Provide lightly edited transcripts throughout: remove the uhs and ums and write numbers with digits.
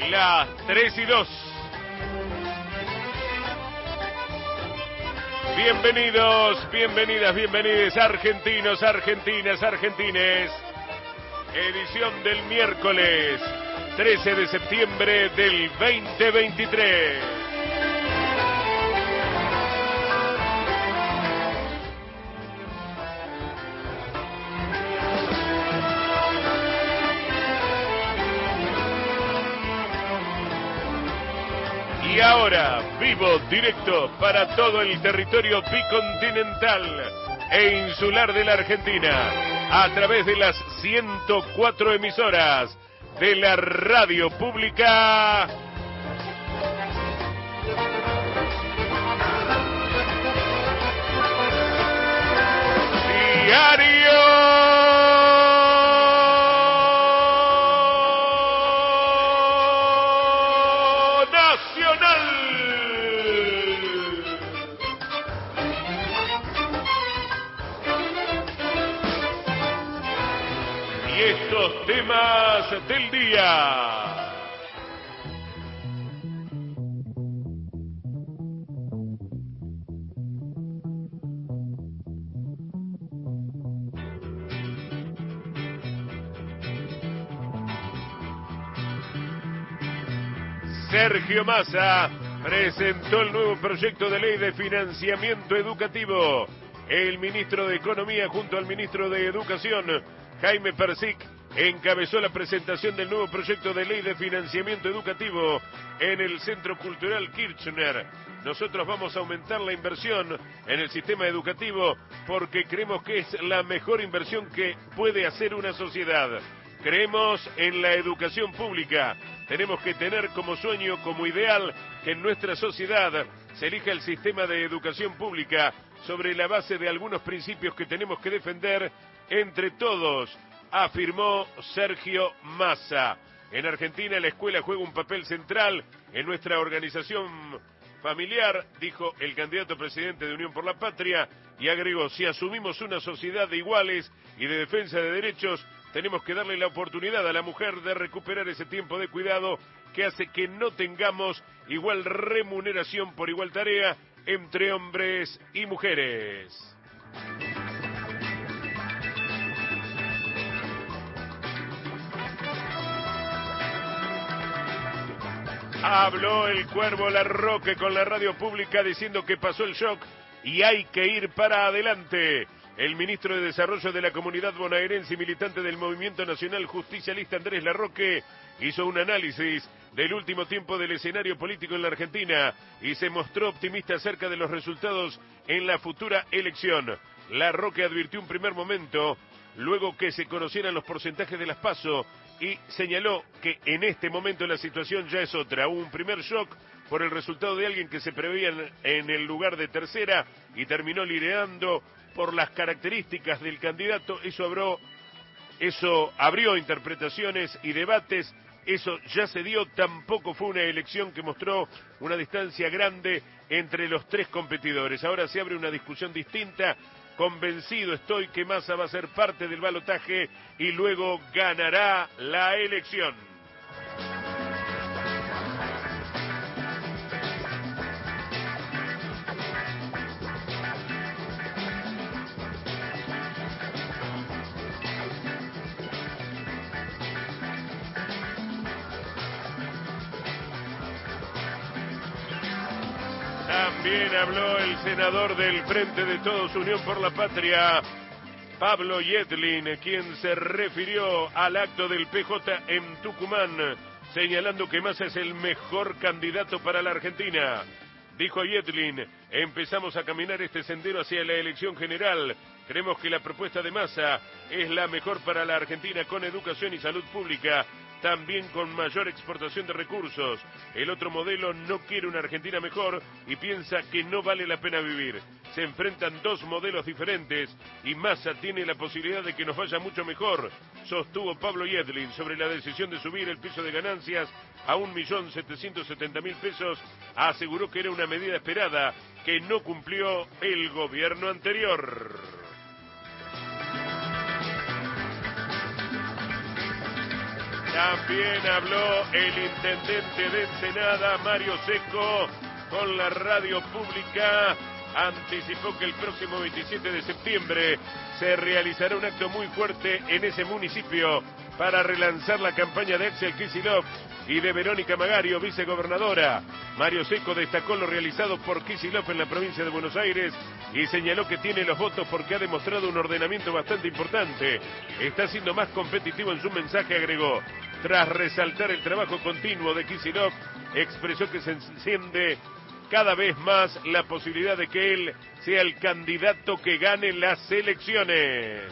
Las 3:02. Bienvenidos, bienvenidas, bienvenidos, argentinos, argentinas, argentines. Edición del miércoles 13 de septiembre del 2023. Y ahora, vivo, directo para todo el territorio bicontinental e insular de la Argentina, a través de las 104 emisoras de la radio pública. Temas del día. Sergio Massa presentó el nuevo proyecto de ley de financiamiento educativo. El ministro de Economía junto al ministro de Educación, Jaime Persic, encabezó la presentación del nuevo proyecto de ley de financiamiento educativo en el Centro Cultural Kirchner. Nosotros vamos a aumentar la inversión en el sistema educativo porque creemos que es la mejor inversión que puede hacer una sociedad. Creemos en la educación pública. Tenemos que tener como sueño, como ideal, que en nuestra sociedad se elija el sistema de educación pública sobre la base de algunos principios que tenemos que defender entre todos, afirmó Sergio Massa. En Argentina la escuela juega un papel central en nuestra organización familiar, dijo el candidato presidente de Unión por la Patria, y agregó: si asumimos una sociedad de iguales y de defensa de derechos, tenemos que darle la oportunidad a la mujer de recuperar ese tiempo de cuidado que hace que no tengamos igual remuneración por igual tarea entre hombres y mujeres. Habló el Cuervo Larroque con la radio pública diciendo que pasó el shock y hay que ir para adelante. El ministro de Desarrollo de la Comunidad Bonaerense y militante del Movimiento Nacional Justicialista, Andrés Larroque, hizo un análisis del último tiempo del escenario político en la Argentina y se mostró optimista acerca de los resultados en la futura elección. Larroque advirtió un primer momento, luego que se conocieran los porcentajes de las PASO, y señaló que en este momento la situación ya es otra. Hubo un primer shock por el resultado de alguien que se preveía en el lugar de tercera y terminó liderando por las características del candidato. Eso abrió interpretaciones y debates. Eso ya se dio. Tampoco fue una elección que mostró una distancia grande entre los tres competidores. Ahora se abre una discusión distinta. Convencido estoy que Massa va a ser parte del balotaje y luego ganará la elección. También habló el senador del Frente de Todos, Unión por la Patria, Pablo Yedlin, quien se refirió al acto del PJ en Tucumán, señalando que Massa es el mejor candidato para la Argentina. Dijo Yedlin: empezamos a caminar este sendero hacia la elección general. Creemos que la propuesta de Massa es la mejor para la Argentina, con educación y salud pública, también con mayor exportación de recursos. El otro modelo no quiere una Argentina mejor y piensa que no vale la pena vivir. Se enfrentan dos modelos diferentes y Massa tiene la posibilidad de que nos vaya mucho mejor, sostuvo Pablo Yedlin sobre la decisión de subir el piso de ganancias a 1.770.000 pesos. Aseguró que era una medida esperada que no cumplió el gobierno anterior. También habló el intendente de Ensenada, Mario Seco, con la radio pública. Anticipó que el próximo 27 de septiembre se realizará un acto muy fuerte en ese municipio para relanzar la campaña de Axel Kicillof y de Verónica Magario, vicegobernadora. Mario Seco destacó lo realizado por Kicillof en la provincia de Buenos Aires y señaló que tiene los votos porque ha demostrado un ordenamiento bastante importante. Está siendo más competitivo en su mensaje, agregó. Tras resaltar el trabajo continuo de Kicillof, expresó que se enciende cada vez más la posibilidad de que él sea el candidato que gane las elecciones.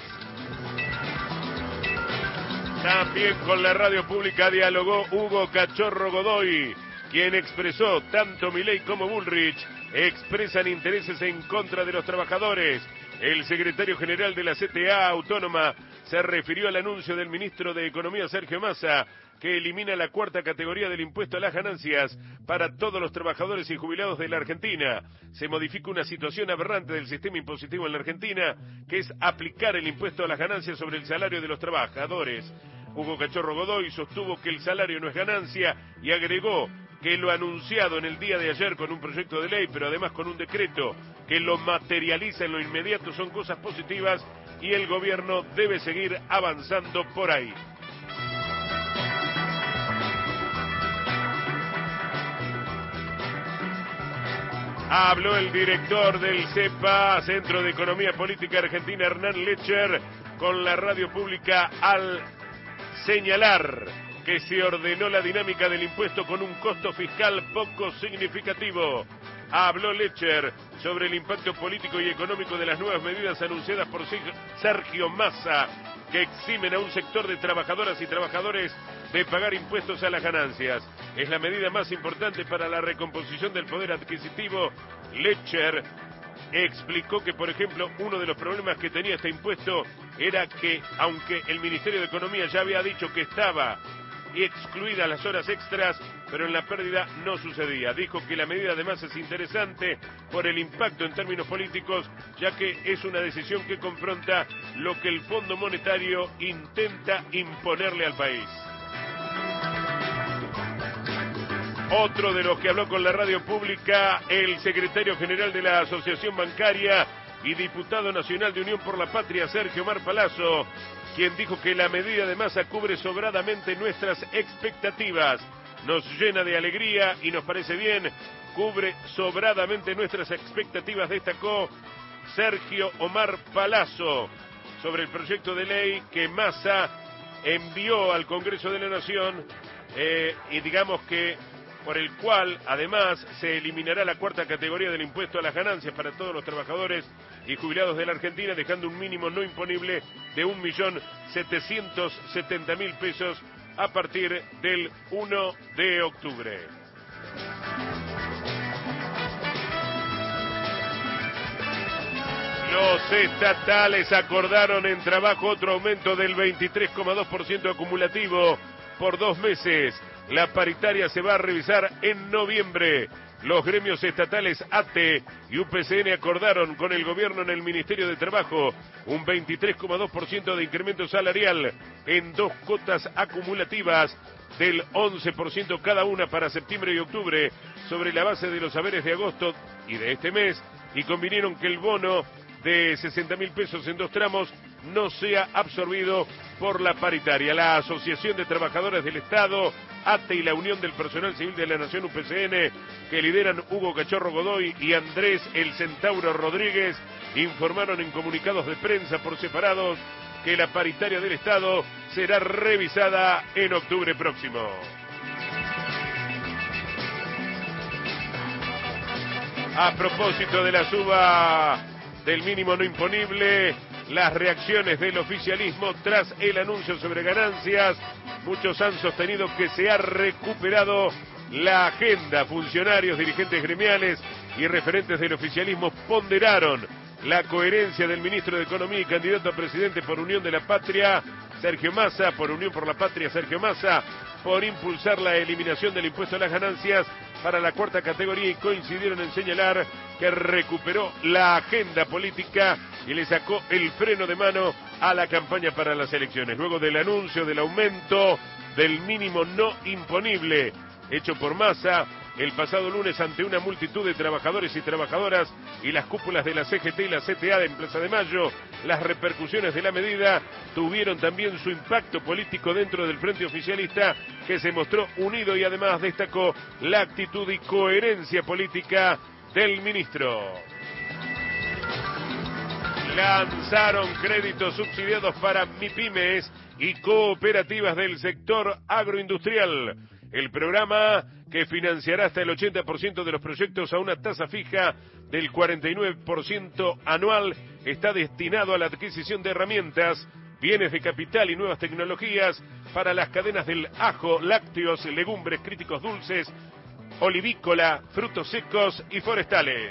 También con la radio pública dialogó Hugo Cachorro Godoy, quien expresó tanto Milei como Bullrich expresan intereses en contra de los trabajadores. El secretario general de la CTA Autónoma se refirió al anuncio del ministro de Economía Sergio Massa, que elimina la cuarta categoría del impuesto a las ganancias para todos los trabajadores y jubilados de la Argentina. Se modifica una situación aberrante del sistema impositivo en la Argentina, que es aplicar el impuesto a las ganancias sobre el salario de los trabajadores. Hugo Cachorro Godoy sostuvo que el salario no es ganancia y agregó que lo anunciado en el día de ayer con un proyecto de ley, pero además con un decreto que lo materializa en lo inmediato, son cosas positivas y el gobierno debe seguir avanzando por ahí. Habló el director del CEPA, Centro de Economía Política Argentina, Hernán Lecher, con la radio pública al señalar que se ordenó la dinámica del impuesto con un costo fiscal poco significativo. Habló Lecher sobre el impacto político y económico de las nuevas medidas anunciadas por Sergio Massa, que eximen a un sector de trabajadoras y trabajadores de pagar impuestos a las ganancias. Es la medida más importante para la recomposición del poder adquisitivo. Lecher explicó que, por ejemplo, uno de los problemas que tenía este impuesto era que, aunque el Ministerio de Economía ya había dicho que estaba excluidas las horas extras, pero en la pérdida no sucedía. Dijo que la medida además es interesante por el impacto en términos políticos, ya que es una decisión que confronta lo que el Fondo Monetario intenta imponerle al país. Otro de los que habló con la radio pública, el secretario general de la Asociación Bancaria y diputado nacional de Unión por la Patria, Sergio Omar Palazzo, quien dijo que la medida de Massa cubre sobradamente nuestras expectativas. Nos llena de alegría y nos parece bien, cubre sobradamente nuestras expectativas, destacó Sergio Omar Palazzo sobre el proyecto de ley que Massa envió al Congreso de la Nación y digamos que por el cual además se eliminará la cuarta categoría del impuesto a las ganancias para todos los trabajadores y jubilados de la Argentina, dejando un mínimo no imponible de 1.770.000 pesos a partir del 1 de octubre. Los estatales acordaron en trabajo otro aumento del 23,2% acumulativo por 2 meses. La paritaria se va a revisar en noviembre. Los gremios estatales ATE y UPCN acordaron con el gobierno en el Ministerio de Trabajo un 23,2% de incremento salarial en 2 cotas acumulativas del 11% cada una para septiembre y octubre sobre la base de los haberes de agosto y de este mes, y convinieron que el bono de 60.000 pesos en 2 tramos no sea absorbido por la paritaria. La Asociación de Trabajadores del Estado, ATE, y la Unión del Personal Civil de la Nación, UPCN, que lideran Hugo Cachorro Godoy y Andrés El Centauro Rodríguez, informaron en comunicados de prensa por separados que la paritaria del Estado será revisada en octubre próximo. A propósito de la suba del mínimo no imponible, las reacciones del oficialismo tras el anuncio sobre ganancias, muchos han sostenido que se ha recuperado la agenda. Funcionarios, dirigentes gremiales y referentes del oficialismo ponderaron la coherencia del ministro de Economía y candidato a presidente por Unión de la Patria, Sergio Massa, por Unión por la Patria, Sergio Massa, por impulsar la eliminación del impuesto a las ganancias para la cuarta categoría, y coincidieron en señalar que recuperó la agenda política y le sacó el freno de mano a la campaña para las elecciones. Luego del anuncio del aumento del mínimo no imponible, hecho por Massa el pasado lunes ante una multitud de trabajadores y trabajadoras y las cúpulas de la CGT y la CTA en Plaza de Mayo. Las repercusiones de la medida tuvieron también su impacto político dentro del frente oficialista, que se mostró unido y además destacó la actitud y coherencia política del ministro. Lanzaron créditos subsidiados para MIPYMES y cooperativas del sector agroindustrial. El programa, que financiará hasta el 80% de los proyectos a una tasa fija del 49% anual, está destinado a la adquisición de herramientas, bienes de capital y nuevas tecnologías para las cadenas del ajo, lácteos, legumbres, críticos dulces, olivícola, frutos secos y forestales.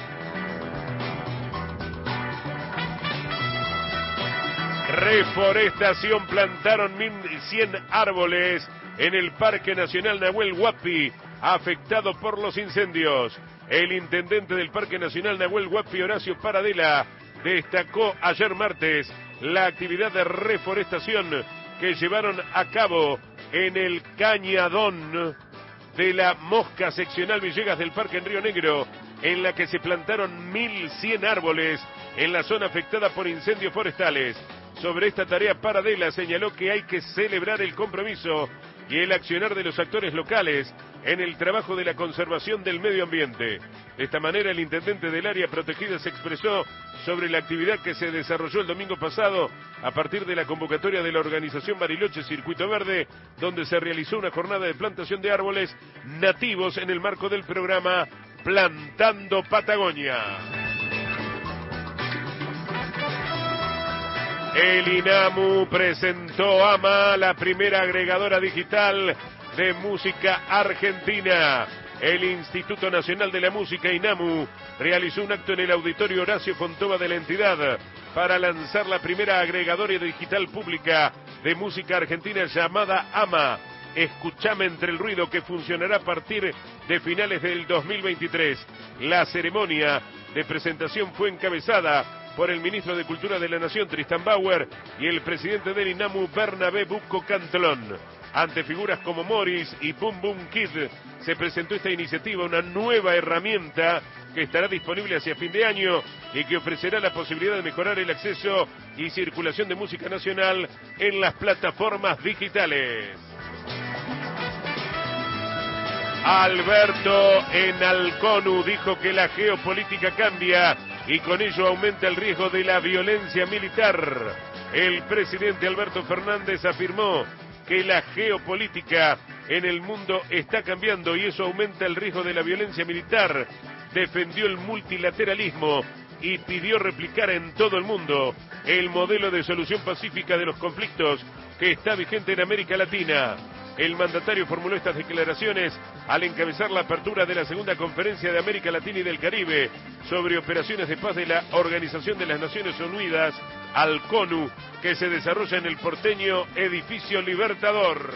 Reforestación, plantaron 1.100 árboles en el Parque Nacional Nahuel Huapi, afectado por los incendios. El intendente del Parque Nacional Nahuel Huapi, Horacio Paradela, destacó ayer martes la actividad de reforestación que llevaron a cabo en el Cañadón de la Mosca Seccional Villegas del Parque en Río Negro, en la que se plantaron 1.100 árboles en la zona afectada por incendios forestales. Sobre esta tarea, Paradela señaló que hay que celebrar el compromiso y el accionar de los actores locales en el trabajo de la conservación del medio ambiente. De esta manera, el intendente del área protegida se expresó sobre la actividad que se desarrolló el domingo pasado a partir de la convocatoria de la organización Bariloche Circuito Verde, donde se realizó una jornada de plantación de árboles nativos en el marco del programa Plantando Patagonia. El INAMU presentó AMA, la primera agregadora digital de música argentina. El Instituto Nacional de la Música, INAMU, realizó un acto en el auditorio Horacio Fontova de la entidad para lanzar la primera agregadora digital pública de música argentina llamada AMA. Escuchame entre el ruido, que funcionará a partir de finales del 2023. La ceremonia de presentación fue encabezada por el ministro de Cultura de la Nación, Tristan Bauer, y el presidente del INAMU, Bernabé Bucco Cantlón. Ante figuras como Morris y Boom Boom Kid, se presentó esta iniciativa, una nueva herramienta que estará disponible hacia fin de año y que ofrecerá la posibilidad de mejorar el acceso y circulación de música nacional en las plataformas digitales. Alberto Enalconu dijo que la geopolítica cambia y con ello aumenta el riesgo de la violencia militar. El presidente Alberto Fernández afirmó que la geopolítica en el mundo está cambiando y eso aumenta el riesgo de la violencia militar. Defendió el multilateralismo y pidió replicar en todo el mundo el modelo de solución pacífica de los conflictos que está vigente en América Latina. El mandatario formuló estas declaraciones al encabezar la apertura de la segunda conferencia de América Latina y del Caribe sobre operaciones de paz de la Organización de las Naciones Unidas, ALCONU, que se desarrolla en el porteño Edificio Libertador.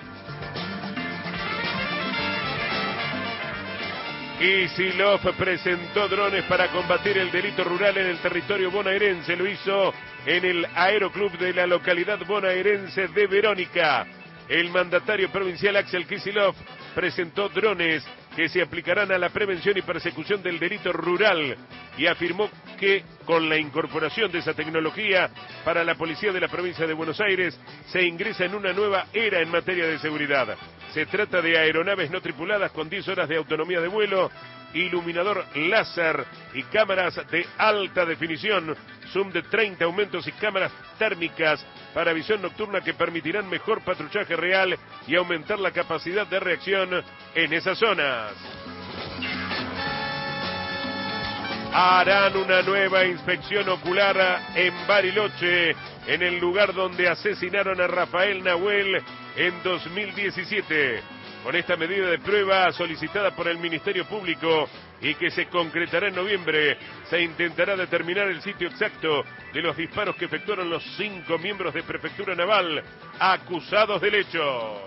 Kicillof presentó drones para combatir el delito rural en el territorio bonaerense. Lo hizo en el Aeroclub de la localidad bonaerense de Verónica. El mandatario provincial Axel Kicillof presentó drones que se aplicarán a la prevención y persecución del delito rural y afirmó que con la incorporación de esa tecnología para la policía de la provincia de Buenos Aires se ingresa en una nueva era en materia de seguridad. Se trata de aeronaves no tripuladas con 10 horas de autonomía de vuelo, iluminador láser y cámaras de alta definición, zoom de 30 aumentos y cámaras térmicas para visión nocturna que permitirán mejor patrullaje real y aumentar la capacidad de reacción en esas zonas. Harán una nueva inspección ocular en Bariloche, en el lugar donde asesinaron a Rafael Nahuel en 2017. Con esta medida de prueba solicitada por el Ministerio Público y que se concretará en noviembre, se intentará determinar el sitio exacto de los disparos que efectuaron los 5 miembros de Prefectura Naval acusados del hecho.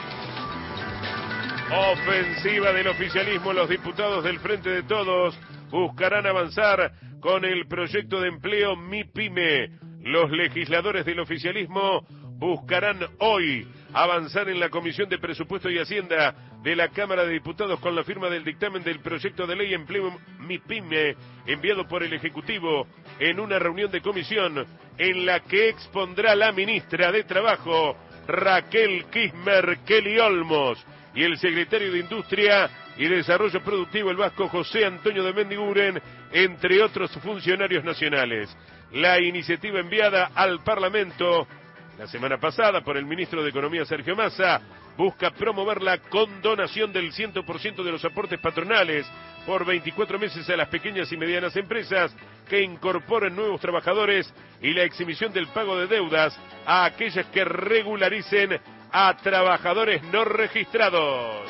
Ofensiva del oficialismo. Los diputados del Frente de Todos buscarán avanzar con el proyecto de empleo MIPYME. Los legisladores del oficialismo buscarán hoy avanzar en la Comisión de Presupuesto y Hacienda de la Cámara de Diputados con la firma del dictamen del proyecto de ley Empleo MIPYME enviado por el Ejecutivo en una reunión de comisión en la que expondrá la ministra de Trabajo, Raquel Kismer Kelly Olmos, y el secretario de Industria y Desarrollo Productivo, el vasco José Antonio de Mendiguren, entre otros funcionarios nacionales. La iniciativa enviada al Parlamento la semana pasada por el ministro de Economía Sergio Massa busca promover la condonación del 100% de los aportes patronales por 24 meses a las pequeñas y medianas empresas que incorporen nuevos trabajadores y la exhibición del pago de deudas a aquellas que regularicen a trabajadores no registrados.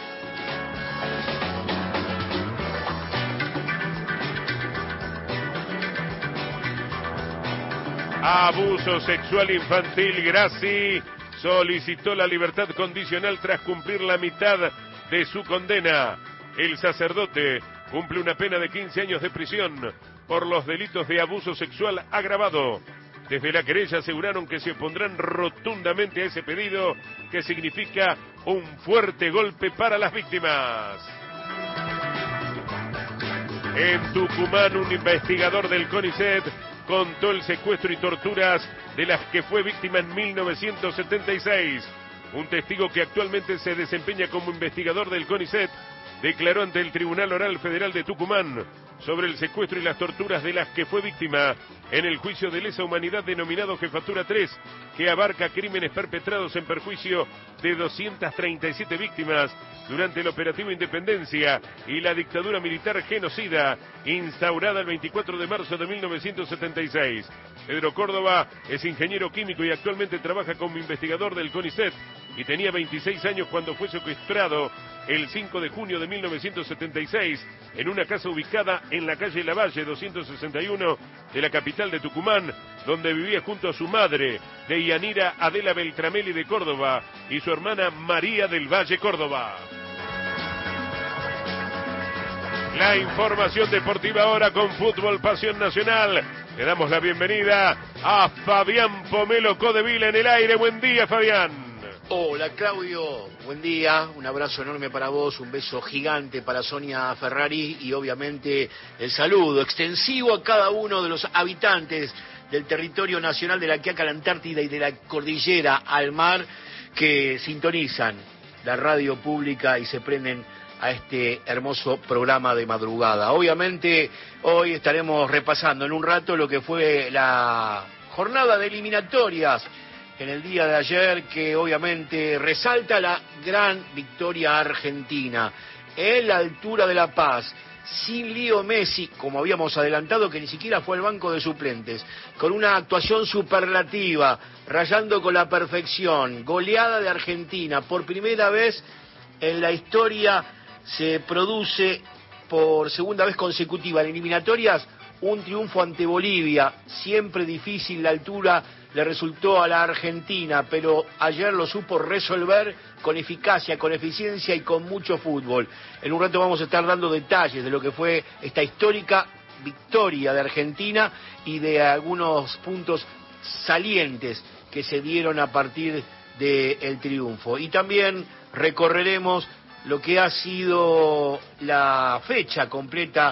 Abuso sexual infantil. Graci solicitó la libertad condicional tras cumplir la mitad de su condena. El sacerdote cumple una pena de 15 años de prisión por los delitos de abuso sexual agravado. Desde la querella aseguraron que se opondrán rotundamente a ese pedido, que significa un fuerte golpe para las víctimas. En Tucumán, un investigador del CONICET contó el secuestro y torturas de las que fue víctima en 1976. Un testigo que actualmente se desempeña como investigador del CONICET declaró ante el Tribunal Oral Federal de Tucumán sobre el secuestro y las torturas de las que fue víctima en el juicio de lesa humanidad denominado Jefatura 3, que abarca crímenes perpetrados en perjuicio de 237 víctimas durante el operativo Independencia y la dictadura militar genocida instaurada el 24 de marzo de 1976. Pedro Córdoba es ingeniero químico y actualmente trabaja como investigador del CONICET y tenía 26 años cuando fue secuestrado el 5 de junio de 1976 en una casa ubicada en la calle Lavalle 261 de la capital de Tucumán, donde vivía junto a su madre, Deyanira Adela Beltramelli de Córdoba, y su hermana María del Valle Córdoba. La información deportiva ahora con Fútbol Pasión Nacional. Le damos la bienvenida a Fabián Pomelo Codevila en el aire. Buen día, Fabián. Hola Claudio, buen día, un abrazo enorme para vos, un beso gigante para Sonia Ferrari y obviamente el saludo extensivo a cada uno de los habitantes del territorio nacional de la Quiaca, la Antártida y de la cordillera al mar que sintonizan la radio pública y se prenden a este hermoso programa de madrugada. Obviamente hoy estaremos repasando en un rato lo que fue la jornada de eliminatorias en el día de ayer, que obviamente resalta la gran victoria argentina en la altura de La Paz, sin Leo Messi, como habíamos adelantado, que ni siquiera fue al banco de suplentes, con una actuación superlativa, rayando con la perfección, goleada de Argentina. Por primera vez en la historia se produce por segunda vez consecutiva en eliminatorias un triunfo ante Bolivia. Siempre difícil la altura le resultó a la Argentina, pero ayer lo supo resolver con eficacia, con eficiencia y con mucho fútbol. En un rato vamos a estar dando detalles de lo que fue esta histórica victoria de Argentina y de algunos puntos salientes que se dieron a partir del triunfo. Y también recorreremos lo que ha sido la fecha completa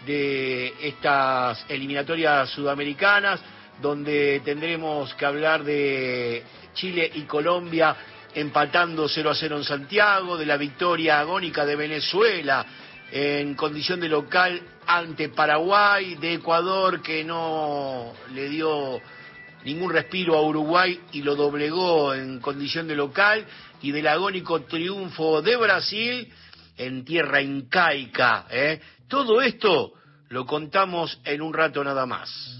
de estas eliminatorias sudamericanas, donde tendremos que hablar de Chile y Colombia empatando 0-0 en Santiago, de la victoria agónica de Venezuela en condición de local ante Paraguay, de Ecuador que no le dio ningún respiro a Uruguay y lo doblegó en condición de local, y del agónico triunfo de Brasil en tierra incaica. Todo esto lo contamos en un rato nada más.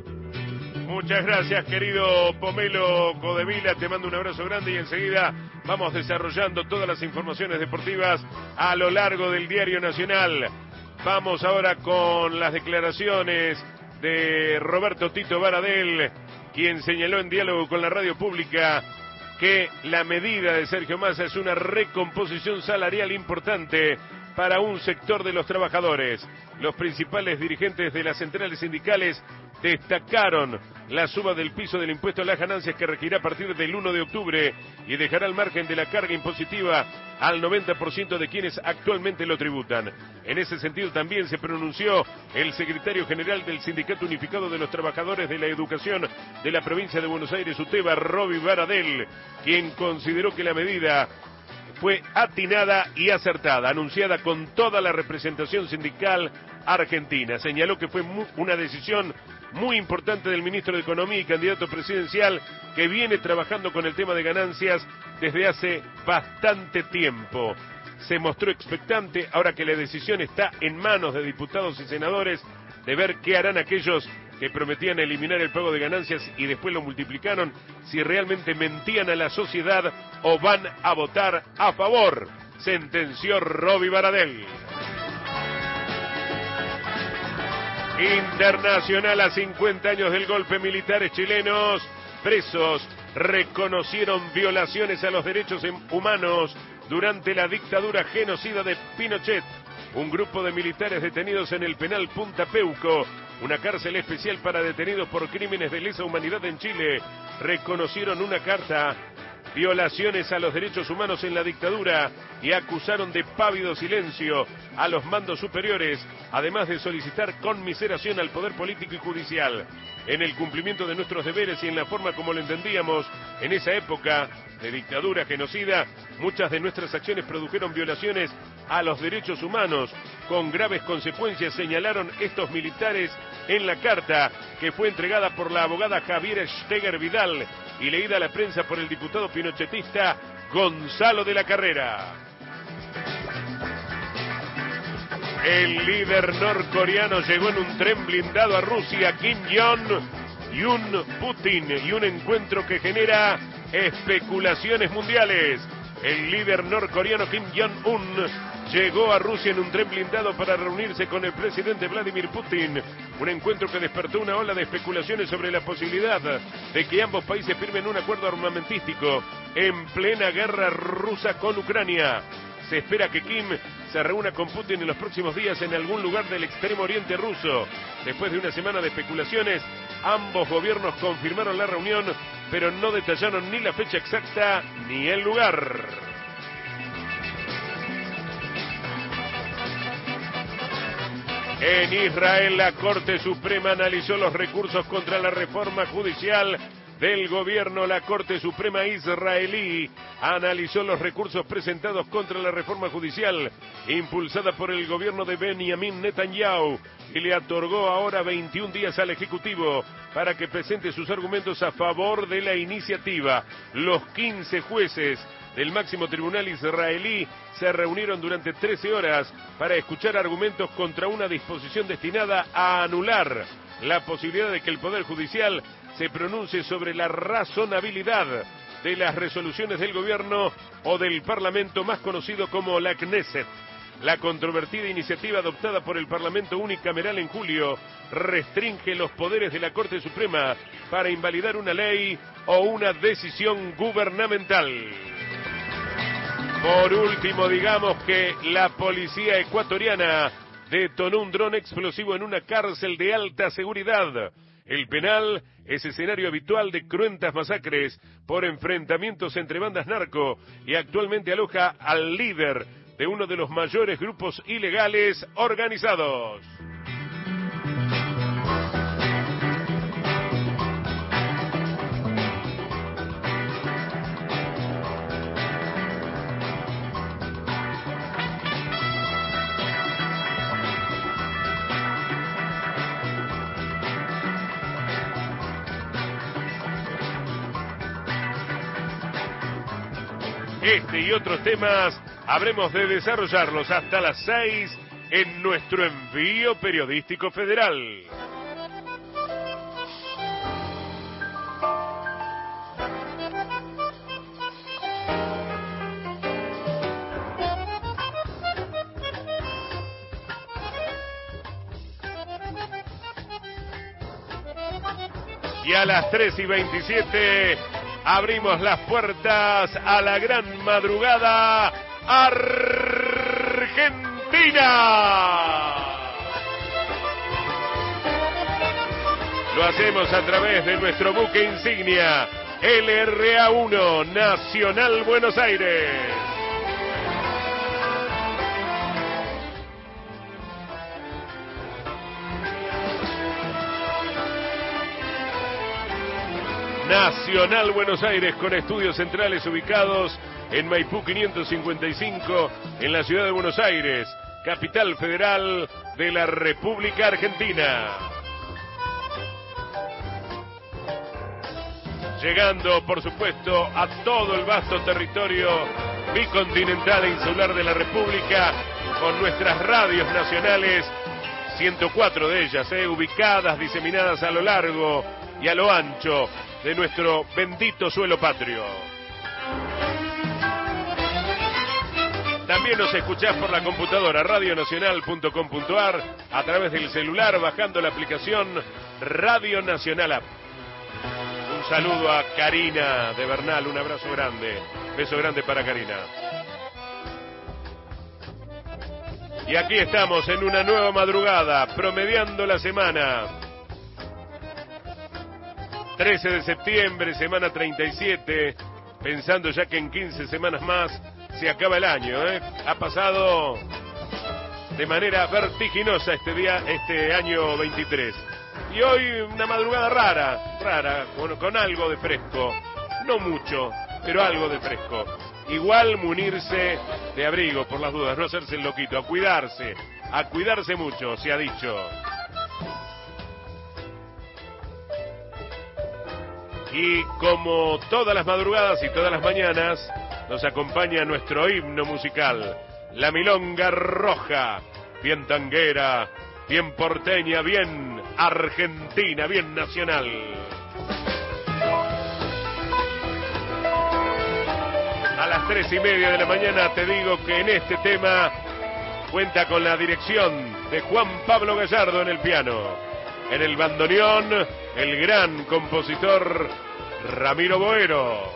Muchas gracias, querido Pomelo Codevila, te mando un abrazo grande y enseguida vamos desarrollando todas las informaciones deportivas a lo largo del Diario Nacional. Vamos ahora con las declaraciones de Roberto Tito Baradel, quien señaló en diálogo con la radio pública que la medida de Sergio Massa es una recomposición salarial importante para un sector de los trabajadores. Los principales dirigentes de las centrales sindicales destacaron la suba del piso del impuesto a las ganancias que regirá a partir del 1 de octubre y dejará al margen de la carga impositiva al 90% de quienes actualmente lo tributan. En ese sentido también se pronunció el secretario general del Sindicato Unificado de los Trabajadores de la Educación de la provincia de Buenos Aires, UTEBA, Roby Baradel, quien consideró que la medida fue atinada y acertada, anunciada con toda la representación sindical argentina. Señaló que fue una decisión muy importante del ministro de Economía y candidato presidencial que viene trabajando con el tema de ganancias desde hace bastante tiempo. Se mostró expectante, ahora que la decisión está en manos de diputados y senadores, de ver qué harán aquellos que prometían eliminar el pago de ganancias y después lo multiplicaron, si realmente mentían a la sociedad o van a votar a favor, sentenció Roby Baradel. Internacional a 50 años del golpe, militares chilenos presos reconocieron violaciones a los derechos humanos durante la dictadura genocida de Pinochet. Un grupo de militares detenidos en el penal Punta Peuco, una cárcel especial para detenidos por crímenes de lesa humanidad en Chile, reconocieron una carta, violaciones a los derechos humanos en la dictadura y acusaron de pávido silencio a los mandos superiores, además de solicitar conmiseración al poder político y judicial. En el cumplimiento de nuestros deberes y en la forma como lo entendíamos en esa época de dictadura genocida, muchas de nuestras acciones produjeron violaciones a los derechos humanos con graves consecuencias, señalaron estos militares en la carta que fue entregada por la abogada Javiera Steger Vidal y leída a la prensa por el diputado pinochetista Gonzalo de la Carrera. El líder norcoreano llegó en un tren blindado a Rusia, Kim Jong-un Putin, y un encuentro que genera especulaciones mundiales. El líder norcoreano Kim Jong-un llegó a Rusia en un tren blindado para reunirse con el presidente Vladimir Putin. Un encuentro que despertó una ola de especulaciones sobre la posibilidad de que ambos países firmen un acuerdo armamentístico en plena guerra rusa con Ucrania. Se espera que Kim se reúna con Putin en los próximos días en algún lugar del extremo oriente ruso. Después de una semana de especulaciones, ambos gobiernos confirmaron la reunión, pero no detallaron ni la fecha exacta ni el lugar. En Israel, la Corte Suprema analizó los recursos contra la reforma judicial del gobierno. La Corte Suprema israelí analizó los recursos presentados contra la reforma judicial impulsada por el gobierno de Benjamin Netanyahu y le otorgó ahora 21 días al Ejecutivo para que presente sus argumentos a favor de la iniciativa. Los 15 jueces del máximo tribunal israelí se reunieron durante 13 horas para escuchar argumentos contra una disposición destinada a anular la posibilidad de que el Poder Judicial se pronuncie sobre la razonabilidad de las resoluciones del gobierno o del Parlamento, más conocido como la Knesset. La controvertida iniciativa adoptada por el Parlamento unicameral en julio restringe los poderes de la Corte Suprema para invalidar una ley o una decisión gubernamental. Por último, digamos que la policía ecuatoriana detonó un dron explosivo en una cárcel de alta seguridad. El penal es escenario habitual de cruentas masacres por enfrentamientos entre bandas narco y actualmente aloja al líder de uno de los mayores grupos ilegales organizados. Este y otros temas habremos de desarrollarlos hasta las 6 en nuestro envío periodístico federal. Y a las 3:27 abrimos las puertas a la gran madrugada argentina. Lo hacemos a través de nuestro buque insignia, LRA1, Nacional Buenos Aires. Nacional Buenos Aires, con estudios centrales ubicados en Maipú 555, en la ciudad de Buenos Aires, capital federal de la República Argentina. Llegando, por supuesto, a todo el vasto territorio bicontinental e insular de la República, con nuestras radios nacionales, 104 de ellas, ubicadas, diseminadas a lo largo y a lo ancho de nuestro bendito suelo patrio. También nos escuchás por la computadora radionacional.com.ar, a través del celular bajando la aplicación Radio Nacional App. Un saludo a Karina de Bernal, un abrazo grande, beso grande para Karina. Y aquí estamos en una nueva madrugada, promediando la semana. 13 de septiembre, semana 37, pensando ya que en 15 semanas más se acaba el año, Ha pasado de manera vertiginosa este año 23. Y hoy una madrugada rara, con algo de fresco. No mucho, pero algo de fresco. Igual munirse de abrigo por las dudas, no hacerse el loquito, a cuidarse mucho, se ha dicho. Y como todas las madrugadas y todas las mañanas, nos acompaña nuestro himno musical, la milonga roja, bien tanguera, bien porteña, bien argentina, bien nacional. A las 3:30 de la mañana te digo que en este tema cuenta con la dirección de Juan Pablo Gallardo en el piano. En el bandoneón, el gran compositor Ramiro Boero.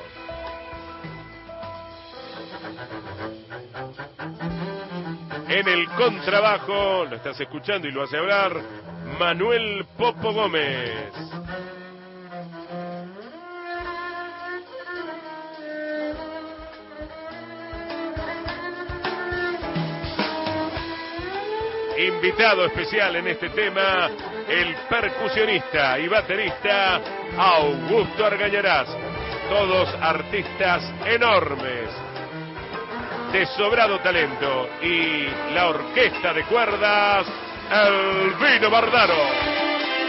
En el contrabajo, lo estás escuchando y lo hace hablar, Manuel Popo Gómez. Invitado especial en este tema, el percusionista y baterista Augusto Argañarás. Todos artistas enormes, de sobrado talento. Y la orquesta de cuerdas, el Vino Bardaro.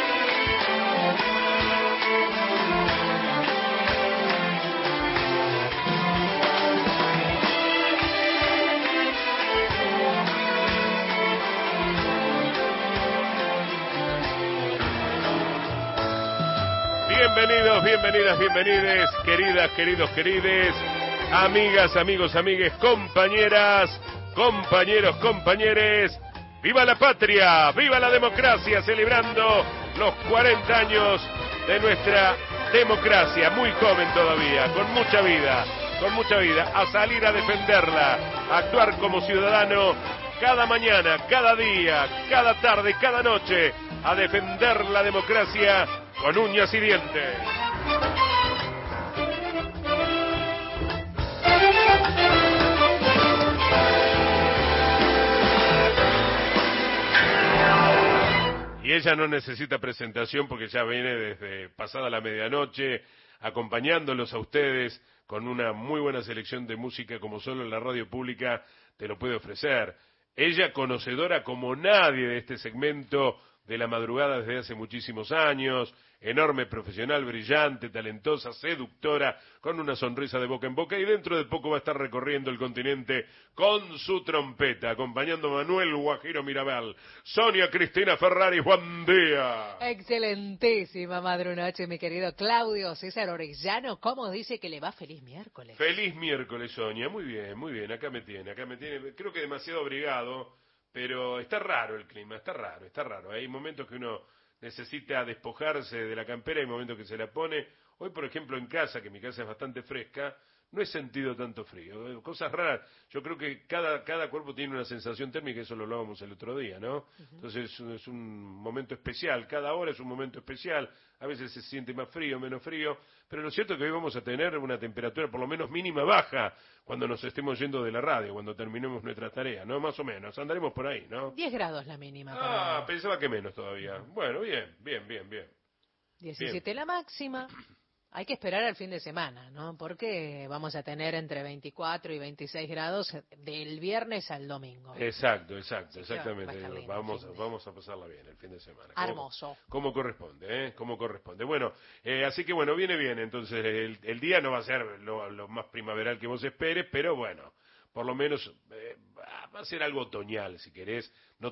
Bienvenidos, bienvenidas, bienvenides, queridas, queridos, querides, amigas, amigos, amigues, compañeras, compañeros, compañeres. ¡Viva la patria! ¡Viva la democracia! Celebrando los 40 años de nuestra democracia, muy joven todavía, con mucha vida, a salir a defenderla, a actuar como ciudadano cada mañana, cada día, cada tarde, cada noche, a defender la democracia con uñas y dientes. Y ella no necesita presentación porque ya viene desde pasada la medianoche, acompañándolos a ustedes con una muy buena selección de música como solo la radio pública te lo puede ofrecer. Ella conocedora como nadie de este segmento de la madrugada desde hace muchísimos años, enorme profesional, brillante, talentosa, seductora, con una sonrisa de boca en boca, y dentro de poco va a estar recorriendo el continente con su trompeta, acompañando a Manuel Guajiro Mirabal. Sonia Cristina Ferrari, buen día. Excelentísima madrunoche, mi querido Claudio César Orellano. ¿Cómo dice que le va? Feliz miércoles. Feliz miércoles, Sonia. Muy bien, acá me tiene. Creo que demasiado abrigado, pero está raro el clima, está raro. Hay momentos que uno necesita despojarse de la campera, hay momentos que se la pone. Hoy, por ejemplo, en casa, que mi casa es bastante fresca, no he sentido tanto frío. Cosas raras. Yo creo que cada cuerpo tiene una sensación térmica, eso lo hablábamos el otro día, ¿no? Entonces es un momento especial, cada hora es un momento especial, a veces se siente más frío, menos frío, pero lo cierto es que hoy vamos a tener una temperatura por lo menos mínima baja cuando nos estemos yendo de la radio, cuando terminemos nuestras tareas, ¿no? Más o menos, andaremos por ahí, ¿no? 10 grados la mínima. Pensaba que menos todavía. Bueno, bien. 17 la máxima. Hay que esperar al fin de semana, ¿no? Porque vamos a tener entre 24 y 26 grados del viernes al domingo. Exactamente. Vamos a pasarla bien el fin de semana. Hermoso. Como corresponde, Como corresponde. Bueno, así que bueno, viene bien. Entonces, el día no va a ser lo más primaveral que vos esperes, pero bueno, por lo menos va a ser algo otoñal, si querés, no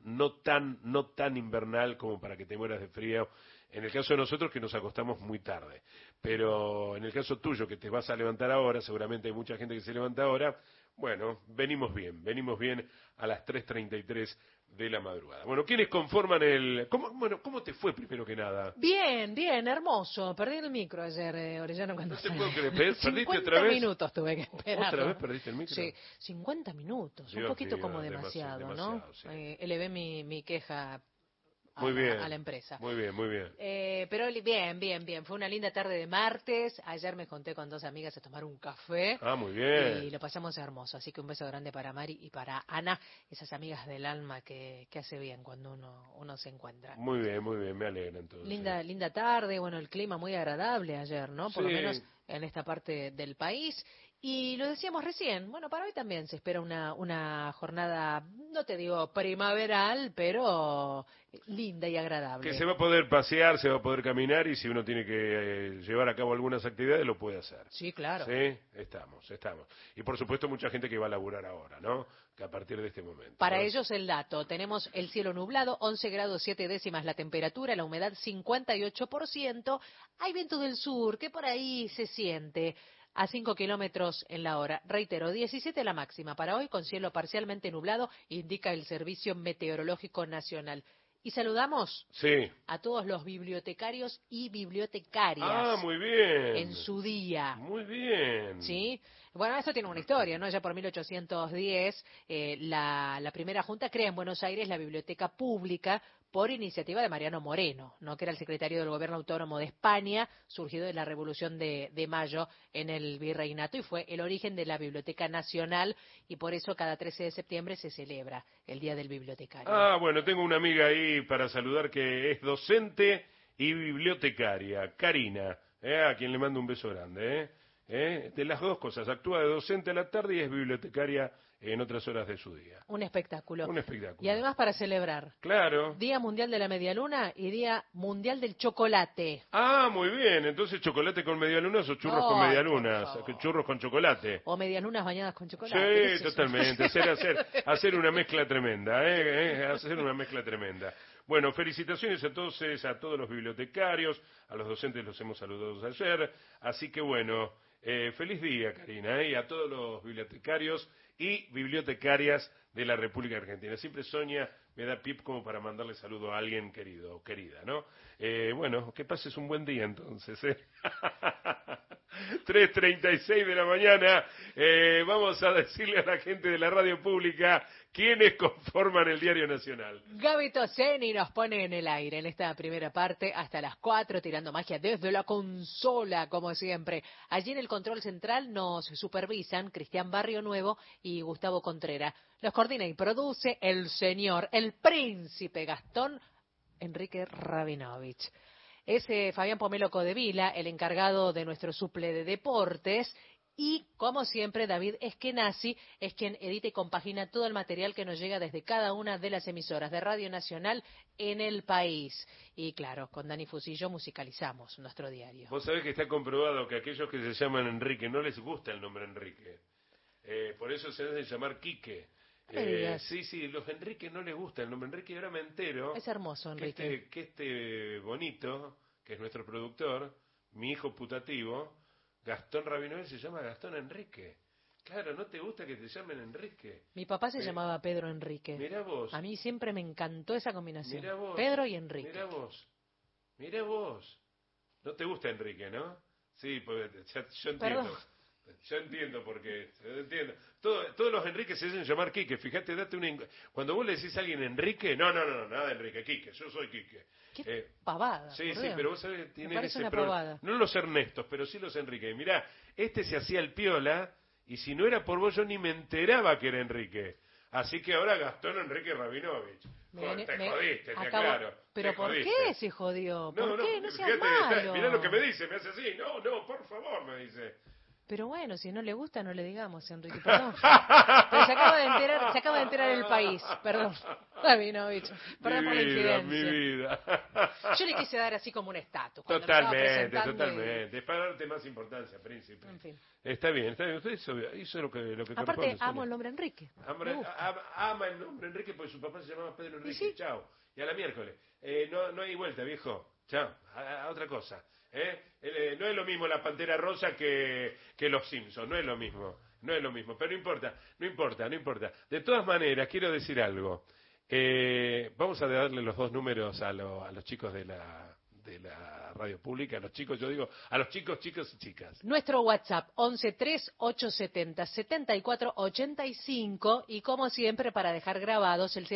tan invernal como para que te mueras de frío. En el caso de nosotros, que nos acostamos muy tarde. Pero en el caso tuyo, que te vas a levantar ahora, seguramente hay mucha gente que se levanta ahora, bueno, venimos bien a las 3:33 de la madrugada. Bueno, ¿quiénes conforman ¿Cómo te fue primero que nada? Bien, hermoso. Perdí el micro ayer, Orellano, cuando No te puedo creer, ¿perdiste 50 otra vez? minutos tuve que esperar. ¿Otra vez perdiste el micro? Sí, 50 minutos, Dios un poquito mío, como demasiado, ¿no? sí. Elevé mi queja Muy bien, a la empresa. Muy bien. Pero bien. Fue una linda tarde de martes. Ayer me junté con 2 amigas a tomar un café. Muy bien. Y lo pasamos hermoso. Así que un beso grande para Mari y para Ana, esas amigas del alma que hace bien cuando uno se encuentra. Muy bien, me alegra entonces. Linda tarde, bueno, el clima muy agradable ayer, ¿no? Por lo menos en esta parte del país. Y lo decíamos recién, bueno, para hoy también se espera una jornada, no te digo primaveral, pero linda y agradable. Que se va a poder pasear, se va a poder caminar, y si uno tiene que llevar a cabo algunas actividades, lo puede hacer. Sí, claro. Sí, estamos. Y por supuesto mucha gente que va a laburar ahora, ¿no? Que a partir de este momento. Para ellos el dato, tenemos el cielo nublado, 11 grados 7 décimas la temperatura, la humedad 58%, hay viento del sur que por ahí se siente a 5 kilómetros en la hora. Reitero, 17 la máxima para hoy, con cielo parcialmente nublado, indica el Servicio Meteorológico Nacional. Y saludamos a todos los bibliotecarios y bibliotecarias. Muy bien. En su día. Muy bien. ¿Sí? Bueno, esto tiene una historia, ¿no? Ya por 1810, la primera junta crea en Buenos Aires la Biblioteca Pública por iniciativa de Mariano Moreno, ¿no? Que era el secretario del Gobierno Autónomo de España, surgido de la Revolución de Mayo en el Virreinato, y fue el origen de la Biblioteca Nacional, y por eso cada 13 de septiembre se celebra el Día del Bibliotecario. Bueno, tengo una amiga ahí para saludar que es docente y bibliotecaria, Karina, a quien le mando un beso grande, de las dos cosas, actúa de docente a la tarde y es bibliotecaria en otras horas de su día. Un espectáculo. Un espectáculo. Y además para celebrar. Claro. Día Mundial de la Medialuna y Día Mundial del Chocolate. Muy bien. Entonces, chocolate con medialunas o churros con medialunas. Churros con chocolate. O medialunas bañadas con chocolate. Sí, totalmente. Hacer una mezcla tremenda, hacer una mezcla tremenda. Bueno, felicitaciones entonces a todos los bibliotecarios, a los docentes los hemos saludado ayer, así que bueno, feliz día, Karina, y a todos los bibliotecarios y bibliotecarias de la República Argentina. Siempre Sonia me da pip como para mandarle saludo a alguien querido o querida, ¿no? Bueno, que pases un buen día entonces, 3:36 de la mañana, vamos a decirle a la gente de la radio pública quiénes conforman el Diario Nacional. Gaby Toseni nos pone en el aire en esta primera parte hasta las 4, tirando magia desde la consola, como siempre. Allí en el control central nos supervisan Cristian Barrio Nuevo y Gustavo Contreras. Los coordina y produce el señor, el príncipe Gastón Enrique Rabinovich. Es Fabián Pomelo Codevila, el encargado de nuestro suple de deportes. Y, como siempre, David Eskenazi es quien edita y compagina todo el material que nos llega desde cada una de las emisoras de Radio Nacional en el país. Y, claro, con Dani Fusillo musicalizamos nuestro diario. Vos sabés que está comprobado que a aquellos que se llaman Enrique no les gusta el nombre Enrique. Por eso se deben llamar Quique. Sí, los Enrique no les gusta el nombre Enrique, y ahora me entero. Es hermoso, Enrique. Que este bonito, que es nuestro productor, mi hijo putativo, Gastón Rabinovich, se llama Gastón Enrique. Claro, ¿no te gusta que te llamen Enrique? Mi papá se llamaba Pedro Enrique. Mirá vos. A mí siempre me encantó esa combinación. Mirá vos. Pedro y Enrique. Mirá vos. No te gusta Enrique, ¿no? Sí, pues yo entiendo. Yo entiendo por qué, yo entiendo. Todos los Enrique se hacen llamar Quique. Fíjate, cuando vos le decís a alguien Enrique, no, nada de Enrique, Quique, yo soy Quique. Qué pavada. Sí, pero vos sabés, tienen ese una problema. pavada. No los Ernestos, pero sí los Enrique. Mirá, este se hacía el piola, y si no era por vos yo ni me enteraba que era Enrique. Así que ahora Gastón Enrique Rabinovich. Te jodiste, te aclaro. ¿Pero por qué se jodió? ¿Por qué? No seas malo. Mirá lo que me dice, me hace así. No, por favor, me dice. Pero bueno, si no le gusta, no le digamos, Enrique, perdón. Pero se acaba de enterar el país, perdón, Rabinovich, perdón por la infidencia. Mi vida. Yo le quise dar así como un estatus. Totalmente. Es para darte más importancia, príncipe. En fin. Está bien. Usted hizo lo que Aparte, corresponde. amo el nombre Enrique. Ama el nombre Enrique porque su papá se llamaba Pedro Enrique. ¿Sí? Chao. Y a la miércoles. No hay vuelta, viejo. Chao. A otra cosa. No es lo mismo la Pantera Rosa que los Simpsons, no es lo mismo, pero no importa. De todas maneras, quiero decir algo. Vamos a darle los dos números a los chicos de la radio pública, a los chicos, yo digo, a los chicos y chicas. Nuestro WhatsApp, 1138707485, y como siempre, para dejar grabados, el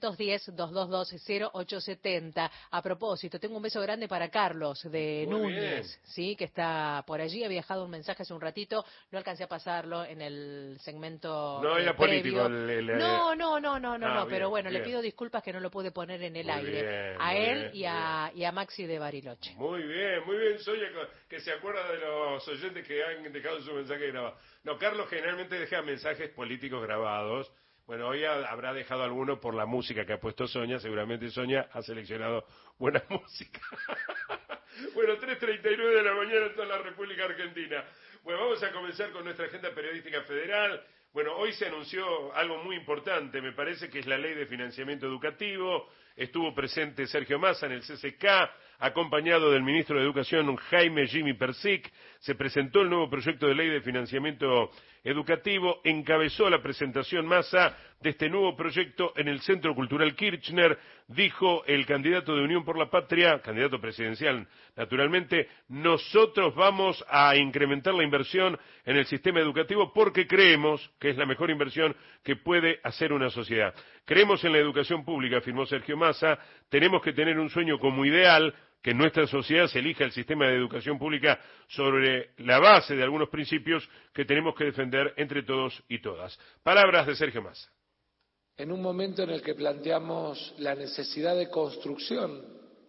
0810-222-0870. A propósito, tengo un beso grande para Carlos de Muy Núñez, ¿sí? Que está por allí, ha viajado un mensaje hace un ratito, no alcancé a pasarlo en el segmento No era previo. político. No, pero bueno, bien. le pido disculpas que no lo pude poner en el Muy aire. bien, A muy él bien, y a Maxi de Bariloche. Muy bien, Sonia, que se acuerda de los oyentes que han dejado su mensaje grabado. No, Carlos generalmente deja mensajes políticos grabados. Bueno, hoy habrá dejado alguno por la música que ha puesto Sonia. Seguramente Sonia ha seleccionado buena música. Bueno, 3:39 de la mañana en toda la República Argentina. Bueno, vamos a comenzar con nuestra agenda periodística federal. Bueno, hoy se anunció algo muy importante, me parece que es la Ley de Financiamiento Educativo. Estuvo presente Sergio Massa en el CCK, acompañado del ministro de Educación Jaime Jimmy Persic. Se presentó el nuevo proyecto de Ley de Financiamiento Educativo. Encabezó la presentación Massa de este nuevo proyecto en el Centro Cultural Kirchner. Dijo el candidato de Unión por la Patria, candidato presidencial naturalmente: nosotros vamos a incrementar la inversión en el sistema educativo porque creemos que es la mejor inversión que puede hacer una sociedad. Creemos en la educación pública, afirmó Sergio Massa. Tenemos que tener un sueño como ideal, que en nuestra sociedad se elija el sistema de educación pública sobre la base de algunos principios que tenemos que defender entre todos y todas. Palabras de Sergio Massa. En un momento en el que planteamos la necesidad de construcción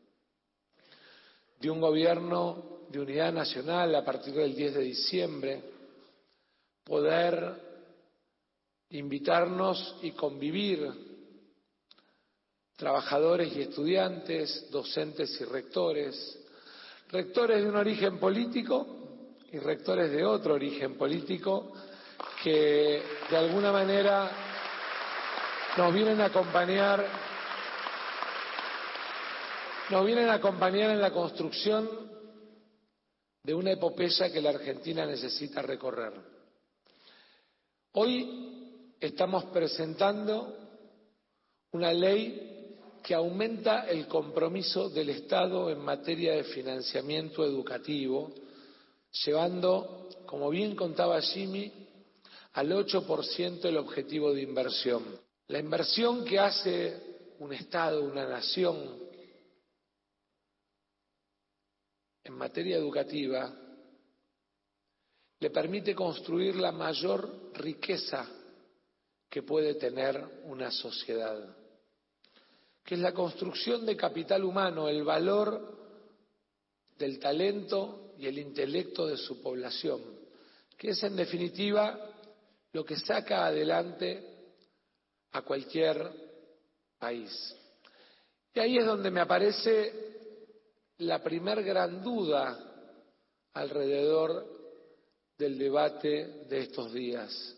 de un gobierno de unidad nacional a partir del 10 de diciembre, poder invitarnos y convivir trabajadores y estudiantes, docentes y rectores de un origen político y rectores de otro origen político, que de alguna manera nos vienen a acompañar en la construcción de una epopeya que la Argentina necesita recorrer. Hoy estamos presentando una ley que aumenta el compromiso del Estado en materia de financiamiento educativo, llevando, como bien contaba Jimmy, al 8% el objetivo de inversión. La inversión que hace un Estado, una nación, en materia educativa, le permite construir la mayor riqueza que puede tener una sociedad, que es la construcción de capital humano, el valor del talento y el intelecto de su población, que es en definitiva lo que saca adelante a cualquier país. Y ahí es donde me aparece la primer gran duda alrededor del debate de estos días.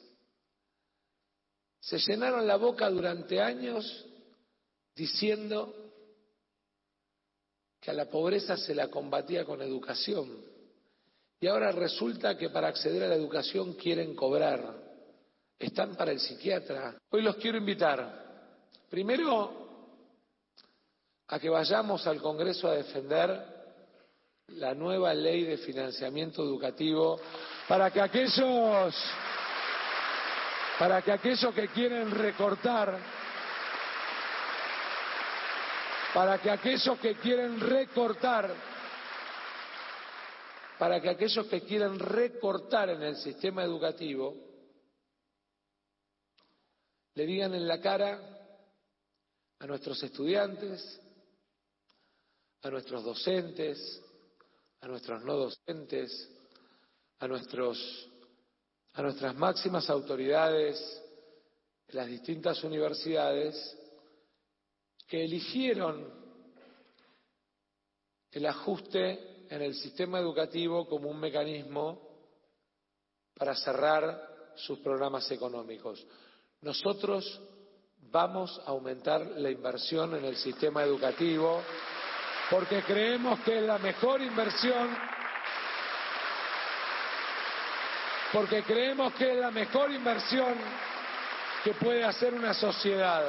Se llenaron la boca durante años diciendo que a la pobreza se la combatía con educación, y ahora resulta que para acceder a la educación quieren cobrar, están para el psiquiatra. Hoy los quiero invitar, primero, a que vayamos al Congreso a defender la nueva ley de financiamiento educativo para que aquellos que quieren recortar, para que aquellos que quieren recortar en el sistema educativo, le digan en la cara a nuestros estudiantes, a nuestros docentes, a nuestros no docentes, a nuestras máximas autoridades de las distintas universidades que eligieron el ajuste en el sistema educativo como un mecanismo para cerrar sus programas económicos. Nosotros vamos a aumentar la inversión en el sistema educativo porque creemos que es la mejor inversión, que puede hacer una sociedad.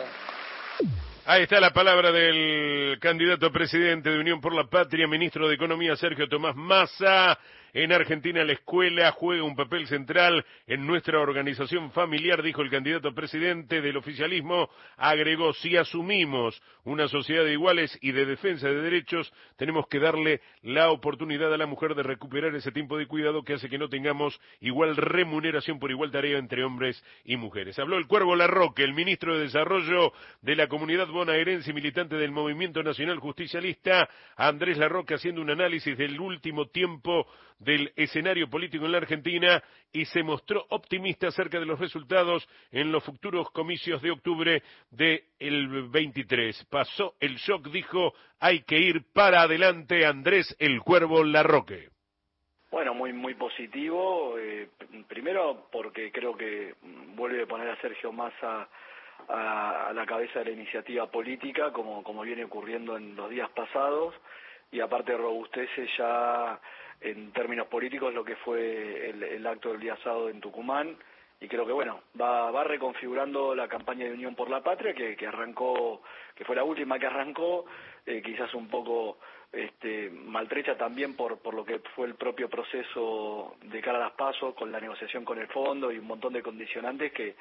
Ahí está la palabra del candidato a presidente de Unión por la Patria, ministro de Economía, Sergio Tomás Massa. En Argentina la escuela juega un papel central en nuestra organización familiar, dijo el candidato a presidente del oficialismo. Agregó, si asumimos una sociedad de iguales y de defensa de derechos, tenemos que darle la oportunidad a la mujer de recuperar ese tiempo de cuidado que hace que no tengamos igual remuneración por igual tarea entre hombres y mujeres. Habló el Cuervo Larroque, el ministro de Desarrollo de la Comunidad Bonaerense y militante del Movimiento Nacional Justicialista, Andrés Larroque, haciendo un análisis del último tiempo del escenario político en la Argentina y se mostró optimista acerca de los resultados en los futuros comicios de octubre del 23. Pasó el shock, dijo, hay que ir para adelante. Andrés el Cuervo Larroque. Bueno, muy positivo, primero porque creo que vuelve a poner a Sergio Massa a la cabeza de la iniciativa política, como viene ocurriendo en los días pasados, y aparte robustece ya en términos políticos lo que fue el acto del día sábado en Tucumán, y creo que bueno, va reconfigurando la campaña de Unión por la Patria que arrancó, que fue la última que arrancó, quizás un poco maltrecha también por lo que fue el propio proceso de cara a las PASO, con la negociación con el fondo y un montón de condicionantes que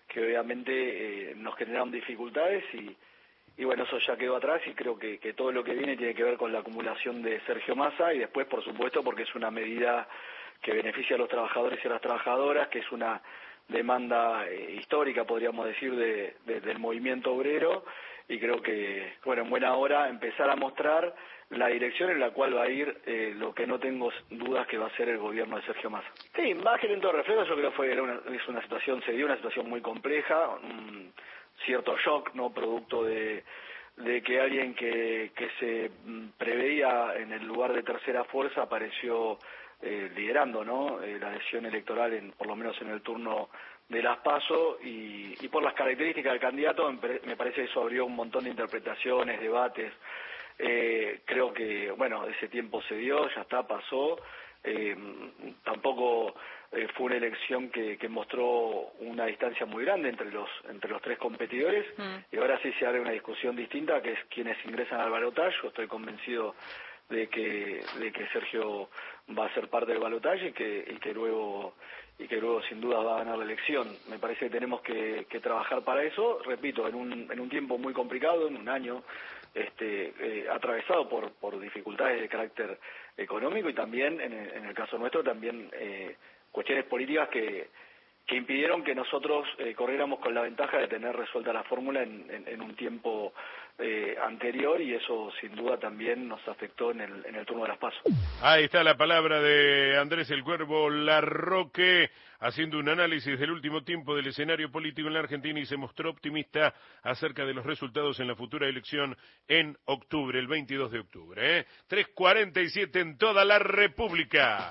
obviamente nos generaron dificultades y bueno, eso ya quedó atrás y creo que todo lo que viene tiene que ver con la acumulación de Sergio Massa y después, por supuesto, porque es una medida que beneficia a los trabajadores y a las trabajadoras, que es una demanda histórica, podríamos decir, del movimiento obrero, y creo que, bueno, en buena hora empezar a mostrar la dirección en la cual va a ir lo que no tengo dudas que va a ser el gobierno de Sergio Massa. Sí, margen en todo reflejo, yo creo que se dio una situación muy compleja, cierto shock, ¿no? Producto de que alguien que se preveía en el lugar de tercera fuerza apareció liderando, ¿no? La adhesión electoral, por lo menos en el turno de las PASO, y por las características del candidato me parece que eso abrió un montón de interpretaciones, debates. Creo que, bueno, ese tiempo se dio, ya está, pasó. Tampoco fue una elección que mostró una distancia muy grande entre los tres competidores, y ahora sí se abre una discusión distinta, que es quienes ingresan al balotaje. Yo estoy convencido de que Sergio va a ser parte del balotaje y que luego sin duda va a ganar la elección. Me parece que tenemos que trabajar para eso, repito, en un tiempo muy complicado, en un año atravesado por dificultades de carácter económico y también, en el caso nuestro, también cuestiones políticas que impidieron que nosotros corriéramos con la ventaja de tener resuelta la fórmula en un tiempo anterior, y eso sin duda también nos afectó en el turno de las PASO. Ahí está la palabra de Andrés el Cuervo Larroque, haciendo un análisis del último tiempo del escenario político en la Argentina, y se mostró optimista acerca de los resultados en la futura elección en octubre, el 22 de octubre. 3:47 en toda la República.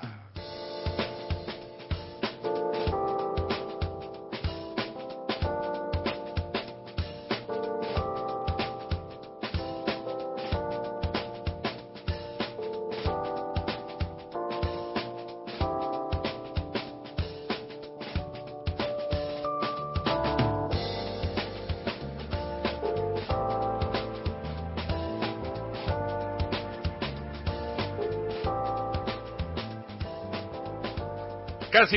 Casi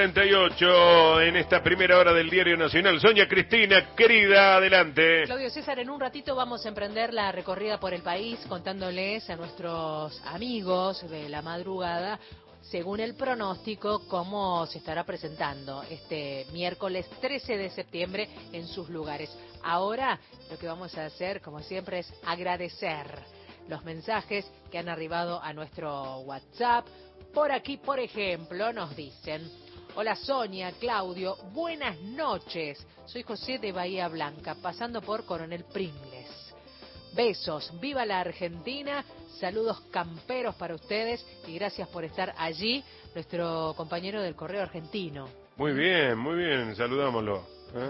3:48 en esta primera hora del Diario Nacional. Sonia Cristina, querida, adelante. Claudio César, en un ratito vamos a emprender la recorrida por el país contándoles a nuestros amigos de la madrugada, según el pronóstico, cómo se estará presentando este miércoles 13 de septiembre en sus lugares. Ahora lo que vamos a hacer, como siempre, es agradecer los mensajes que han arribado a nuestro WhatsApp. Por aquí, por ejemplo, nos dicen: hola Sonia, Claudio, buenas noches. Soy José de Bahía Blanca, pasando por Coronel Pringles. Besos, viva la Argentina, saludos camperos para ustedes y gracias por estar allí, nuestro compañero del Correo Argentino. Muy bien, saludámoslo.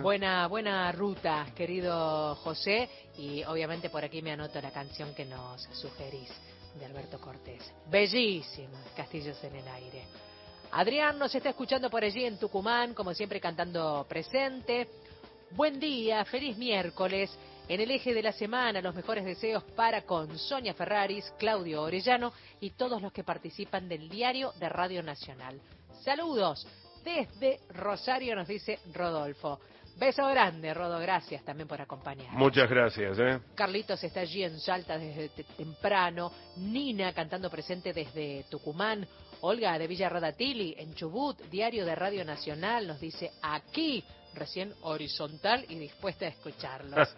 Buena ruta, querido José, y obviamente por aquí me anoto la canción que nos sugerís, de Alberto Cortés. Bellísima, Castillos en el Aire. Adrián nos está escuchando por allí en Tucumán, como siempre cantando presente. Buen día, feliz miércoles. En el eje de la semana, los mejores deseos para con Sonia Ferraris, Claudio Orellano y todos los que participan del Diario de Radio Nacional. Saludos desde Rosario, nos dice Rodolfo. Beso grande, Rodo, gracias también por acompañarnos. Muchas gracias. Carlitos está allí en Salta desde temprano. Nina cantando presente desde Tucumán. Olga de Villa Radatili en Chubut, Diario de Radio Nacional, nos dice aquí, recién horizontal y dispuesta a escucharlos.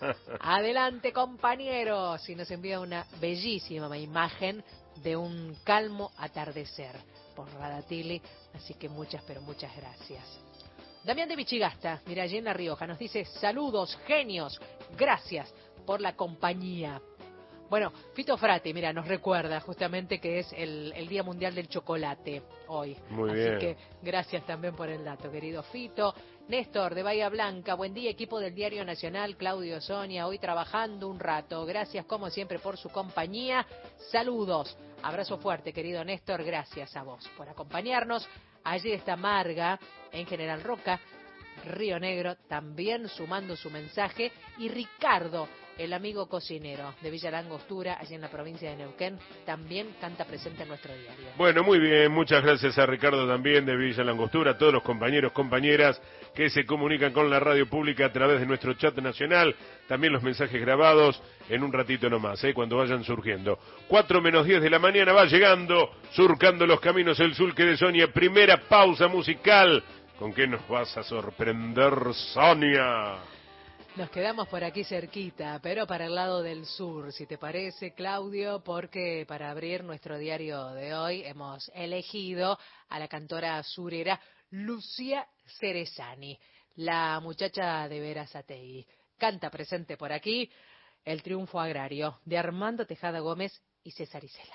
Adelante, compañeros. Y nos envía una bellísima imagen de un calmo atardecer por Radatili. Así que muchas, pero muchas gracias. Damián de Vichigasta, mira, allí en La Rioja, nos dice: saludos, genios, gracias por la compañía. Bueno, Fito Frati, mira, nos recuerda justamente que es el Día Mundial del Chocolate hoy. Muy Así bien. que gracias también por el dato, querido Fito. Néstor, de Bahía Blanca, buen día, equipo del Diario Nacional, Claudio, Sonia, hoy trabajando un rato. Gracias, como siempre, por su compañía. Saludos. Abrazo fuerte, querido Néstor, gracias a vos por acompañarnos. Allí está Marga, en General Roca, Río Negro, también sumando su mensaje. Y Ricardo, el amigo cocinero de Villa Langostura, allí en la provincia de Neuquén, también canta presente en nuestro diario. Bueno, muy bien, muchas gracias a Ricardo también de Villa Langostura, a todos los compañeros, compañeras que se comunican con la radio pública a través de nuestro chat nacional, también los mensajes grabados en un ratito nomás, cuando vayan surgiendo. 4:10 de la mañana va llegando, surcando los caminos el sulque de Sonia, primera pausa musical. ¿Con qué nos vas a sorprender, Sonia? Nos quedamos por aquí cerquita, pero para el lado del sur, si te parece, Claudio, porque para abrir nuestro diario de hoy hemos elegido a la cantora surera Lucía Cerezani, la muchacha de Berazategui. Canta presente por aquí El Triunfo Agrario, de Armando Tejada Gómez y César Isela.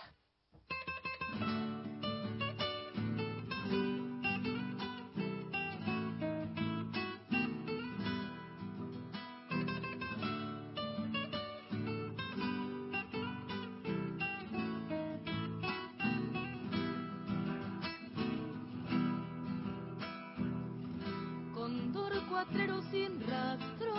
Cuatrero sin rastros,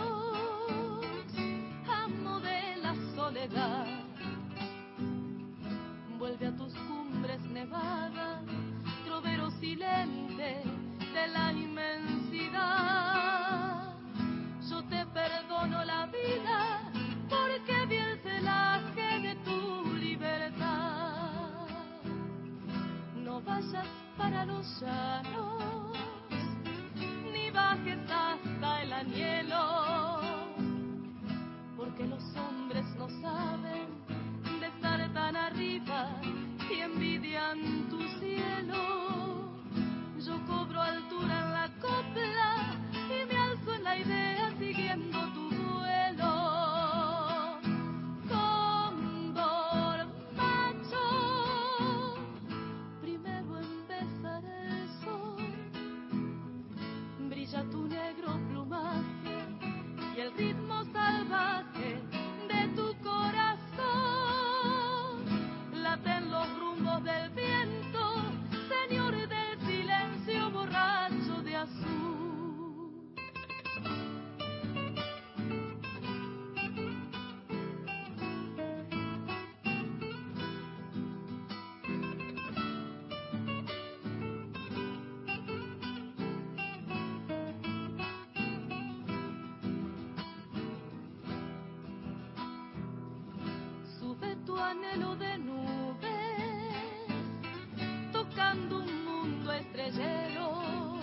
amo de la soledad, vuelve a tus cumbres nevadas, trovero silente de la inmensidad. Yo te perdono la vida porque vi el celaje de tu libertad. No vayas para los llanos, bajes hasta el anhelo, porque los hombres no saben de estar tan arriba y envidian tu cielo. Yo cobro altura en la copla y me alzo en la idea siguiendo tu vuelo. Cóndor macho, primero empezar el sol, brilla tu negro plumaje y el ritmo salvaje de tu corazón. Laten los rumbos del viento, señor del silencio borracho de azul. tu anhelo de nubes, tocando un mundo estrellero,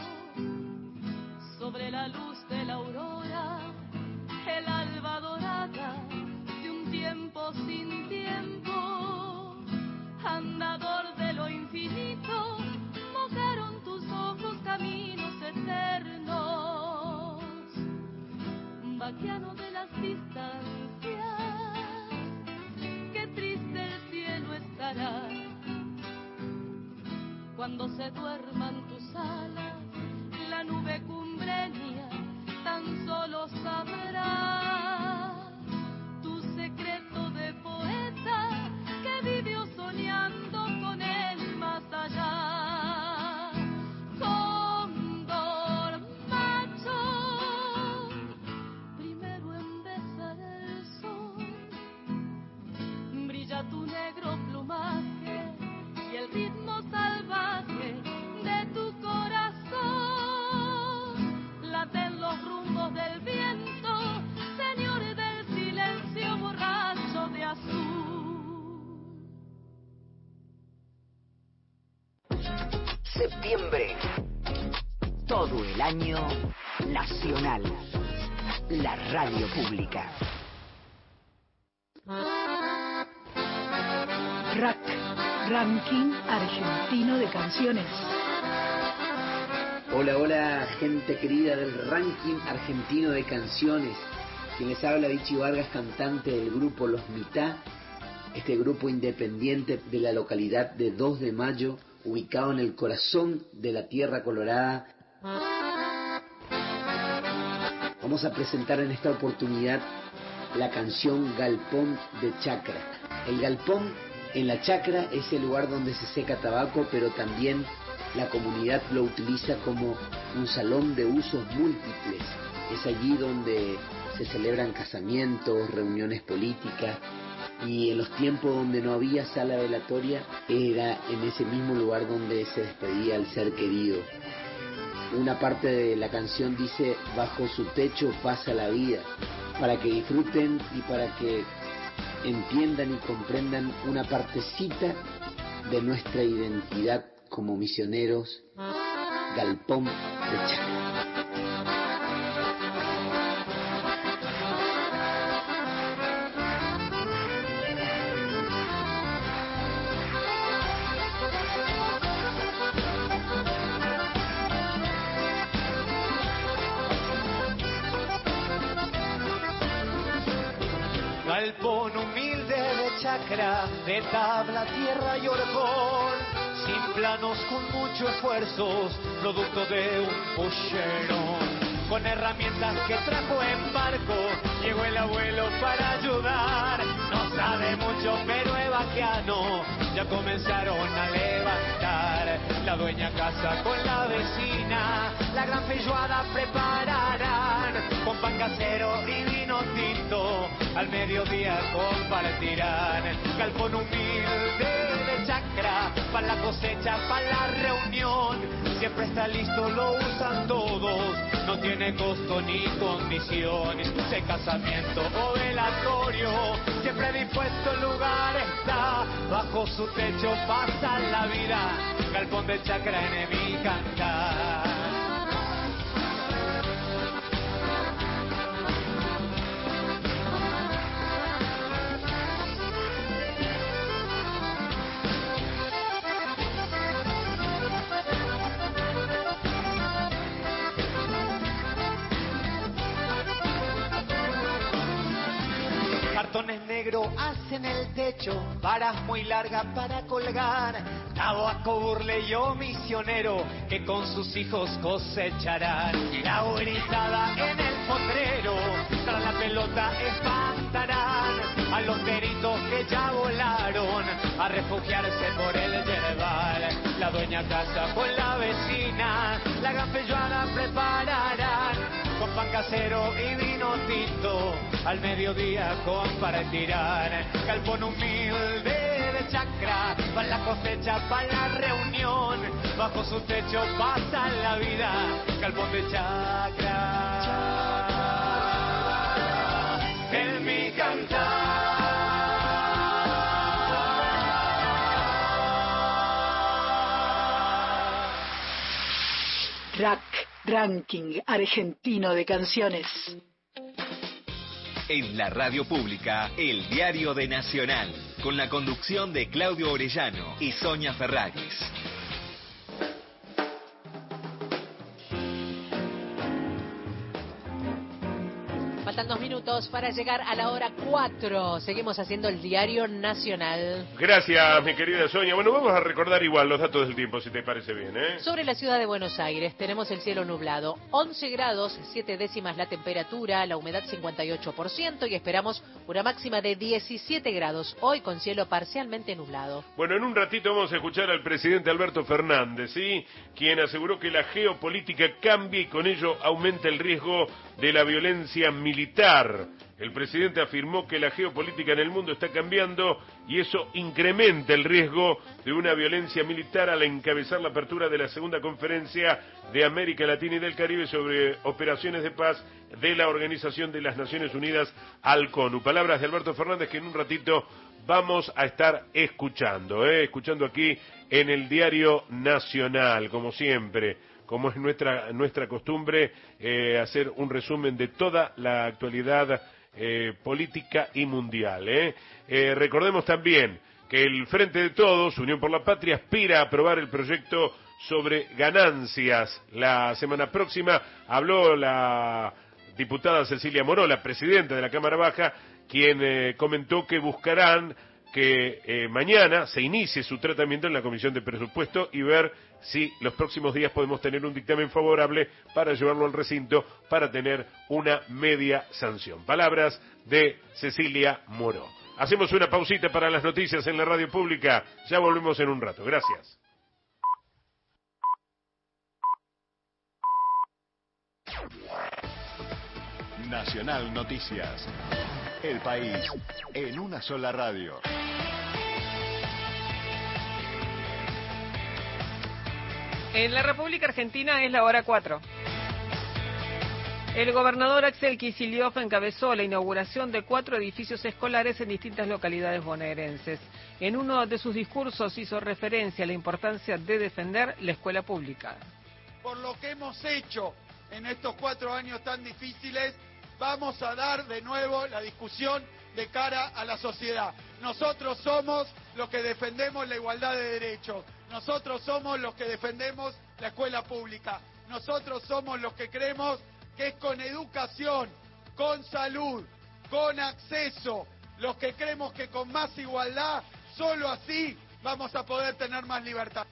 sobre la luz de la aurora, el alba dorada de un tiempo sin tiempo, andador de lo infinito, mojaron tus ojos caminos eternos, vaquiano de las distancias, qué triste el cielo estará cuando se duerman tus alas, la nube cumbreña tan solo sabrá tu secreto de poeta que vivió soñando con el más allá. Cóndor macho, primero en besar el sol, brilla tu negro plumaje y el ritmo salvaje de tu corazón, laten los rumbos del viento, señor del silencio borracho de azul. Septiembre, todo el año nacional, la radio pública. RAC, Ranking Argentino de Canciones. Hola, hola, gente querida del Ranking Argentino de Canciones. Quien les habla, Vichy Vargas, cantante del grupo Los Mitad, este grupo independiente de la localidad de 2 de Mayo, ubicado en el corazón de la Tierra Colorada. Vamos a presentar en esta oportunidad la canción Galpón de Chacra. El galpón en la chacra es el lugar donde se seca tabaco, pero también la comunidad lo utiliza como un salón de usos múltiples. Es allí donde se celebran casamientos, reuniones políticas, y en los tiempos donde no había sala velatoria, era en ese mismo lugar donde se despedía al ser querido. Una parte de la canción dice: bajo su techo pasa la vida, para que disfruten y para que entiendan y comprendan una partecita de nuestra identidad como misioneros. Galpón de Chacra. Galpón humilde de chacra, de tabla, tierra y hormigón, sin planos, con mucho esfuerzo, producto de un pollero. Con herramientas que trajo en barco, llegó el abuelo para ayudar. No sabe mucho, pero es vaquiano, ya comenzaron a levantar. La dueña casa con la vecina, la gran feijoada prepararán, con pan casero y vino tinto, al mediodía compartirán. Galpón humilde de chacra, para la cosecha, para la reunión, siempre está listo, lo usan todos, no tiene costo ni condición. De casamiento o velatorio, siempre dispuesto el lugar está, bajo su techo pasa la vida. Galpón de chacra en mi cantar. Cartones negros hacen el techo, varas muy largas para colgar, tabaco, burlillo misionero que con sus hijos cosecharán. La gurizada en el potrero, tras la pelota espantarán a los peritos que ya volaron a refugiarse por el yerbal. La dueña casa con la vecina, la gran feijoada prepararán, con pan casero y vino tinto, al mediodía compartirán. Galpón humilde de chacra, para la cosecha, para la reunión, bajo su techo pasa la vida. Galpón de chacra, en mi cantar. RAC, Ranking Argentino de Canciones. En la radio pública, el diario de Nacional, con la conducción de Claudio Orellano y Sonia Ferraris. Faltan 2 minutos para llegar a la hora 4. Seguimos haciendo el diario nacional. Gracias, mi querida Sonia. Bueno, vamos a recordar igual los datos del tiempo, si te parece bien, ¿eh? Sobre la ciudad de Buenos Aires, tenemos el cielo nublado. 11 grados, 7 décimas la temperatura, la humedad 58% y esperamos una máxima de 17 grados, hoy con cielo parcialmente nublado. Bueno, en un ratito vamos a escuchar al presidente Alberto Fernández, ¿sí? Quien aseguró que la geopolítica cambia y con ello aumenta el riesgo de la violencia militar. El presidente afirmó que la geopolítica en el mundo está cambiando y eso incrementa el riesgo de una violencia militar al encabezar la apertura de la segunda conferencia de América Latina y del Caribe sobre operaciones de paz de la Organización de las Naciones Unidas, ALCONU. Palabras de Alberto Fernández que en un ratito vamos a estar escuchando aquí en el Diario Nacional, como siempre. Como es nuestra costumbre, hacer un resumen de toda la actualidad política y mundial. Recordemos también que el Frente de Todos, Unión por la Patria, aspira a aprobar el proyecto sobre ganancias. La semana próxima habló la diputada Cecilia Moró, la presidenta de la Cámara Baja, quien comentó que buscarán que mañana se inicie su tratamiento en la Comisión de Presupuesto y ver si los próximos días podemos tener un dictamen favorable para llevarlo al recinto para tener una media sanción. Palabras de Cecilia Moró. Hacemos una pausita para las noticias en la radio pública. Ya volvemos en un rato. Gracias. Nacional Noticias. El país en una sola radio. En la República Argentina es la hora 4. El gobernador Axel Kicillof encabezó la inauguración de 4 edificios escolares en distintas localidades bonaerenses. En uno de sus discursos hizo referencia a la importancia de defender la escuela pública. Por lo que hemos hecho en estos 4 años tan difíciles, vamos a dar de nuevo la discusión de cara a la sociedad. Nosotros somos los que defendemos la igualdad de derechos. Nosotros somos los que defendemos la escuela pública. Nosotros somos los que creemos que es con educación, con salud, con acceso, los que creemos que con más igualdad, solo así vamos a poder tener más libertad.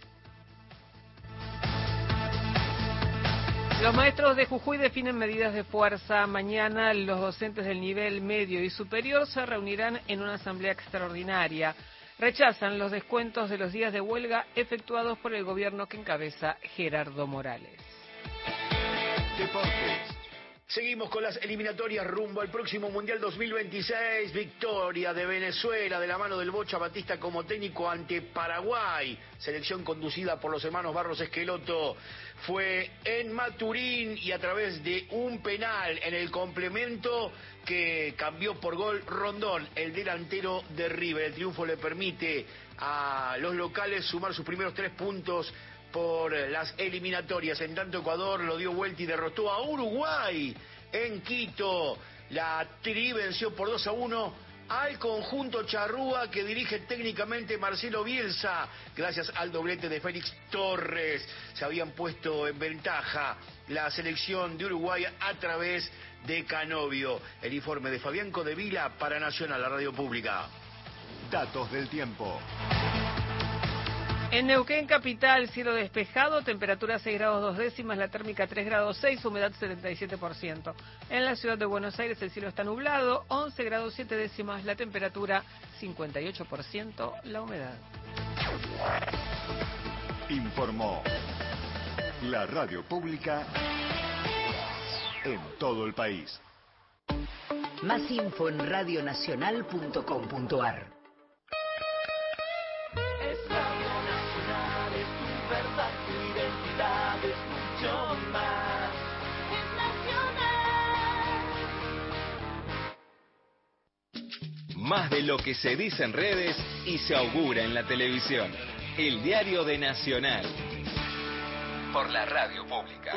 Los maestros de Jujuy definen medidas de fuerza. Mañana los docentes del nivel medio y superior se reunirán en una asamblea extraordinaria. Rechazan los descuentos de los días de huelga efectuados por el gobierno que encabeza Gerardo Morales. Deportes. Seguimos con las eliminatorias rumbo al próximo Mundial 2026. Victoria de Venezuela de la mano del Bocha Batista como técnico ante Paraguay. Selección conducida por los hermanos Barros Esqueloto. Fue en Maturín y a través de un penal en el complemento que cambió por gol Rondón, el delantero de River. El triunfo le permite a los locales sumar sus primeros 3 puntos por las eliminatorias. En tanto, Ecuador lo dio vuelta y derrotó a Uruguay en Quito. La Tri venció por 2-1 al conjunto charrúa que dirige técnicamente Marcelo Bielsa. Gracias al doblete de Félix Torres se habían puesto en ventaja la selección de Uruguay a través de Canovio. El informe de Fabián Codevila para Nacional, la radio pública. Datos del tiempo. En Neuquén capital, cielo despejado, temperatura 6 grados 2 décimas, la térmica 3 grados 6, humedad 77%. En la ciudad de Buenos Aires el cielo está nublado, 11 grados 7 décimas, la temperatura 58%, la humedad. Informó la radio pública en todo el país. Más info en radionacional.com.ar. Más de lo que se dice en redes y se augura en la televisión. El diario de Nacional. por la radio pública.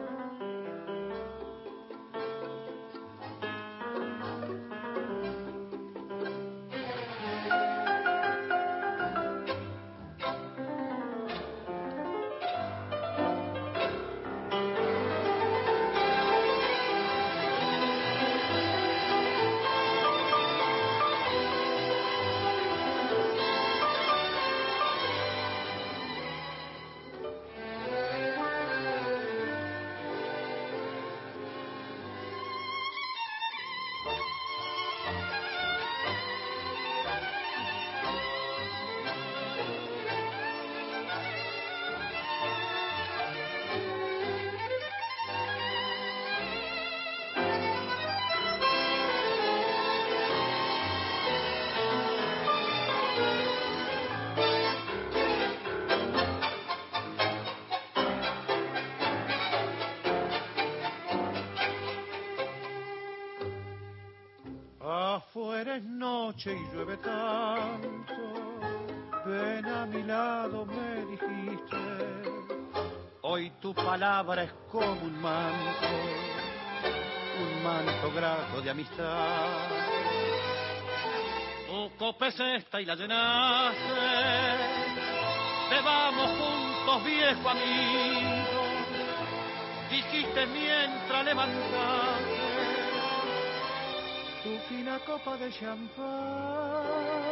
Afuera es noche y llueve tanto, ven a mi lado, me dijiste. Hoy tu palabra es como un manto grato de amistad. Tu copa es esta y la llenaste, bebamos juntos, viejo amigo, dijiste mientras levantaste tu fina copa de champán.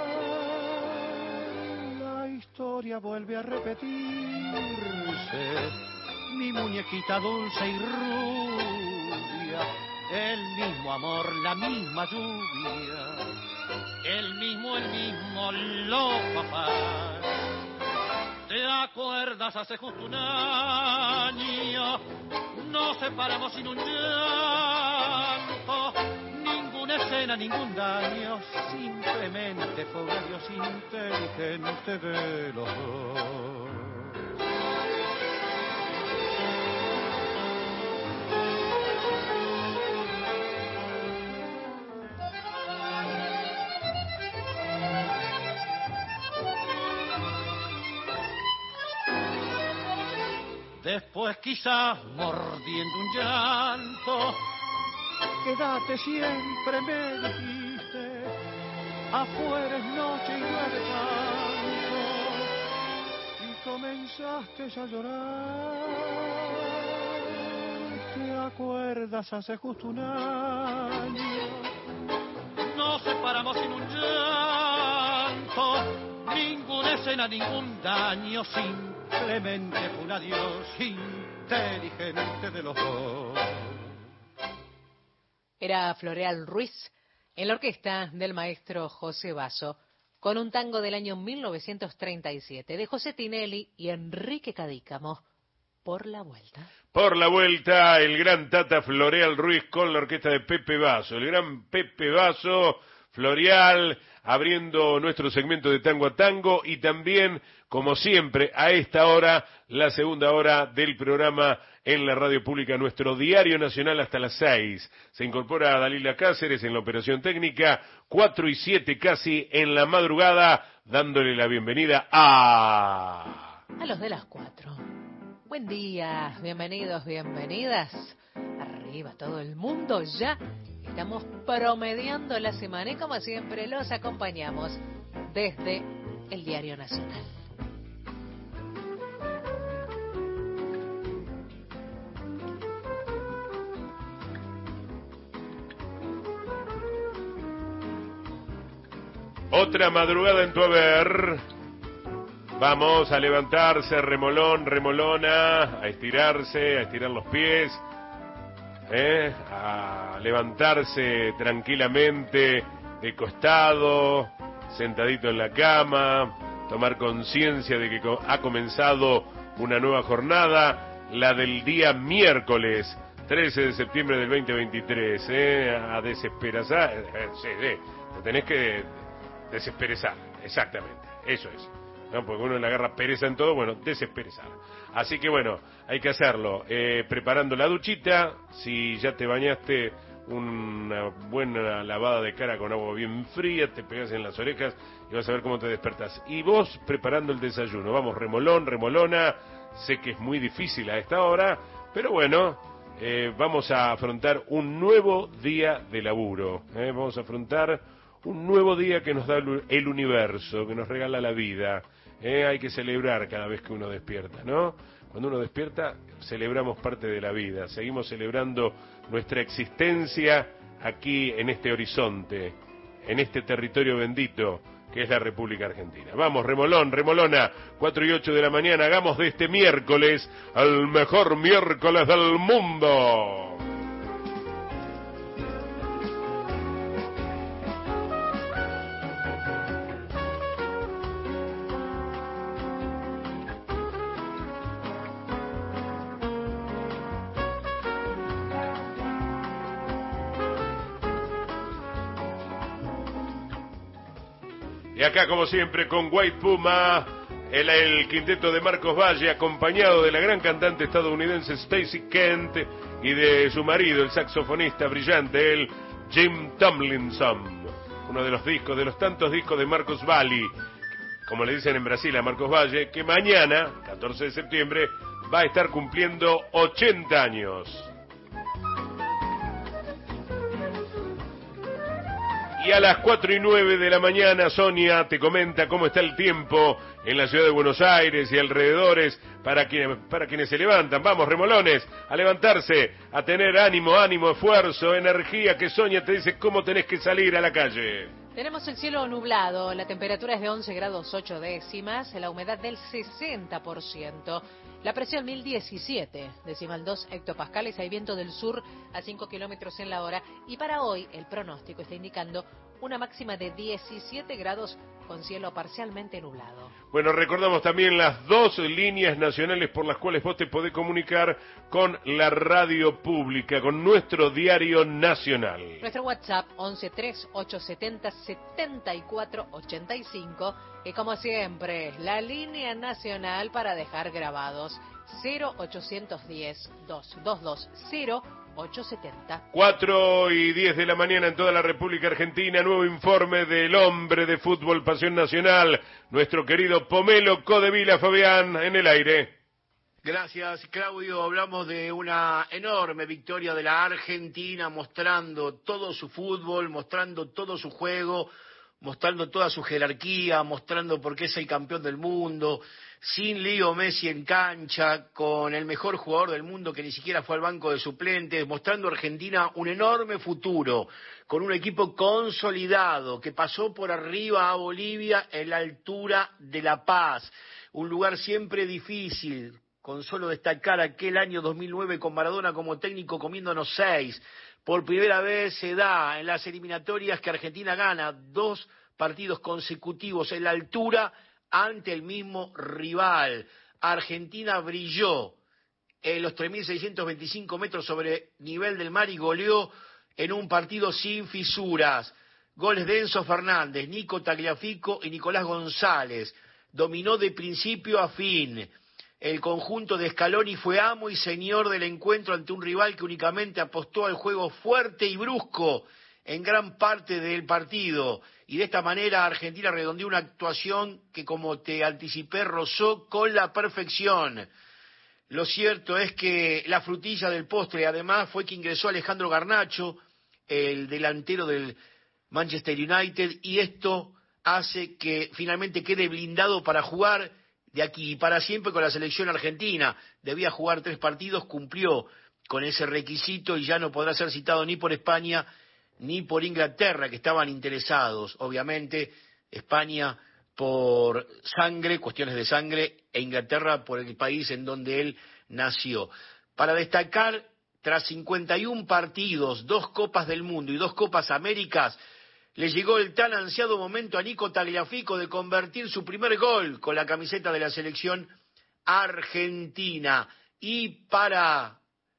La historia vuelve a repetirse, mi muñequita dulce y rubia, el mismo amor, la misma lluvia, el mismo loco afán. ¿Te acuerdas? Hace justo un año nos separamos sin un llanto, ninguna escena, ningún daño, simplemente fue un adiós inteligente de los dos. Después quizás mordiendo un llanto, quédate siempre, me dijiste, afuera es noche y llueve tanto, y comenzaste a llorar. ¿Te acuerdas? Hace justo un año nos separamos sin un llanto, ninguna escena, ningún daño, simplemente fue un adiós inteligente de los dos. Era Floreal Ruiz en la orquesta del maestro José Basso, con un tango del año 1937 de José Tinelli y Enrique Cadícamo, Por la Vuelta. Por la Vuelta, el gran Tata Floreal Ruiz con la orquesta de Pepe Basso, el gran Pepe Basso, Floreal, abriendo nuestro segmento de Tango a Tango, y también, como siempre, a esta hora, la segunda hora del programa en la radio pública, nuestro diario nacional hasta las 6. Se incorpora Dalila Cáceres en la operación técnica, 4:07 casi en la madrugada, dándole la bienvenida a los de las 4. Buen día, bienvenidos, bienvenidas. Arriba todo el mundo ya. Estamos promediando la semana y como siempre los acompañamos desde el Diario Nacional. Otra madrugada en tu haber. Vamos a levantarse, remolón, remolona, a estirarse, a estirar los pies, a levantarse tranquilamente de costado, sentadito en la cama, tomar conciencia de que ha comenzado una nueva jornada, la del día miércoles 13 de septiembre del 2023, a desesperazar, te tenés que desesperezar, exactamente, eso es. No, porque uno le agarra pereza en todo, bueno, desesperezar. Así que bueno, hay que hacerlo, preparando la duchita, si ya te bañaste, una buena lavada de cara con agua bien fría, te pegas en las orejas y vas a ver cómo te despertás. Y vos preparando el desayuno, vamos, remolón, remolona, Sé que es muy difícil a esta hora, pero bueno, vamos a afrontar un nuevo día de laburo. Vamos a afrontar un nuevo día que nos da el universo, que nos regala la vida. Hay que celebrar cada vez que uno despierta, ¿no? Cuando uno despierta, celebramos parte de la vida. Seguimos celebrando nuestra existencia aquí en este horizonte, en este territorio bendito que es la República Argentina. Vamos, remolón, remolona, 4 y 8 de la mañana, hagamos de este miércoles el mejor miércoles del mundo. Y acá, como siempre, con White Puma, el quinteto de Marcos Valle, acompañado de la gran cantante estadounidense Stacey Kent y de su marido, el saxofonista brillante, el Jim Tomlinson. Uno de los tantos discos de Marcos Valle, como le dicen en Brasil a Marcos Valle, que mañana, 14 de septiembre, va a estar cumpliendo 80 años. Y a las 4 y 9 de la mañana, Sonia te comenta cómo está el tiempo en la ciudad de Buenos Aires y alrededores para quienes se levantan. Vamos, remolones, a levantarse, a tener ánimo, esfuerzo, energía, que Sonia te dice cómo tenés que salir a la calle. Tenemos el cielo nublado, la temperatura es de 11 grados 8 décimas, la humedad del 60%. La presión 1017, decimal 2 hectopascales, hay viento del sur a 5 kilómetros en la hora. Y para hoy el pronóstico está indicando una máxima de 17 grados con cielo parcialmente nublado. Bueno, recordamos también las 2 líneas nacionales por las cuales vos te podés comunicar con la radio pública, con nuestro diario nacional. Nuestro WhatsApp 1138707485 y como siempre, la línea nacional para dejar grabados 0810-222-0870. 4 y 10 de la mañana en toda la República Argentina, nuevo informe del hombre de fútbol Pasión Nacional, nuestro querido Pomelo Codevila. Fabián, en el aire. Gracias, Claudio. Hablamos de una enorme victoria de la Argentina, mostrando todo su fútbol, mostrando todo su juego, mostrando toda su jerarquía, mostrando por qué es el campeón del mundo, sin Leo Messi en cancha, con el mejor jugador del mundo que ni siquiera fue al banco de suplentes, mostrando a Argentina un enorme futuro, con un equipo consolidado que pasó por arriba a Bolivia en la altura de La Paz, un lugar siempre difícil, con solo destacar aquel año 2009 con Maradona como técnico comiéndonos 6. Por primera vez se da en las eliminatorias que Argentina gana 2 partidos consecutivos en la altura ante el mismo rival. Argentina brilló en los 3.625 metros sobre nivel del mar y goleó en un partido sin fisuras. Goles de Enzo Fernández, Nico Tagliafico y Nicolás González. Dominó de principio a fin. El conjunto de Scaloni fue amo y señor del encuentro ante un rival que únicamente apostó al juego fuerte y brusco en gran parte del partido. Y de esta manera Argentina redondeó una actuación que, como te anticipé, rozó con la perfección. Lo cierto es que la frutilla del postre, además, fue que ingresó Alejandro Garnacho, el delantero del Manchester United, y esto hace que finalmente quede blindado para jugar de aquí y para siempre con la selección argentina. Debía jugar 3 partidos, cumplió con ese requisito y ya no podrá ser citado ni por España ni por Inglaterra, que estaban interesados, obviamente, España por sangre, cuestiones de sangre, e Inglaterra por el país en donde él nació. Para destacar, tras 51 partidos, 2 Copas del Mundo y 2 Copas Américas, le llegó el tan ansiado momento a Nico Tagliafico de convertir su primer gol con la camiseta de la selección argentina. Y para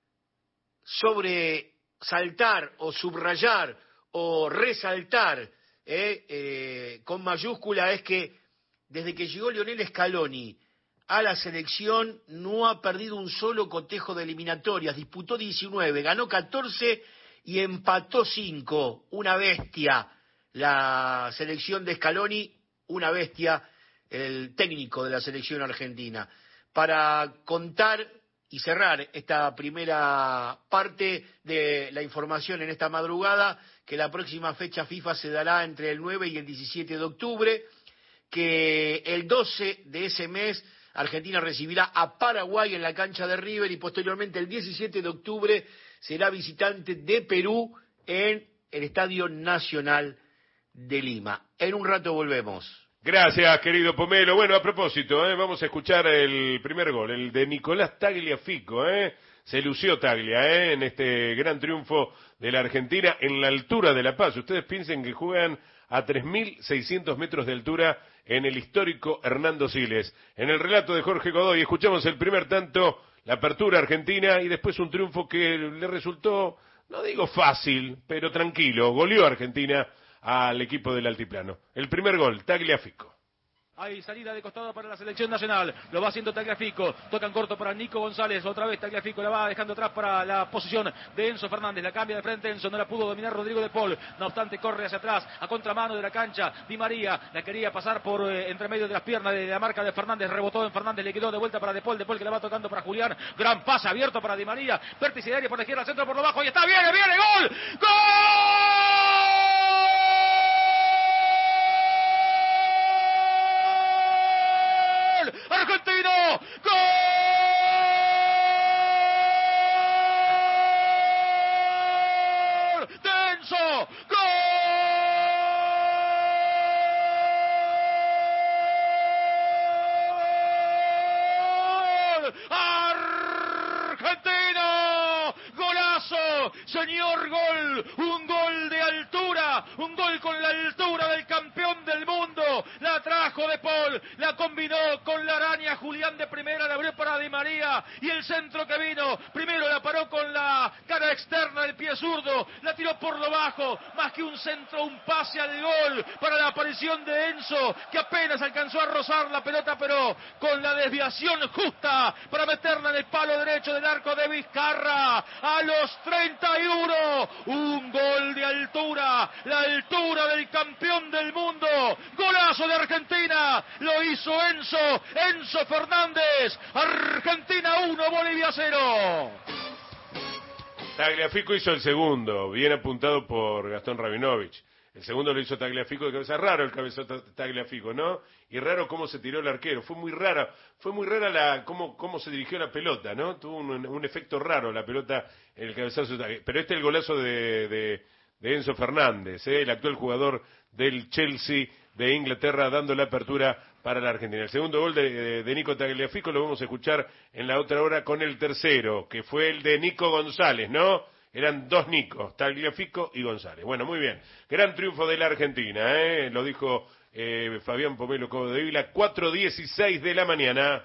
sobresaltar o subrayar o resaltar con mayúscula es que desde que llegó Lionel Scaloni a la selección no ha perdido un solo cotejo de eliminatorias, disputó 19, ganó 14 y empató 5, una bestia. La selección de Scaloni, una bestia, el técnico de la selección argentina. para contar y cerrar esta primera parte de la información en esta madrugada, que la próxima fecha FIFA se dará entre el 9 y el 17 de octubre, que el 12 de ese mes Argentina recibirá a Paraguay en la cancha de River y posteriormente el 17 de octubre será visitante de Perú en el Estadio Nacional de Lima. En un rato volvemos. Gracias, querido Pomelo. Bueno, a propósito, vamos a escuchar el primer gol, el de Nicolás Tagliafico. Se lució Taglia en este gran triunfo de la Argentina en la altura de La Paz. Ustedes piensen que juegan a 3.600 metros de altura en el histórico Hernando Siles. En el relato de Jorge Godoy escuchamos el primer tanto, la apertura argentina, y después un triunfo que le resultó, no digo fácil, pero tranquilo. Goleó Argentina al equipo del Altiplano. El primer gol, Tagliafico. Hay salida de costado para la selección nacional, lo va haciendo Tagliafico, tocan corto para Nico González, otra vez Tagliafico la va dejando atrás para la posición de Enzo Fernández, la cambia de frente Enzo, no la pudo dominar Rodrigo de Paul, no obstante corre hacia atrás, a contramano de la cancha, Di María, la quería pasar por entre medio de las piernas de la marca de Fernández, rebotó en Fernández, le quedó de vuelta para de Paul que la va tocando para Julián, gran pase abierto para Di María, vértice de área por la izquierda, centro por lo bajo, y está, viene, gol, ¡gol! ¡Argentino! ¡Gol! ¡Denso! ¡Gol! ¡Argentino! ¡Golazo! Señor gol, un gol de altura, un gol con la altura del campeón del mundo, la trajo de Paul, la combinó con la araña Julián de primera, la abrió para Di María, y el centro que vino, primero la paró con la cara externa del pie zurdo, la tiró por lo bajo, más que un centro, un pase al gol, para la aparición de Enzo, que apenas alcanzó a rozar la pelota, pero con la desviación justa, para meterla en el palo derecho del arco de Vizcarra, a los 31, un gol de altura, la altura del campeón del mundo, golazo de Argentina, lo hizo Enzo Fernández, Argentina 1, Bolivia 0. Tagliafico hizo el segundo, bien apuntado por Gastón Rabinovich. El segundo lo hizo Tagliafico de cabeza. Raro el cabezazo Tagliafico, ¿no? Y raro cómo se tiró el arquero. Fue muy rara cómo se dirigió la pelota, ¿no? Tuvo un efecto raro la pelota en el cabezazo. Pero el golazo de Enzo Fernández, el actual jugador del Chelsea de Inglaterra, dando la apertura para la Argentina. El segundo gol de Nico Tagliafico lo vamos a escuchar en la otra hora con el tercero, que fue el de Nico González, ¿no? Eran dos Nicos, Tagliafico y González. Bueno, muy bien. Gran triunfo de la Argentina, lo dijo Fabián Pomelo Cobo de Vila, 4:16 de la mañana.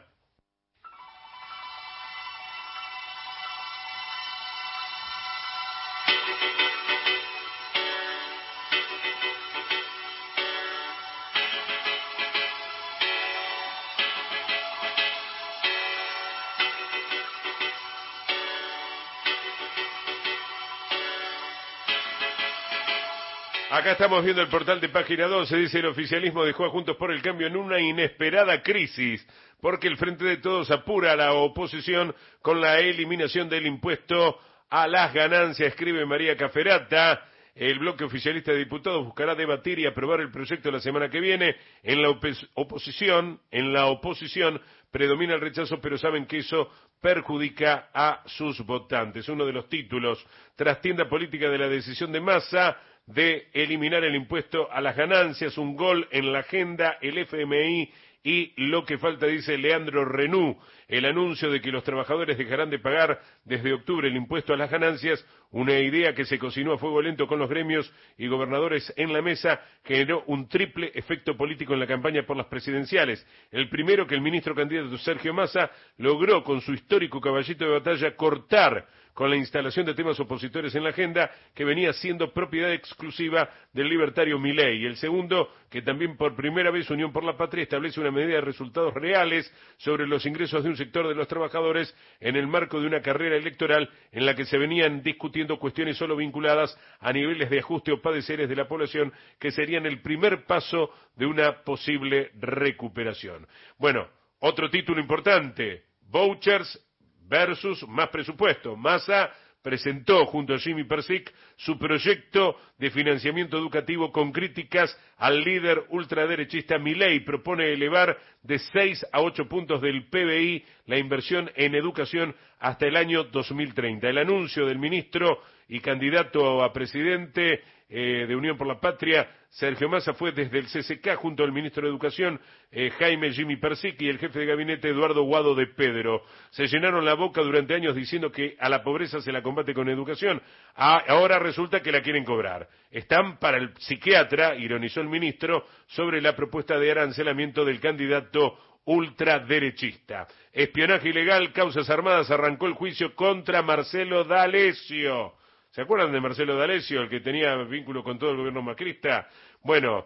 Acá estamos viendo el portal de Página 12, dice: el oficialismo dejó a Juntos por el Cambio en una inesperada crisis, porque el Frente de Todos apura a la oposición con la eliminación del impuesto a las ganancias, escribe María Caferata. El bloque oficialista de diputados buscará debatir y aprobar el proyecto la semana que viene. En la oposición predomina el rechazo, pero saben que eso perjudica a sus votantes. Uno de los títulos: trastienda política de la decisión de Massa de eliminar el impuesto a las ganancias, un gol en la agenda, el FMI y lo que falta, dice Leandro Renú, el anuncio de que los trabajadores dejarán de pagar desde octubre el impuesto a las ganancias, una idea que se cocinó a fuego lento con los gremios y gobernadores en la mesa, generó un triple efecto político en la campaña por las presidenciales. El primero, que el ministro candidato Sergio Massa logró con su histórico caballito de batalla cortar con la instalación de temas opositores en la agenda, que venía siendo propiedad exclusiva del libertario Milei. Y el segundo, que también por primera vez Unión por la Patria establece una medida de resultados reales sobre los ingresos de un sector de los trabajadores en el marco de una carrera electoral en la que se venían discutiendo cuestiones solo vinculadas a niveles de ajuste o padeceres de la población, que serían el primer paso de una posible recuperación. Bueno, Otro título importante, vouchers versus más presupuesto. Massa presentó junto a Jimmy Persic su proyecto de financiamiento educativo con críticas al líder ultraderechista Milei. Propone elevar de 6 a 8 puntos del PBI la inversión en educación hasta el año 2030. El anuncio del ministro y candidato a presidente de Unión por la Patria, Sergio Massa, fue desde el CCK junto al ministro de Educación, Jaime Jimmy Persic, y el jefe de gabinete, Eduardo Guado de Pedro. Se llenaron la boca durante años diciendo que a la pobreza se la combate con educación. Ahora resulta que la quieren cobrar. Están para el psiquiatra, ironizó el ministro, sobre la propuesta de arancelamiento del candidato ultraderechista. Espionaje ilegal, causas armadas, arrancó el juicio contra Marcelo D'Alessio. ¿Se acuerdan de Marcelo D'Alessio, el que tenía vínculo con todo el gobierno macrista? Bueno,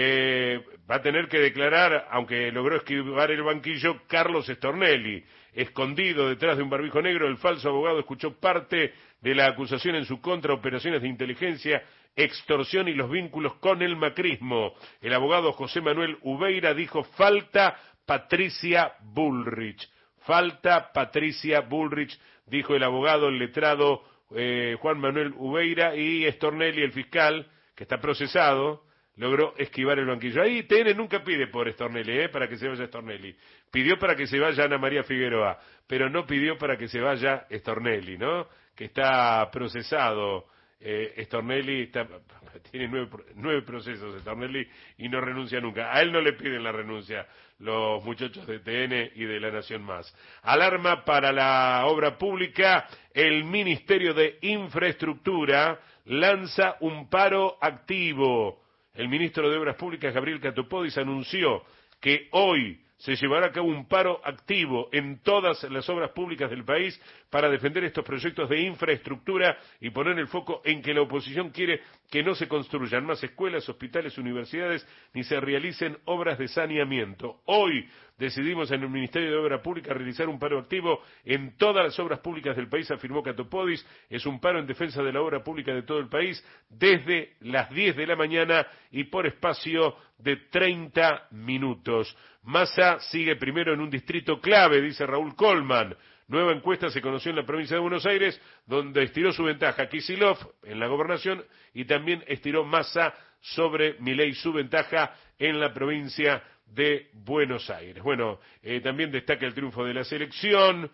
va a tener que declarar, aunque logró esquivar el banquillo, Carlos Stornelli. Escondido detrás de un barbijo negro, el falso abogado escuchó parte de la acusación en su contra, operaciones de inteligencia, extorsión y los vínculos con el macrismo. El abogado José Manuel Ubeira dijo: falta Patricia Bullrich. Falta Patricia Bullrich, dijo el abogado, el letrado Juan Manuel Ubeira, y Stornelli, el fiscal, que está procesado, logró esquivar el banquillo. Ahí TN nunca pide por Stornelli, para que se vaya Stornelli. Pidió para que se vaya Ana María Figueroa, pero no pidió para que se vaya Stornelli, ¿no? Que está procesado. Stornelli tiene 9 procesos, Stornelli, y no renuncia nunca. A él no le piden la renuncia los muchachos de TN y de La Nación Más. Alarma para la obra pública. El Ministerio de Infraestructura lanza un paro activo. El ministro de Obras Públicas, Gabriel Catopodis, anunció que hoy se llevará a cabo un paro activo en todas las obras públicas del país para defender estos proyectos de infraestructura y poner el foco en que la oposición quiere que no se construyan más escuelas, hospitales, universidades, ni se realicen obras de saneamiento. Hoy decidimos en el Ministerio de Obras Públicas realizar un paro activo en todas las obras públicas del país, afirmó Catopodis. Es un paro en defensa de la obra pública de todo el país desde las 10 de la mañana y por espacio de 30 minutos. Massa sigue primero en un distrito clave, dice Raúl Colman. Nueva encuesta se conoció en la provincia de Buenos Aires, donde estiró su ventaja Kicillof en la gobernación y también estiró Massa sobre Milei su ventaja en la provincia de Buenos Aires. Bueno, también destaca el triunfo de la selección,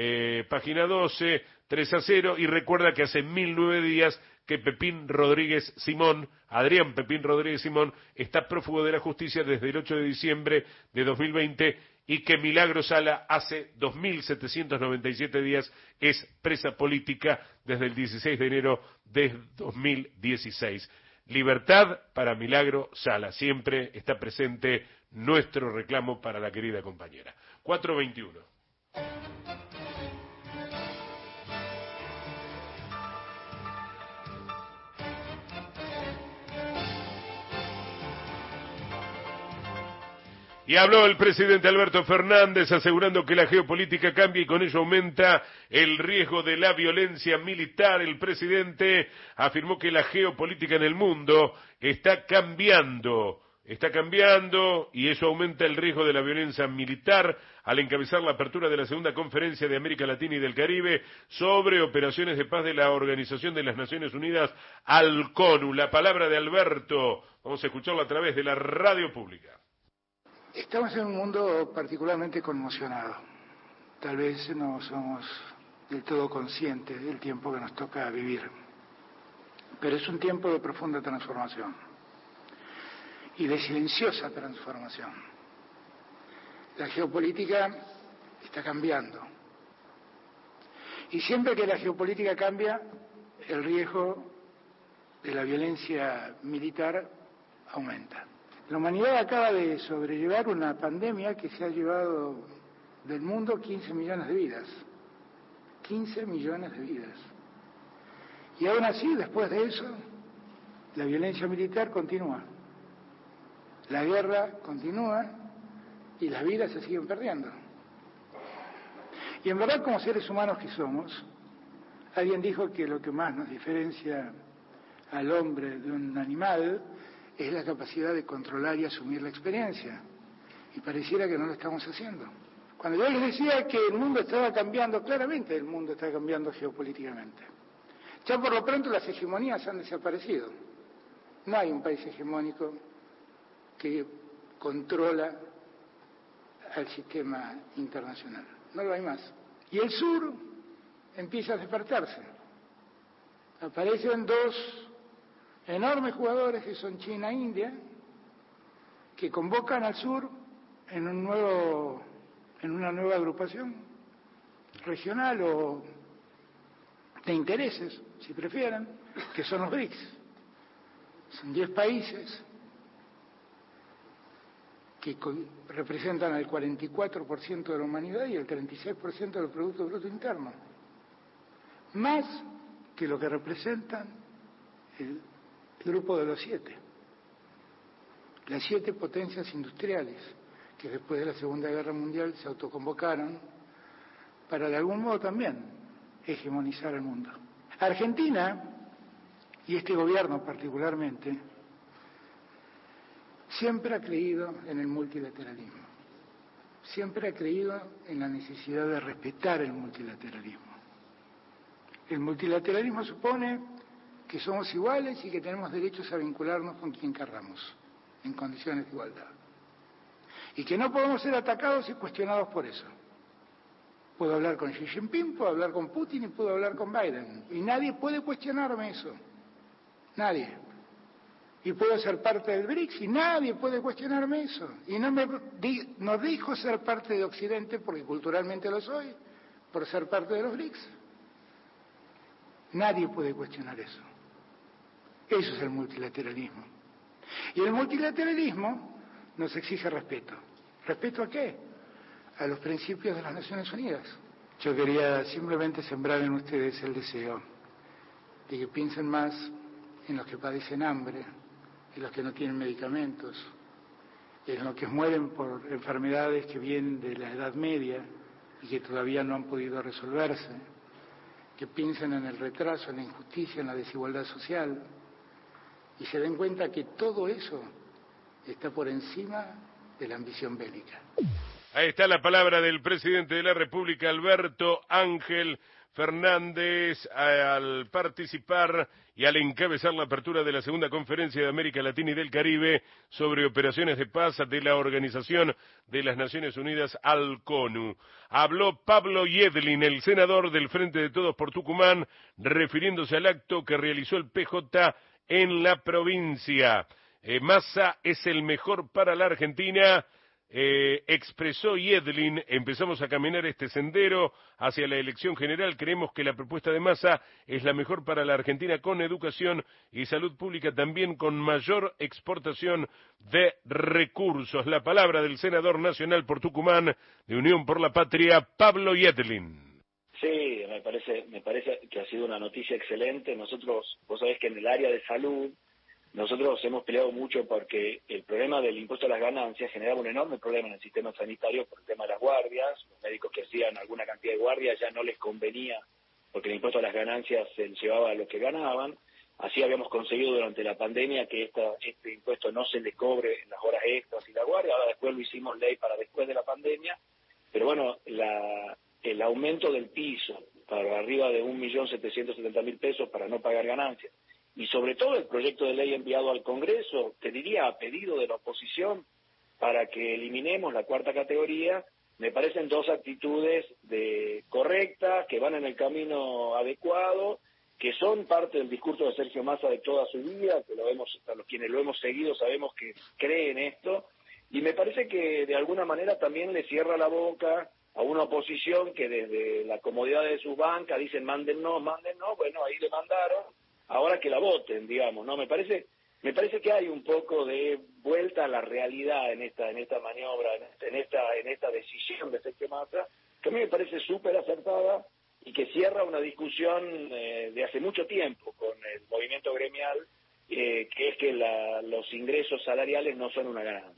página 12, 3-0, y recuerda que hace 1009 días que Adrián Pepín Rodríguez Simón, está prófugo de la justicia desde el 8 de diciembre de 2020 y que Milagro Sala hace 2.797 días es presa política desde el 16 de enero de 2016. Libertad para Milagro Sala. Siempre está presente nuestro reclamo para la querida compañera. 4:21. Y habló el presidente Alberto Fernández asegurando que la geopolítica cambia y con ello aumenta el riesgo de la violencia militar. El presidente afirmó que la geopolítica en el mundo está cambiando y eso aumenta el riesgo de la violencia militar al encabezar la apertura de la segunda conferencia de América Latina y del Caribe sobre operaciones de paz de la Organización de las Naciones Unidas, ALCONU. La palabra de Alberto, vamos a escucharla a través de la radio pública. Estamos en un mundo particularmente conmocionado. Tal vez no somos del todo conscientes del tiempo que nos toca vivir. Pero es un tiempo de profunda transformación y de silenciosa transformación. La geopolítica está cambiando. Y siempre que la geopolítica cambia, el riesgo de la violencia militar aumenta. La humanidad acaba de sobrellevar una pandemia que se ha llevado del mundo 15 millones de vidas. 15 millones de vidas. Y aún así, después de eso, la violencia militar continúa. La guerra continúa y las vidas se siguen perdiendo. Y en verdad, como seres humanos que somos, alguien dijo que lo que más nos diferencia al hombre de un animal es la capacidad de controlar y asumir la experiencia. Y pareciera que no lo estamos haciendo. Cuando yo les decía que el mundo estaba cambiando, claramente el mundo está cambiando geopolíticamente. Ya por lo pronto las hegemonías han desaparecido. No hay un país hegemónico que controla al sistema internacional. No lo hay más. Y el sur empieza a despertarse. Aparecen dos enormes jugadores que son China e India, que convocan al sur en una nueva agrupación regional o de intereses, si prefieren, que son los BRICS. Son 10 países que representan el 44% de la humanidad y el 36% del Producto Bruto Interno. Más que lo que representan el grupo de los 7. Las 7 potencias industriales que después de la Segunda Guerra Mundial se autoconvocaron para de algún modo también hegemonizar el mundo. Argentina, y este gobierno particularmente, siempre ha creído en el multilateralismo. Siempre ha creído en la necesidad de respetar el multilateralismo. El multilateralismo supone que somos iguales y que tenemos derechos a vincularnos con quien querramos, en condiciones de igualdad. Y que no podemos ser atacados y cuestionados por eso. Puedo hablar con Xi Jinping, puedo hablar con Putin y puedo hablar con Biden. Y nadie puede cuestionarme eso. Nadie. Y puedo ser parte del BRICS y nadie puede cuestionarme eso. Y no dijo ser parte de Occidente porque culturalmente lo soy, por ser parte de los BRICS. Nadie puede cuestionar eso. Eso es el multilateralismo. Y el multilateralismo nos exige respeto. ¿Respeto a qué? A los principios de las Naciones Unidas. Yo quería simplemente sembrar en ustedes el deseo de que piensen más en los que padecen hambre, en los que no tienen medicamentos, en los que mueren por enfermedades que vienen de la Edad Media y que todavía no han podido resolverse, que piensen en el retraso, en la injusticia, en la desigualdad social, y se den cuenta que todo eso está por encima de la ambición bélica. Ahí está la palabra del presidente de la República, Alberto Ángel Fernández, al participar y al encabezar la apertura de la segunda conferencia de América Latina y del Caribe sobre operaciones de paz de la Organización de las Naciones Unidas, ALCONU. Habló Pablo Yedlin, el senador del Frente de Todos por Tucumán, refiriéndose al acto que realizó el PJ en la provincia. Massa es el mejor para la Argentina. Expresó Yedlin, empezamos a caminar este sendero hacia la elección general, creemos que la propuesta de Massa es la mejor para la Argentina con educación y salud pública, también con mayor exportación de recursos. La palabra del senador nacional por Tucumán de Unión por la Patria, Pablo Yedlin. Sí, me parece que ha sido una noticia excelente. Nosotros, vos sabés que en el área de salud, nosotros hemos peleado mucho porque el problema del impuesto a las ganancias generaba un enorme problema en el sistema sanitario por el tema de las guardias. Los médicos que hacían alguna cantidad de guardias ya no les convenía porque el impuesto a las ganancias se llevaba a lo que ganaban. Así habíamos conseguido durante la pandemia que este impuesto no se le cobre en las horas extras y la guardia. Ahora después lo hicimos ley para después de la pandemia. Pero bueno, el aumento del piso para arriba de 1.770.000 pesos para no pagar ganancias, y sobre todo el proyecto de ley enviado al Congreso, te diría a pedido de la oposición, para que eliminemos la cuarta categoría, me parecen dos actitudes correctas, que van en el camino adecuado, que son parte del discurso de Sergio Massa de toda su vida, que lo vemos, a los quienes lo hemos seguido sabemos que cree en esto, y me parece que de alguna manera también le cierra la boca a una oposición que desde la comodidad de sus bancas dicen mándennos, bueno, ahí le mandaron, ahora que la voten, digamos, ¿no? Me parece que hay un poco de vuelta a la realidad en esta maniobra, en esta decisión de Sergio Massa, que a mí me parece súper acertada y que cierra una discusión de hace mucho tiempo con el movimiento gremial, que es que los ingresos salariales no son una ganancia.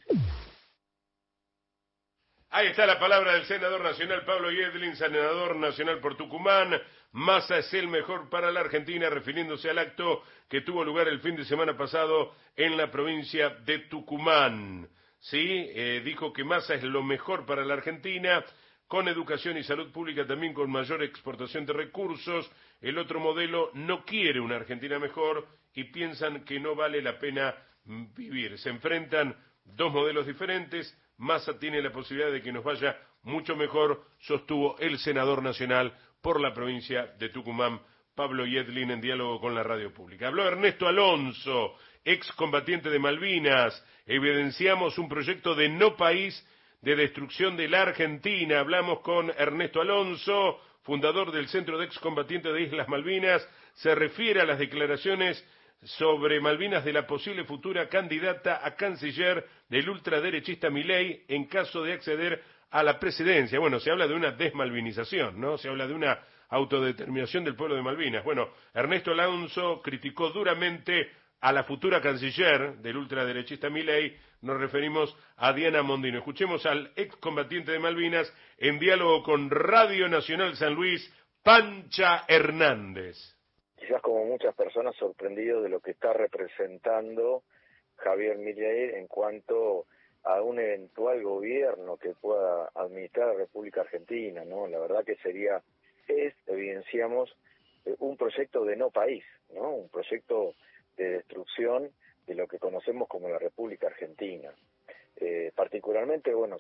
Ahí está la palabra del senador nacional Pablo Yedlin, senador nacional por Tucumán. Massa es el mejor para la Argentina, refiriéndose al acto que tuvo lugar el fin de semana pasado en la provincia de Tucumán. Sí, dijo que Massa es lo mejor para la Argentina con educación y salud pública, también con mayor exportación de recursos. El otro modelo no quiere una Argentina mejor y piensan que no vale la pena vivir. Se enfrentan dos modelos diferentes. Massa tiene la posibilidad de que nos vaya mucho mejor, sostuvo el senador nacional por la provincia de Tucumán, Pablo Yedlin, en diálogo con la radio pública. Habló Ernesto Alonso, excombatiente de Malvinas. Evidenciamos un proyecto de no país, de destrucción de la Argentina. Hablamos con Ernesto Alonso, fundador del Centro de Excombatientes de Islas Malvinas. Se refiere a las declaraciones sobre Malvinas de la posible futura candidata a canciller del ultraderechista Milei en caso de acceder a la presidencia. Bueno, se habla de una desmalvinización, ¿no? Se habla de una autodeterminación del pueblo de Malvinas. Bueno, Ernesto Alonso criticó duramente a la futura canciller del ultraderechista Milei. Nos referimos a Diana Mondino. Escuchemos al excombatiente de Malvinas en diálogo con Radio Nacional San Luis, Pancha Hernández. Quizás como muchas personas sorprendidos de lo que está representando Javier Milei en cuanto a un eventual gobierno que pueda administrar la República Argentina, ¿no? La verdad que evidenciamos un proyecto de no país, ¿no? Un proyecto de destrucción de lo que conocemos como la República Argentina. Particularmente, bueno,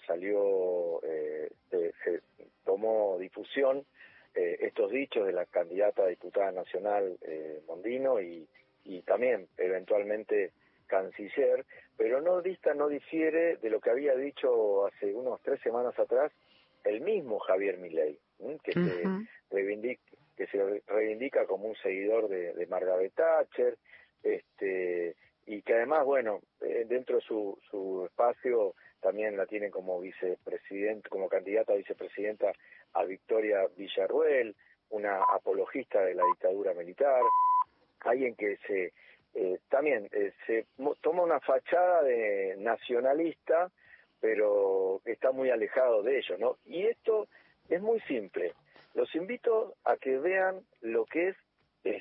se tomó difusión estos dichos de la candidata a diputada nacional Mondino y también eventualmente canciller, pero no difiere de lo que había dicho hace unos 3 semanas atrás el mismo Javier Milei, que se reivindica como un seguidor de Margaret Thatcher, y que además, bueno, dentro de su espacio también la tiene como vicepresidente, como candidata a vicepresidenta a Victoria Villarruel, una apologista de la dictadura militar, alguien que se toma una fachada de nacionalista, pero está muy alejado de ello, ¿no? Y esto es muy simple. Los invito a que vean lo que es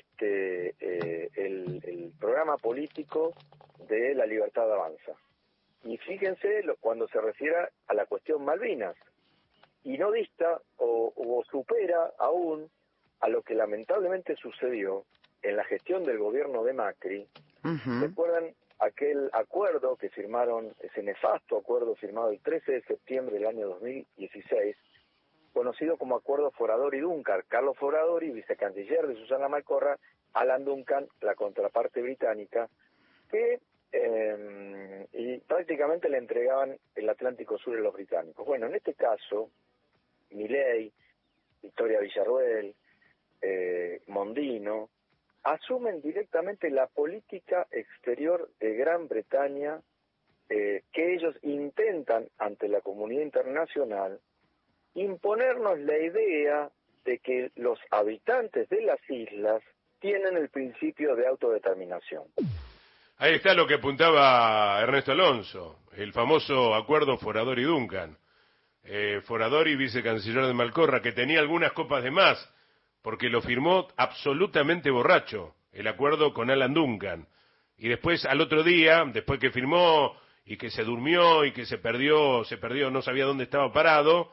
el programa político de La Libertad Avanza. Y fíjense cuando se refiere a la cuestión Malvinas. Y no dista o supera aún a lo que lamentablemente sucedió en la gestión del gobierno de Macri. ¿Recuerdan aquel acuerdo que firmaron, ese nefasto acuerdo firmado el 13 de septiembre del año 2016, conocido como Acuerdo Foradori-Duncan? Carlos Foradori, vicecanciller de Susana Malcorra, Alan Duncan, la contraparte británica, que y prácticamente le entregaban el Atlántico Sur a los británicos. Bueno, en este caso, Milei, Victoria Villarruel, Mondino, asumen directamente la política exterior de Gran Bretaña, que ellos intentan ante la comunidad internacional imponernos la idea de que los habitantes de las islas tienen el principio de autodeterminación. Ahí está lo que apuntaba Ernesto Alonso, el famoso acuerdo Foradori-Duncan. Foradori, vicecanciller de Malcorra, que tenía algunas copas de más, porque lo firmó absolutamente borracho, el acuerdo con Alan Duncan. Y después, al otro día, después que firmó y que se durmió y que se perdió, no sabía dónde estaba parado,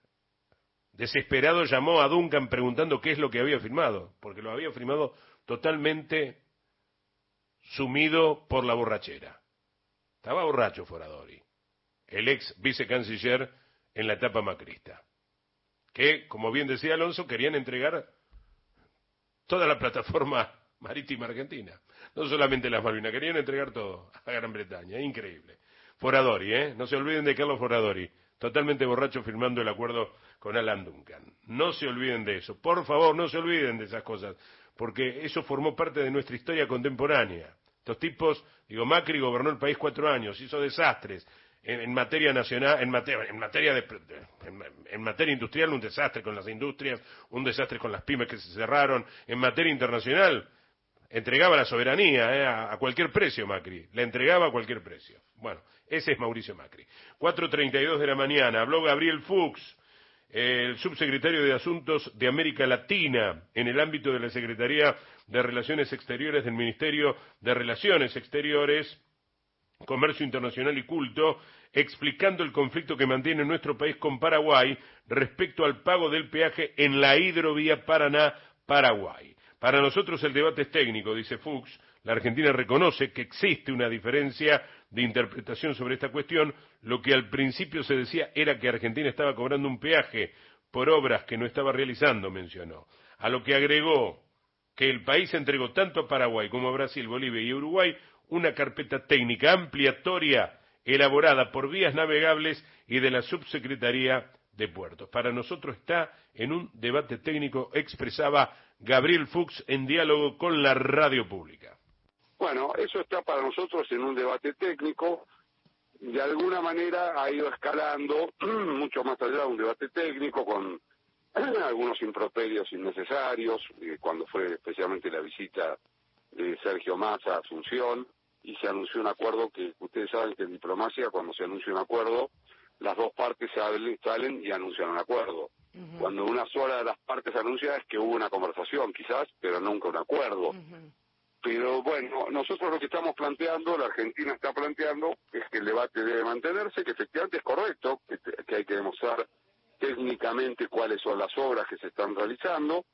desesperado llamó a Duncan preguntando qué es lo que había firmado, porque lo había firmado totalmente sumido por la borrachera. Estaba borracho Foradori, el ex vicecanciller en la etapa macrista, que, como bien decía Alonso, querían entregar toda la plataforma marítima argentina, no solamente las Malvinas, querían entregar todo a Gran Bretaña. Increíble. Foradori, no se olviden de Carlos Foradori, totalmente borracho firmando el acuerdo con Alan Duncan. No se olviden de eso, por favor, no se olviden de esas cosas, porque eso formó parte de nuestra historia contemporánea. Estos tipos, Macri gobernó el país 4 años, hizo desastres en materia nacional, en materia industrial, un desastre con las industrias, un desastre con las pymes que se cerraron. En materia internacional, entregaba la soberanía a cualquier precio Macri, la entregaba a cualquier precio. Bueno, ese es Mauricio Macri. 4:32 de la mañana, habló Gabriel Fuchs, el subsecretario de Asuntos de América Latina, en el ámbito de la Secretaría de Relaciones Exteriores del Ministerio de Relaciones Exteriores, Comercio Internacional y Culto, explicando el conflicto que mantiene nuestro país con Paraguay respecto al pago del peaje en la hidrovía Paraná-Paraguay. Para nosotros el debate es técnico, dice Fuchs. La Argentina reconoce que existe una diferencia de interpretación sobre esta cuestión. Lo que al principio se decía era que Argentina estaba cobrando un peaje por obras que no estaba realizando, mencionó. A lo que agregó que el país entregó tanto a Paraguay como a Brasil, Bolivia y Uruguay una carpeta técnica ampliatoria elaborada por vías navegables y de la Subsecretaría de Puertos. Para nosotros está en un debate técnico, expresaba Gabriel Fuchs en diálogo con la radio pública. Bueno, eso está para nosotros en un debate técnico. De alguna manera ha ido escalando mucho más allá de un debate técnico con algunos improperios innecesarios, cuando fue especialmente la visita de Sergio Massa a Asunción y se anunció un acuerdo que ustedes saben que en diplomacia cuando se anuncia un acuerdo las dos partes salen y anuncian un acuerdo. Cuando una sola de las partes anuncia es que hubo una conversación quizás, pero nunca un acuerdo. Pero bueno, nosotros lo que estamos planteando, la Argentina está planteando, es que el debate debe mantenerse, que efectivamente es correcto, que hay que demostrar técnicamente cuáles son las obras que se están realizando.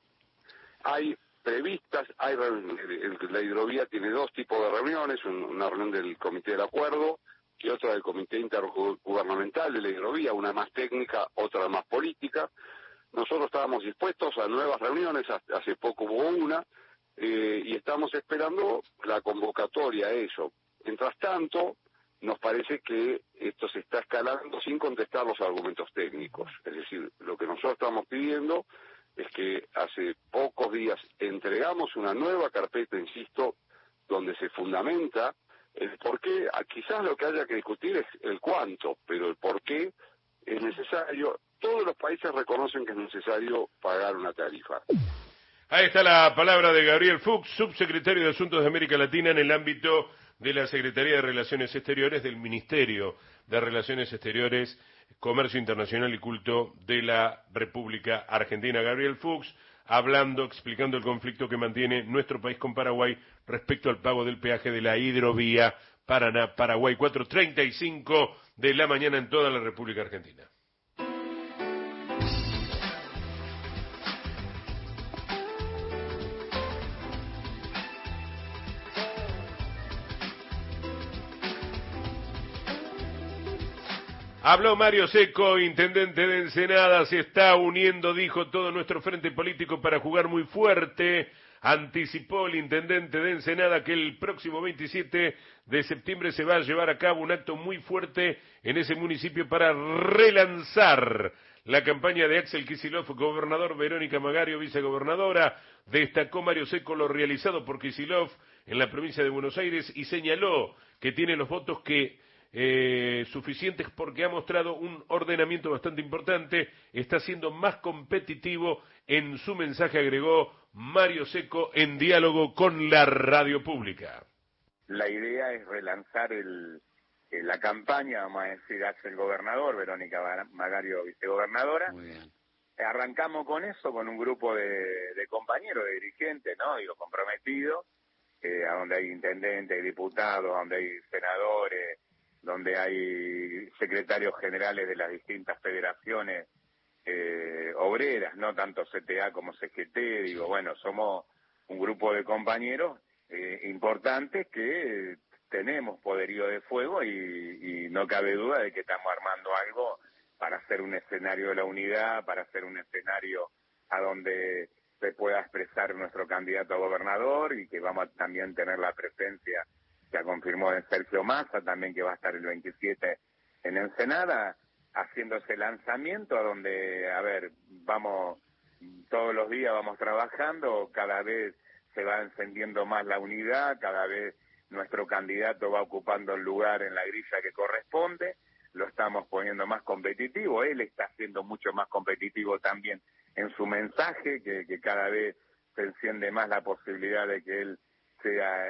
Hay previstas, la hidrovía tiene dos tipos de reuniones, una reunión del Comité del Acuerdo y otra del Comité Intergubernamental de la hidrovía, una más técnica, otra más política. Nosotros estábamos dispuestos a nuevas reuniones, hace poco hubo una, y estamos esperando la convocatoria a eso. Mientras tanto, nos parece que esto se está escalando sin contestar los argumentos técnicos. Es decir, lo que nosotros estamos pidiendo es que hace pocos días entregamos una nueva carpeta, insisto, donde se fundamenta el por qué. Quizás lo que haya que discutir es el cuánto, pero el por qué es necesario. Todos los países reconocen que es necesario pagar una tarifa. Ahí está la palabra de Gabriel Fuchs, subsecretario de Asuntos de América Latina en el ámbito de la Secretaría de Relaciones Exteriores del Ministerio de Relaciones Exteriores, Comercio Internacional y Culto de la República Argentina. Gabriel Fuchs hablando, explicando el conflicto que mantiene nuestro país con Paraguay respecto al pago del peaje de la hidrovía Paraná-Paraguay. 4:35 de la mañana en toda la República Argentina. Habló Mario Seco, intendente de Ensenada, se está uniendo, dijo, todo nuestro frente político para jugar muy fuerte. Anticipó el intendente de Ensenada que el próximo 27 de septiembre se va a llevar a cabo un acto muy fuerte en ese municipio para relanzar la campaña de Axel Kicillof, gobernador, Verónica Magario, vicegobernadora. Destacó Mario Seco lo realizado por Kicillof en la provincia de Buenos Aires y señaló que tiene los votos suficientes porque ha mostrado un ordenamiento bastante importante, está siendo más competitivo. En su mensaje agregó Mario Seco en diálogo con la radio pública. La idea es relanzar la campaña, vamos a decir, Axel gobernador, Verónica Magario vicegobernadora. Muy bien. Arrancamos con eso, con un grupo de compañeros, de dirigentes, ¿no? Digo, comprometidos, a donde hay intendentes, diputados, donde hay senadores, donde hay secretarios generales de las distintas federaciones obreras, no tanto CTA como CGT. Digo, bueno, somos un grupo de compañeros importantes que tenemos poderío de fuego y no cabe duda de que estamos armando algo para hacer un escenario de la unidad, para hacer un escenario a donde se pueda expresar nuestro candidato a gobernador y que vamos a también tener la presencia, ya confirmó de Sergio Massa, también que va a estar el 27 en Ensenada, haciendo ese lanzamiento a donde, a ver, vamos, todos los días vamos trabajando, cada vez se va encendiendo más la unidad, cada vez nuestro candidato va ocupando el lugar en la grilla que corresponde, lo estamos poniendo más competitivo, él está siendo mucho más competitivo también en su mensaje, que cada vez se enciende más la posibilidad de que él sea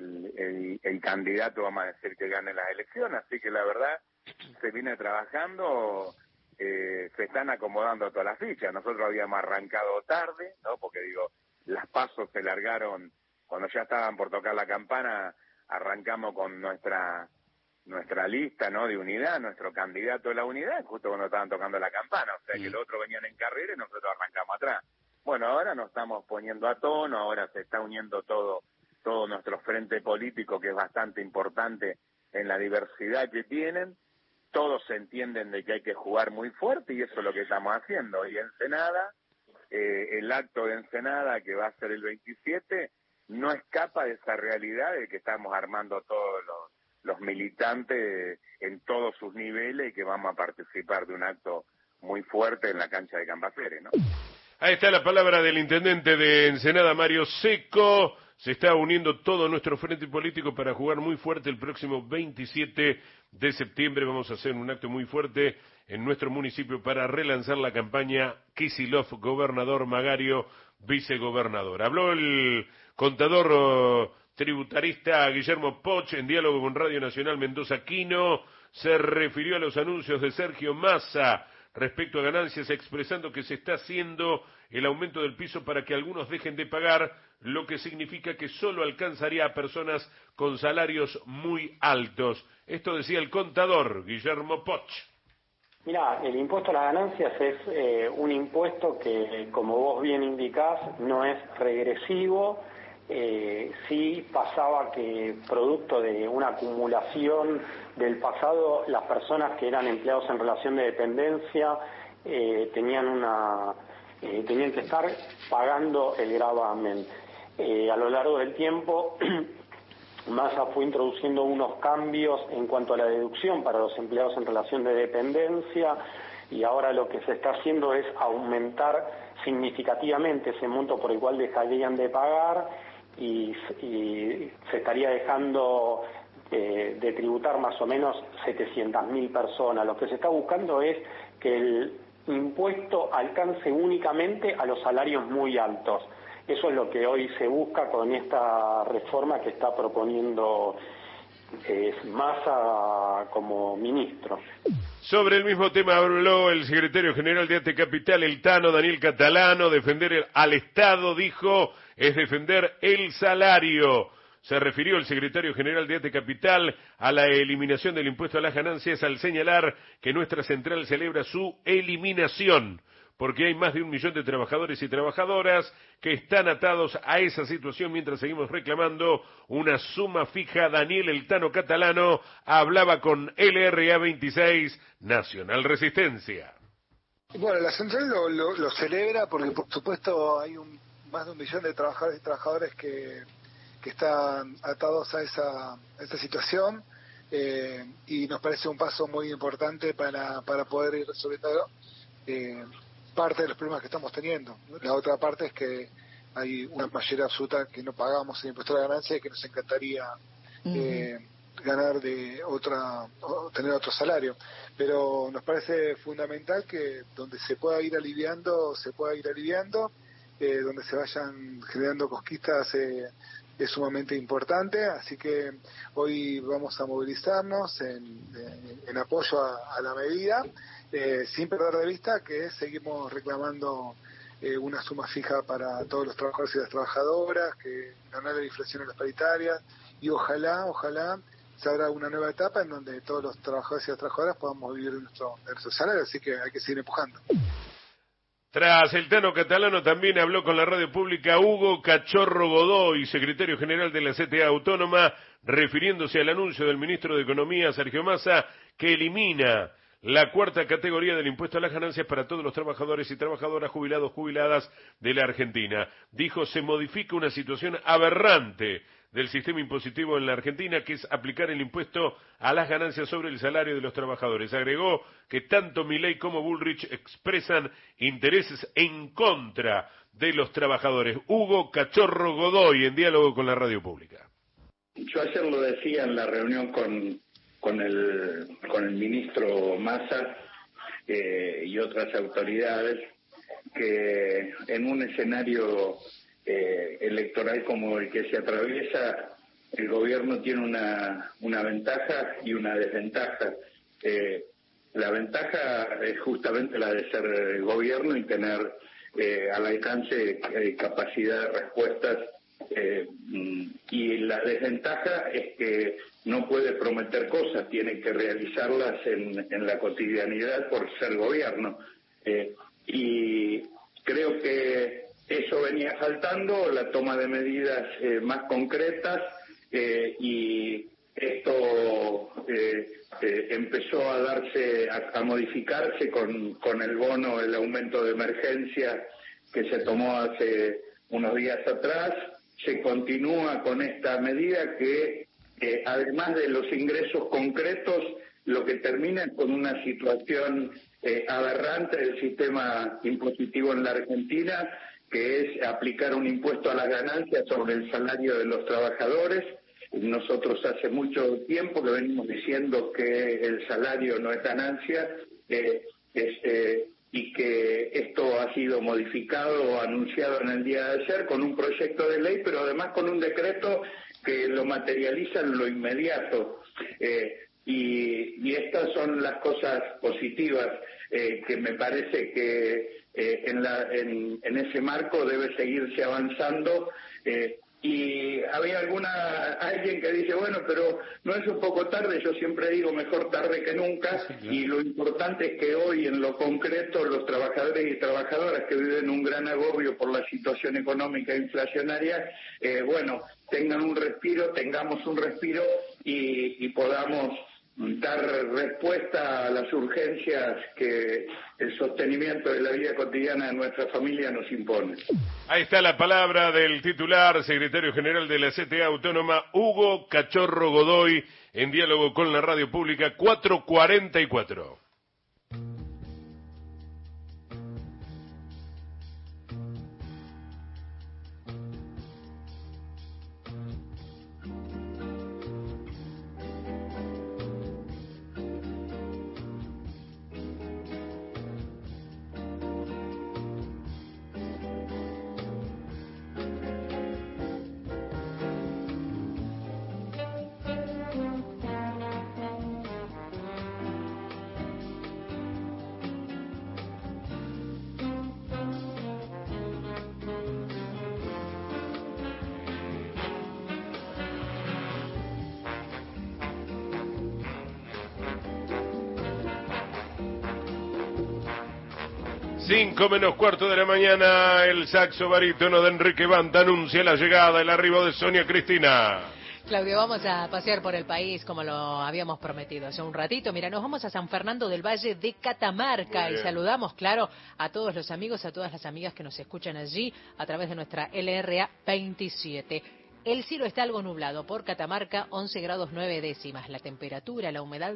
el candidato, vamos a decir, que gane las elecciones. Así que la verdad, se viene trabajando, se están acomodando todas las fichas. Nosotros habíamos arrancado tarde, ¿no? Porque digo, las pasos se largaron, cuando ya estaban por tocar la campana, arrancamos con nuestra nuestra lista, ¿no?, de unidad, nuestro candidato de la unidad, justo cuando estaban tocando la campana, o sea que los otros venían en carrera y nosotros arrancamos atrás. Bueno, ahora nos estamos poniendo a tono, ahora se está uniendo todo nuestro frente político, que es bastante importante en la diversidad que tienen. Todos se entienden de que hay que jugar muy fuerte y eso es lo que estamos haciendo. Y Ensenada, el acto de Ensenada, que va a ser el 27, no escapa de esa realidad de que estamos armando todos los militantes en todos sus niveles y que vamos a participar de un acto muy fuerte en la cancha de Cambaceres, ¿no? Ahí está la palabra del intendente de Ensenada, Mario Seco. Se está uniendo todo nuestro frente político para jugar muy fuerte el próximo 27 de septiembre. Vamos a hacer un acto muy fuerte en nuestro municipio para relanzar la campaña Kicillof, gobernador, Magario, vicegobernador. Habló el contador tributarista Guillermo Poch en diálogo con Radio Nacional Mendoza Quino. Se refirió a los anuncios de Sergio Massa respecto a ganancias, expresando que se está haciendo el aumento del piso para que algunos dejen de pagar, lo que significa que solo alcanzaría a personas con salarios muy altos. Esto decía el contador Guillermo Poch. Mirá, el impuesto a las ganancias es un impuesto que, como vos bien indicás, no es regresivo. Sí pasaba que, producto de una acumulación del pasado, las personas que eran empleados en relación de dependencia tenían que estar pagando el gravamen. A lo largo del tiempo, Massa fue introduciendo unos cambios en cuanto a la deducción para los empleados en relación de dependencia, y ahora lo que se está haciendo es aumentar significativamente ese monto por el cual dejarían de pagar, y se estaría dejando de tributar más o menos 700.000 personas. Lo que se está buscando es que el impuesto alcance únicamente a los salarios muy altos. Eso es lo que hoy se busca con esta reforma que está proponiendo Massa como ministro. Sobre el mismo tema habló el secretario general de ATE Capital, el Tano Daniel Catalano. Defender al Estado, dijo, es defender el salario. Se refirió el secretario general de ATE Capital a la eliminación del impuesto a las ganancias al señalar que nuestra central celebra su eliminación, porque hay más de 1 millón de trabajadores y trabajadoras que están atados a esa situación mientras seguimos reclamando una suma fija. Daniel El Tano Catalano hablaba con LRA 26 Nacional Resistencia. Bueno, la central lo celebra porque, por supuesto, hay más de 1 millón de trabajadores y trabajadoras que están atados a esa situación, y nos parece un paso muy importante para poder ir resolviendo parte de los problemas que estamos teniendo. La otra parte es que hay una mayoría absoluta que no pagamos el impuesto a la ganancia y que nos encantaría ganar tener otro salario, pero nos parece fundamental que donde se pueda ir aliviando, donde se vayan generando cosquillas es sumamente importante, así que hoy vamos a movilizarnos en apoyo a la medida, sin perder de vista que seguimos reclamando una suma fija para todos los trabajadores y las trabajadoras, que ganar la inflación en las paritarias, y ojalá se abra una nueva etapa en donde todos los trabajadores y las trabajadoras podamos vivir de nuestro salario, así que hay que seguir empujando. Tras el Tano Catalano también habló con la radio pública Hugo Cachorro Godoy, secretario general de la CTA Autónoma, refiriéndose al anuncio del ministro de Economía, Sergio Massa, que elimina la 4ª categoría del impuesto a las ganancias para todos los trabajadores y trabajadoras jubilados, jubiladas de la Argentina. Dijo, se modifica una situación aberrante del sistema impositivo en la Argentina, que es aplicar el impuesto a las ganancias sobre el salario de los trabajadores. Agregó que tanto Milei como Bullrich expresan intereses en contra de los trabajadores. Hugo Cachorro Godoy, en diálogo con la radio pública. Yo ayer lo decía en la reunión con el ministro Massa y otras autoridades, que en un escenario electoral como el que se atraviesa, el gobierno tiene una ventaja y una desventaja. La ventaja es justamente la de ser gobierno y tener al alcance capacidad de respuestas Y la desventaja es que no puede prometer cosas, tiene que realizarlas en la cotidianidad por ser gobierno. Y creo que eso venía faltando, la toma de medidas más concretas, y esto empezó a darse, a modificarse con el bono, el aumento de emergencia que se tomó hace unos días atrás. Se continúa con esta medida que, además de los ingresos concretos, lo que termina es con una situación aberrante del sistema impositivo en la Argentina, que es aplicar un impuesto a las ganancias sobre el salario de los trabajadores. Nosotros hace mucho tiempo que venimos diciendo que el salario no es ganancia, y que esto ha sido modificado o anunciado en el día de ayer con un proyecto de ley, pero además con un decreto que lo materializa en lo inmediato. Y estas son las cosas positivas, que me parece que en ese marco debe seguirse avanzando. Y había alguien que dice, bueno, pero no es un poco tarde. Yo siempre digo mejor tarde que nunca, sí, claro. Y lo importante es que hoy, en lo concreto, los trabajadores y trabajadoras que viven un gran agobio por la situación económica e inflacionaria, tengan un respiro, tengamos un respiro y podamos dar respuesta a las urgencias que el sostenimiento de la vida cotidiana de nuestra familia nos impone. Ahí está la palabra del titular, secretario general de la CTA Autónoma, Hugo Cachorro Godoy, en diálogo con la radio pública. 4:44. Cinco menos cuarto de la mañana, el saxo barítono de Enrique Banda anuncia la llegada, el arribo de Sonia Cristina. Claudio, vamos a pasear por el país como lo habíamos prometido hace un ratito. Mira, nos vamos a San Fernando del Valle de Catamarca y saludamos, claro, a todos los amigos, a todas las amigas que nos escuchan allí a través de nuestra LRA 27. El cielo está algo nublado por Catamarca, 11 grados 9 décimas. La temperatura, la humedad,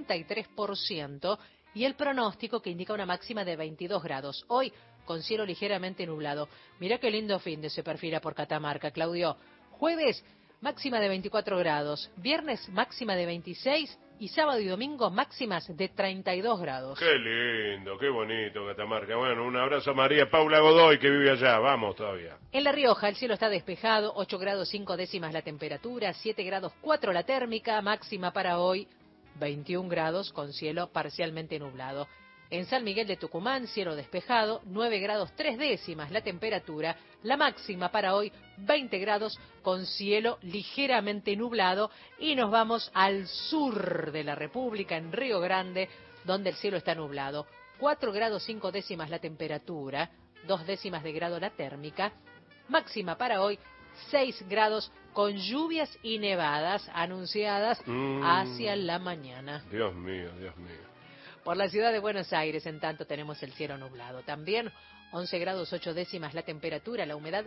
33%. Y el pronóstico que indica una máxima de 22 grados. Hoy, con cielo ligeramente nublado. Mirá qué lindo fin de se perfila por Catamarca, Claudio. Jueves, máxima de 24 grados. Viernes, máxima de 26. Y sábado y domingo, máximas de 32 grados. Qué lindo, qué bonito Catamarca. Bueno, un abrazo a María Paula Godoy, que vive allá. Vamos todavía. En La Rioja, el cielo está despejado. 8 grados 5 décimas la temperatura. 7 grados 4 la térmica. Máxima para hoy, 21 grados con cielo parcialmente nublado. En San Miguel de Tucumán, cielo despejado, 9 grados 3 décimas la temperatura. La máxima para hoy, 20 grados con cielo ligeramente nublado. Y nos vamos al sur de la República, en Río Grande, donde el cielo está nublado. 4 grados 5 décimas la temperatura, 2 décimas de grado la térmica. Máxima para hoy, 6 grados con lluvias y nevadas anunciadas hacia la mañana. Dios mío, Dios mío. Por la ciudad de Buenos Aires, en tanto, tenemos el cielo nublado. También 11 grados 8 décimas la temperatura, la humedad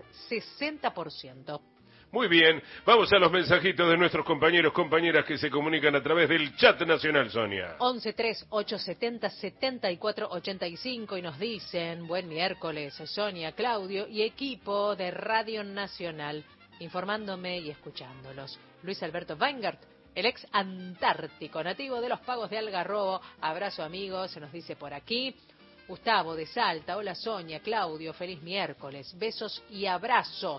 60%. Muy bien, vamos a los mensajitos de nuestros compañeros, compañeras que se comunican a través del chat nacional, Sonia. 1138707485 y nos dicen, buen miércoles, Sonia, Claudio y equipo de Radio Nacional, informándome y escuchándolos. Luis Alberto Weingart, el ex antártico, nativo de los Pagos de Algarrobo, abrazo amigos, se nos dice por aquí. Gustavo de Salta, hola Sonia, Claudio, feliz miércoles, besos y abrazos.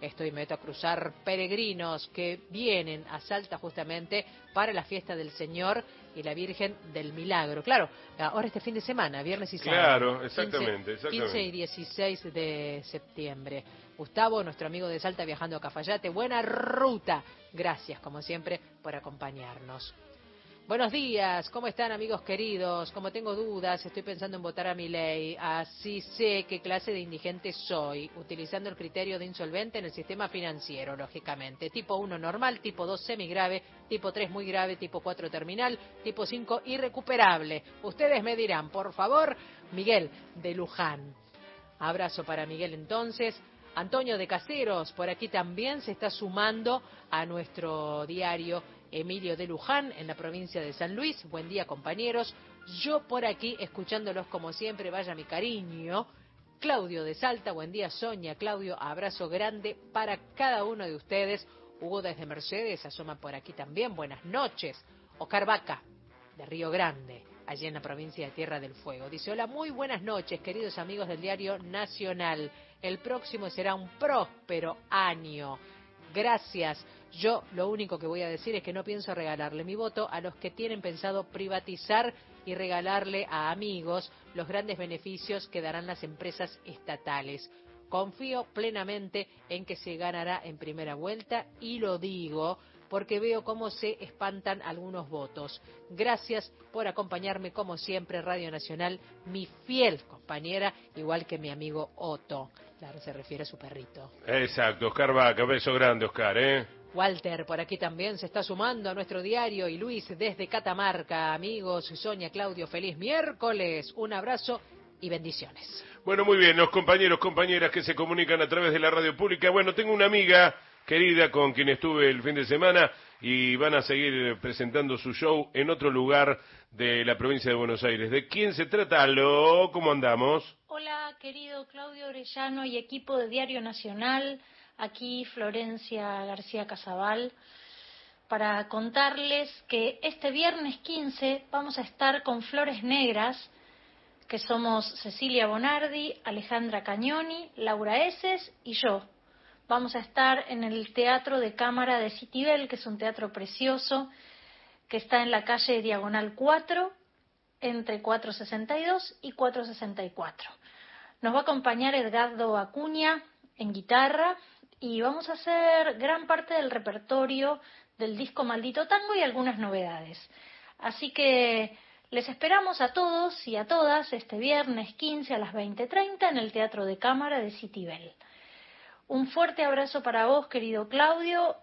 estoy meto a cruzar peregrinos que vienen a Salta justamente para la fiesta del Señor y la Virgen del Milagro. Claro, ahora este fin de semana, viernes y sábado. Claro, exactamente, 15 y 16 de septiembre. Gustavo, nuestro amigo de Salta viajando a Cafayate, buena ruta. Gracias, como siempre, por acompañarnos. Buenos días, ¿cómo están, amigos queridos? Como tengo dudas, estoy pensando en votar a Milei. Así sé qué clase de indigente soy, utilizando el criterio de insolvente en el sistema financiero, lógicamente. Tipo 1 normal, tipo 2 semigrave, tipo 3 muy grave, tipo 4 terminal, tipo 5 irrecuperable. Ustedes me dirán, por favor, Miguel de Luján. Abrazo para Miguel entonces. Antonio de Caseros, por aquí también se está sumando a nuestro diario Emilio de Luján, en la provincia de San Luis. Buen día, compañeros. Yo por aquí, escuchándolos como siempre, vaya mi cariño. Claudio de Salta, buen día, Sonia, Claudio, abrazo grande para cada uno de ustedes. Hugo desde Mercedes, asoma por aquí también, buenas noches. Oscar Vaca, de Río Grande, allí en la provincia de Tierra del Fuego. Dice, hola, muy buenas noches, queridos amigos del Diario Nacional. El próximo será un próspero año. Gracias. Yo lo único que voy a decir es que no pienso regalarle mi voto a los que tienen pensado privatizar y regalarle a amigos los grandes beneficios que darán las empresas estatales. Confío plenamente en que se ganará en primera vuelta y lo digo porque veo cómo se espantan algunos votos. Gracias por acompañarme como siempre, Radio Nacional, mi fiel compañera, igual que mi amigo Otto. Claro, se refiere a su perrito. Exacto, Oscar Vaca, beso grande, Oscar, Walter, por aquí también se está sumando a nuestro diario, y Luis desde Catamarca. Amigos, Sonia, Claudio, feliz miércoles. Un abrazo y bendiciones. Bueno, muy bien, los compañeros, compañeras que se comunican a través de la radio pública. Bueno, tengo una amiga querida con quien estuve el fin de semana y van a seguir presentando su show en otro lugar de la provincia de Buenos Aires. ¿De quién se trata? ¿Aló? ¿Cómo andamos? Hola, querido Claudio Orellano y equipo de Diario Nacional. Aquí Florencia García Casabal, para contarles que este viernes 15 vamos a estar con Flores Negras, que somos Cecilia Bonardi, Alejandra Cagnoni, Laura Eses y yo. Vamos a estar en el Teatro de Cámara de Citibel, que es un teatro precioso, que está en la calle Diagonal 4, entre 462 y 464. Nos va a acompañar Edgardo Acuña en guitarra, y vamos a hacer gran parte del repertorio del disco Maldito Tango y algunas novedades. Así que les esperamos a todos y a todas este viernes 15 a las 20:30 en el Teatro de Cámara de Citibel. Un fuerte abrazo para vos, querido Claudio,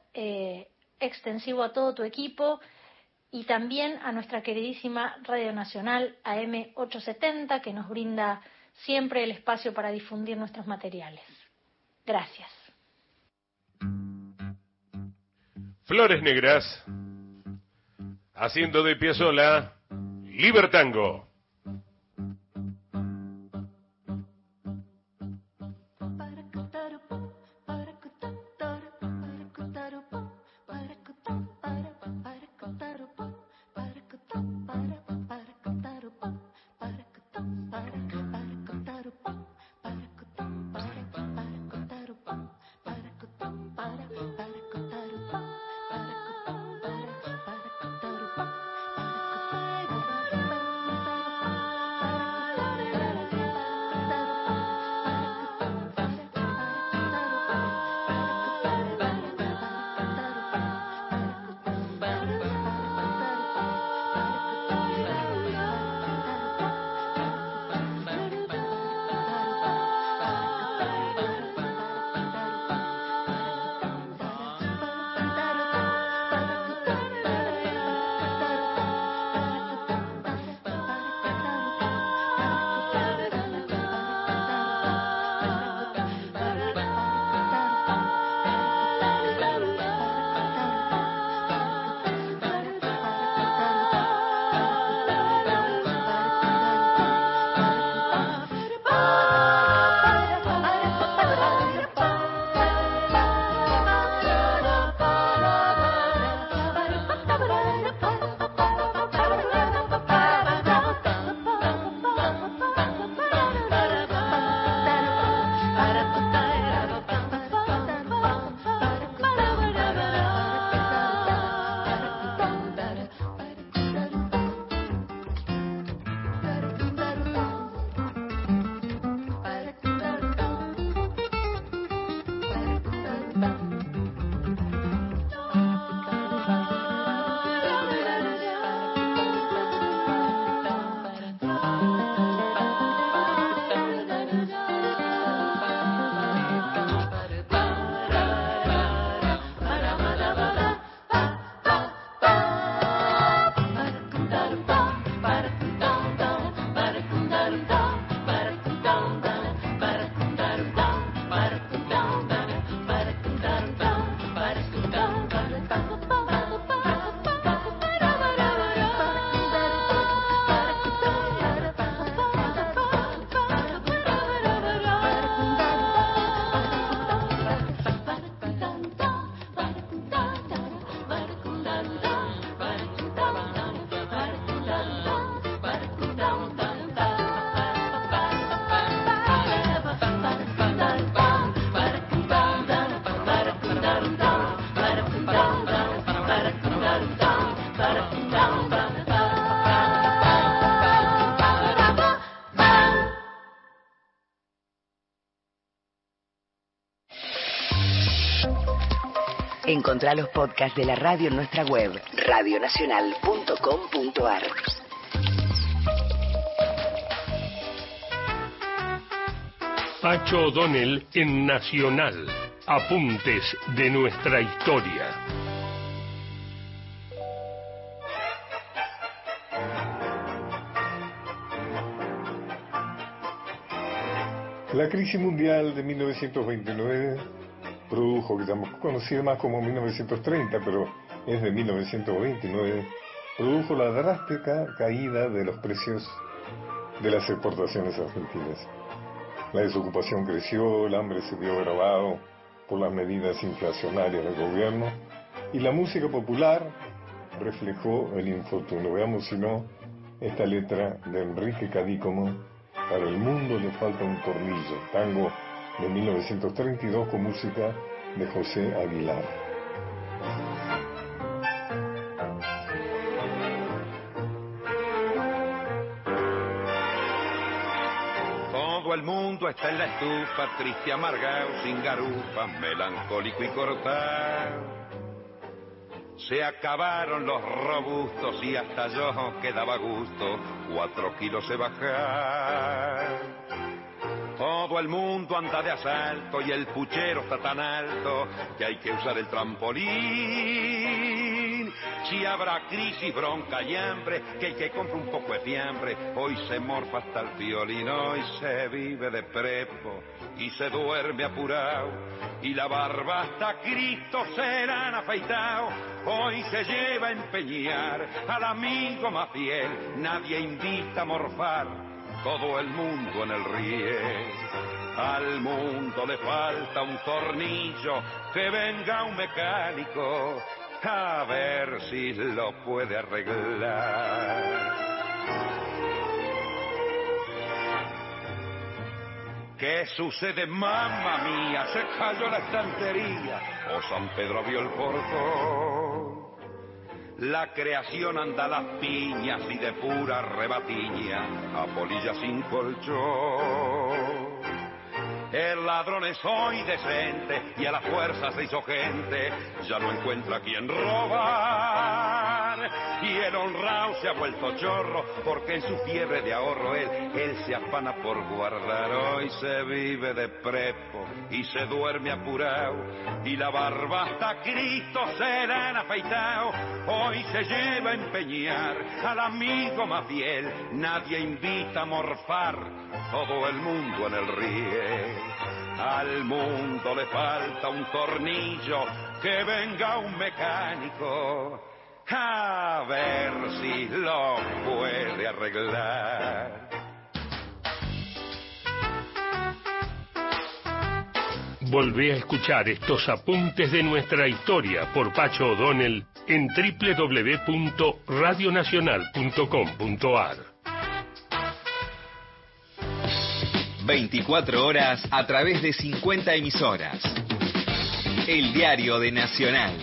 extensivo a todo tu equipo y también a nuestra queridísima Radio Nacional AM 870, que nos brinda siempre el espacio para difundir nuestros materiales. Gracias. Flores Negras, haciendo de Piazzolla, Libertango. Encontrá los podcasts de la radio en nuestra web, radionacional.com.ar. Pacho O'Donnell en Nacional. Apuntes de nuestra historia. La crisis mundial de 1929 produjo, que estamos conocida más como 1930, pero es de 1929, produjo la drástica caída de los precios de las exportaciones argentinas. La desocupación creció, el hambre se vio agravado por las medidas inflacionarias del gobierno y la música popular reflejó el infortunio. Veamos si no esta letra de Enrique Cadícomo: para el mundo le falta un tornillo, tango de 1932 con música de José Aguilar. Todo el mundo está en la estufa, triste, amargado, sin garufa, melancólico y cortado. Se acabaron los robustos y hasta yo quedaba a gusto, 4 kilos he bajado. Todo el mundo anda de asalto y el puchero está tan alto que hay que usar el trampolín. Si habrá crisis, bronca y hambre, que el que compra un poco de fiambre, hoy se morfa hasta el violín, hoy se vive de prepo y se duerme apurado, y la barba hasta Cristo se la han afeitado. Hoy se lleva a empeñar al amigo más fiel, nadie invita a morfar, todo el mundo en el riel. Al mundo le falta un tornillo, que venga un mecánico a ver si lo puede arreglar. ¿Qué sucede, mamma mía? Se cayó la estantería o San Pedro abrió el portón. La creación anda a las piñas y de pura rebatiña a polilla sin colchón. El ladrón es hoy decente y a la fuerza se hizo gente, ya no encuentra a quien robar. Y el honrado se ha vuelto chorro porque en su fiebre de ahorro él se afana por guardar. Hoy se vive de prepo y se duerme apurado, y la barba hasta Cristo se la han afeitado. Hoy se lleva a empeñar al amigo más fiel, nadie invita a morfar, todo el mundo en el riel. Al mundo le falta un tornillo, que venga un mecánico a ver si lo puede arreglar. Volvé a escuchar estos apuntes de nuestra historia por Pacho O'Donnell en www.radionacional.com.ar. 24 horas a través de 50 emisoras. El diario de Nacional.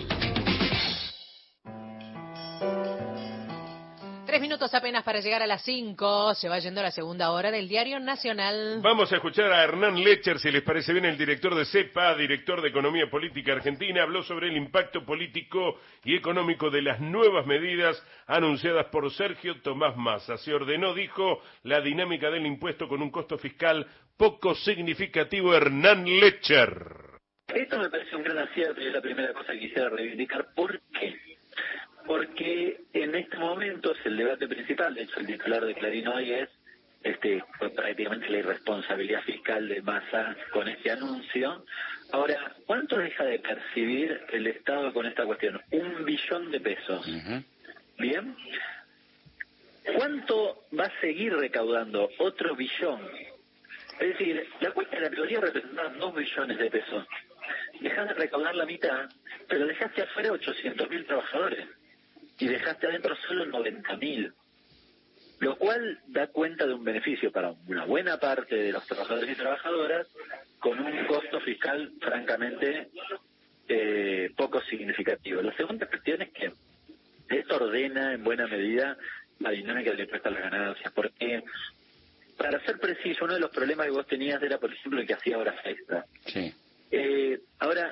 3 minutos apenas para llegar a las 5. Se va yendo la segunda hora del Diario Nacional. Vamos a escuchar a Hernán Lecher, si les parece bien, el director de CEPA, director de Economía Política Argentina. Habló sobre el impacto político y económico de las nuevas medidas anunciadas por Sergio Tomás Massa. Se ordenó, dijo, la dinámica del impuesto con un costo fiscal poco significativo. Hernán Lecher. Esto me parece un gran acierto y es la primera cosa que quisiera reivindicar. ¿Por qué? Porque en este momento es el debate principal. De hecho, el titular de Clarín hoy es fue prácticamente la irresponsabilidad fiscal de Massa con este anuncio. Ahora, ¿cuánto deja de percibir el Estado con esta cuestión? 1 billón de pesos. ¿Bien? ¿Cuánto va a seguir recaudando? Otro billón. Es decir, la cuenta de la teoría representaba 2 billones de pesos. Dejaste de recaudar la mitad, pero dejaste afuera 800.000 trabajadores y dejaste adentro solo 90.000, lo cual da cuenta de un beneficio para una buena parte de los trabajadores y trabajadoras con un costo fiscal francamente poco significativo. La segunda cuestión es que esto ordena en buena medida la dinámica del impuesto a las ganancias, porque, para ser preciso, uno de los problemas que vos tenías era, por ejemplo, el que hacía horas extra. Sí. Ahora, en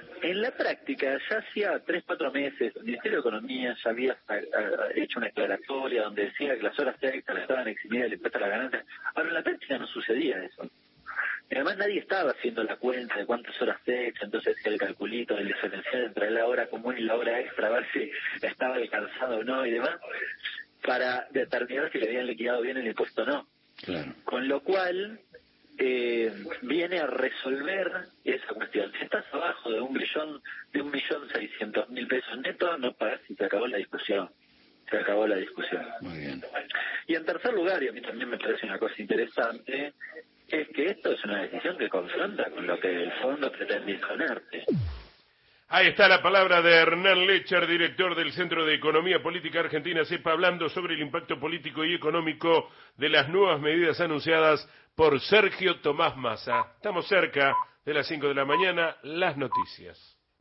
la práctica, ya hacía 3-4 meses, el Ministerio de Economía ya había hecho una declaratoria donde decía que las horas extras estaban eximidas del impuesto a la ganancia. Ahora, en la práctica no sucedía eso. Y además nadie estaba haciendo la cuenta de cuántas horas extra, entonces el calculito del diferencial entre la hora común y la hora extra, a ver si estaba alcanzado o no y demás, para determinar si le habían liquidado bien el impuesto o no. Claro. Con lo cual, viene a resolver esa cuestión. Si estás abajo de 1.600.000 pesos netos, no pagás y se acabó la discusión. Se acabó la discusión. Muy bien. Y en tercer lugar, y a mí también me parece una cosa interesante, es que esto es una decisión que confronta con lo que el fondo pretende imponerte. Ahí está la palabra de Hernán Lecher, director del Centro de Economía Política Argentina, CEPA, hablando sobre el impacto político y económico de las nuevas medidas anunciadas por Sergio Tomás Massa. Estamos cerca de las 5 de la mañana, las noticias.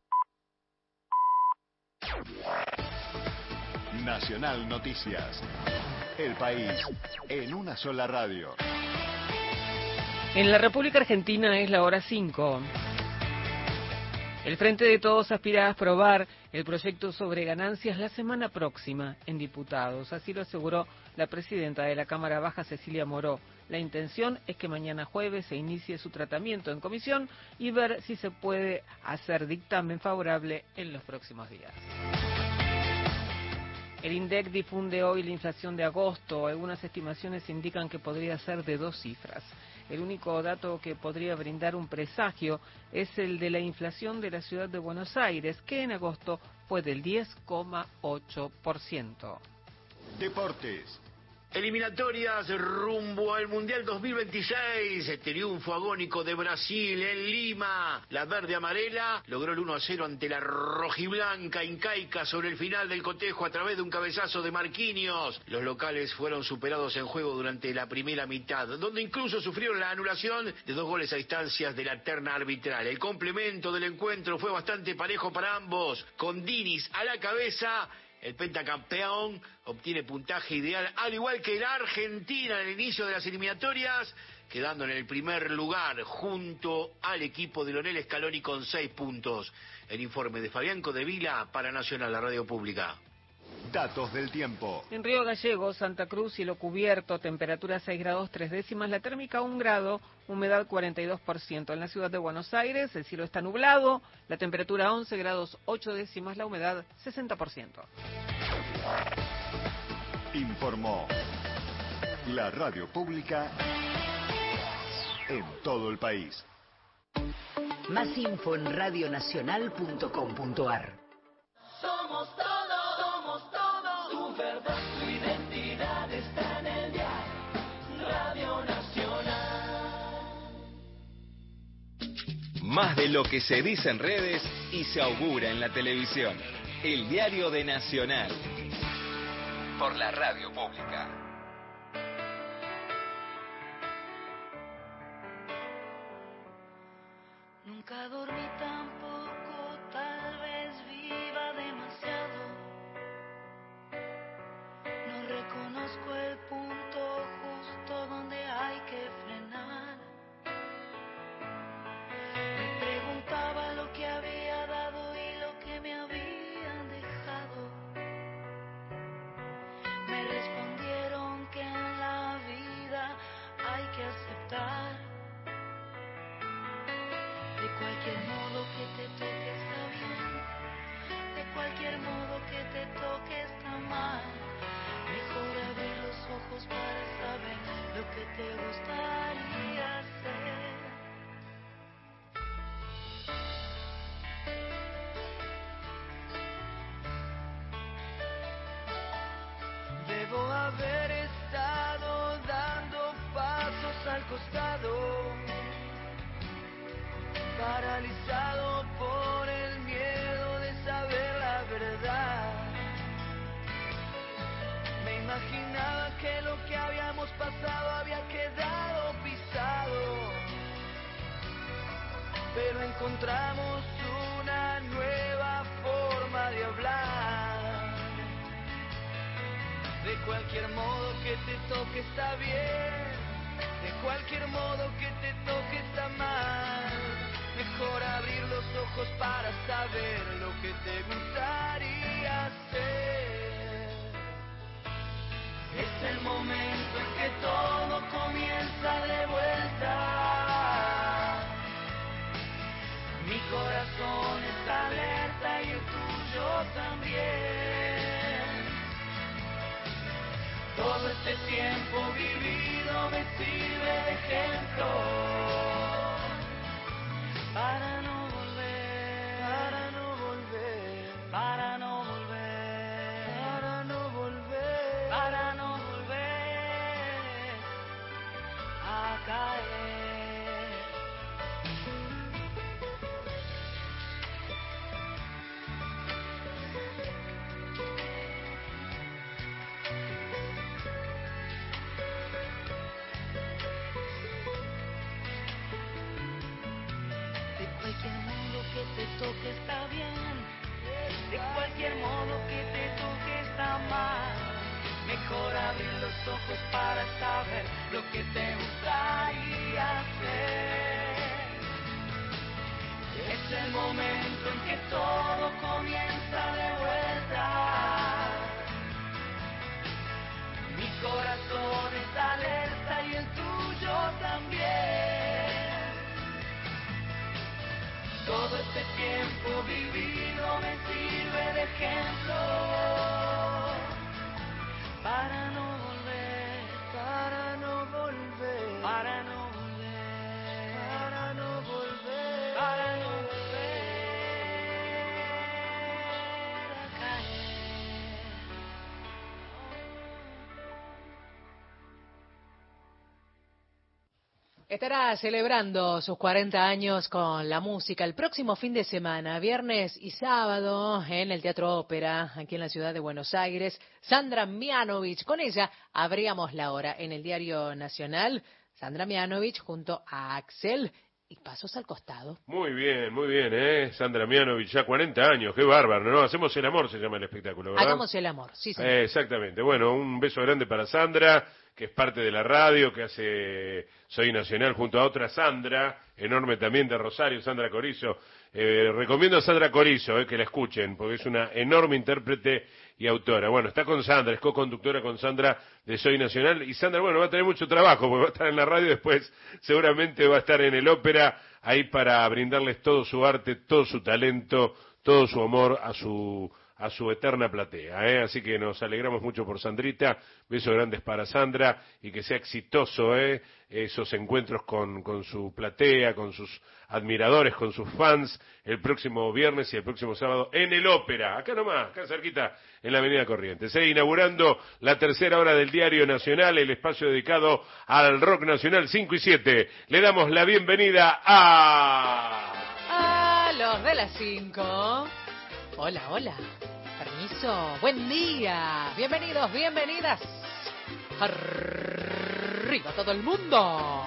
Nacional Noticias. El país en una sola radio. En la República Argentina es la hora 5. El Frente de Todos aspira a aprobar el proyecto sobre ganancias la semana próxima en diputados. Así lo aseguró la presidenta de la Cámara Baja, Cecilia Moró. La intención es que mañana jueves se inicie su tratamiento en comisión y ver si se puede hacer dictamen favorable en los próximos días. El INDEC difunde hoy la inflación de agosto. Algunas estimaciones indican que podría ser de 2 cifras. El único dato que podría brindar un presagio es el de la inflación de la ciudad de Buenos Aires, que en agosto fue del 10,8%. Deportes. Eliminatorias rumbo al Mundial 2026. El triunfo agónico de Brasil en Lima. La verde-amarela logró el 1-0 ante la rojiblanca incaica sobre el final del cotejo a través de un cabezazo de Marquinhos. Los locales fueron superados en juego durante la primera mitad, donde incluso sufrieron la anulación de 2 goles a instancias de la terna arbitral. El complemento del encuentro fue bastante parejo para ambos, con Diniz a la cabeza. El pentacampeón obtiene puntaje ideal, al igual que la Argentina en el inicio de las eliminatorias, quedando en el primer lugar junto al equipo de Lionel Scaloni con 6 puntos. El informe de Fabián Codevila para Nacional, la radio pública. Datos del tiempo. En Río Gallegos, Santa Cruz, cielo cubierto, temperatura 6 grados 3 décimas, la térmica 1 grado, humedad 42%. En la ciudad de Buenos Aires, el cielo está nublado, la temperatura 11 grados 8 décimas, la humedad 60%. Informó la radio pública en todo el país. Más info en radionacional.com.ar. Somos todos, tu verdad, tu identidad está en el diario, Radio Nacional. Más de lo que se dice en redes y se augura en la televisión. El diario de Nacional. Por la radio pública. Nunca dormí tampoco, tal vez viva demasiado. No reconozco el punto justo donde hay que frenar. Me preguntaba lo que había dado y lo que me habían dejado. Me respondieron que en la vida hay que aceptar. De cualquier modo que te toque está bien, de cualquier modo que te toque está mal. Mejor abrir los ojos para saber lo que te gustaría hacer. Debo haber estado dando pasos al costado, paralizado por el miedo de saber la verdad. Me imaginaba que lo que habíamos pasado había quedado pisado, pero encontramos una nueva forma de hablar. De cualquier modo que te toque está bien, de cualquier modo que te toque está mal. Mejor abrir los ojos para saber saber lo que te gustaría hacer. Es el momento en que todo comienza de vuelta. Mi corazón está alerta y el tuyo también. Todo este tiempo vivido me sirve de ejemplo para no volver, para no volver, para no volver, para no volver, para no volver a caer. De cualquier modo que te toque está bien, de cualquier modo que te toque está mal. Mejor abrir los ojos para saber lo que te gustaría hacer. Es el momento en que todo comienza de vuelta. Mi corazón está alerta y el tuyo también. Todo este tiempo vivido me sirve de ejemplo para no volver, para no volver, para no volver, para no volver, para no volver a caer. Estará celebrando sus 40 años con la música el próximo fin de semana, viernes y sábado, en el Teatro Ópera, aquí en la ciudad de Buenos Aires. Sandra Mianovich, con ella abríamos la hora en el Diario Nacional. Sandra Mianovich junto a Axel y Pasos al Costado. Muy bien, Sandra Mianovich, ya 40 años, qué bárbaro, ¿no? Hacemos el amor, se llama el espectáculo, ¿verdad? Hagamos el amor, sí, señor. Exactamente. Bueno, un beso grande para Sandra, que es parte de la radio, que hace Soy Nacional junto a otra Sandra, enorme también de Rosario, Sandra Corizo. Recomiendo a Sandra Corizo, que la escuchen, porque es una enorme intérprete y autora. Bueno, está con Sandra, es co-conductora con Sandra de Soy Nacional, y Sandra, bueno, va a tener mucho trabajo, porque va a estar en la radio después, seguramente va a estar en el ópera, ahí para brindarles todo su arte, todo su talento, todo su amor a su eterna platea, Así que nos alegramos mucho por Sandrita, besos grandes para Sandra, y que sea exitoso, esos encuentros con su platea, con sus admiradores, con sus fans, el próximo viernes y el próximo sábado en el ópera, acá nomás, acá cerquita, en la avenida Corrientes, inaugurando la tercera hora del Diario Nacional, el espacio dedicado al rock nacional 5 y 7. Le damos la bienvenida a los de las 5. Hola, hola. Permiso. Buen día. Bienvenidos, bienvenidas. Arriba todo el mundo.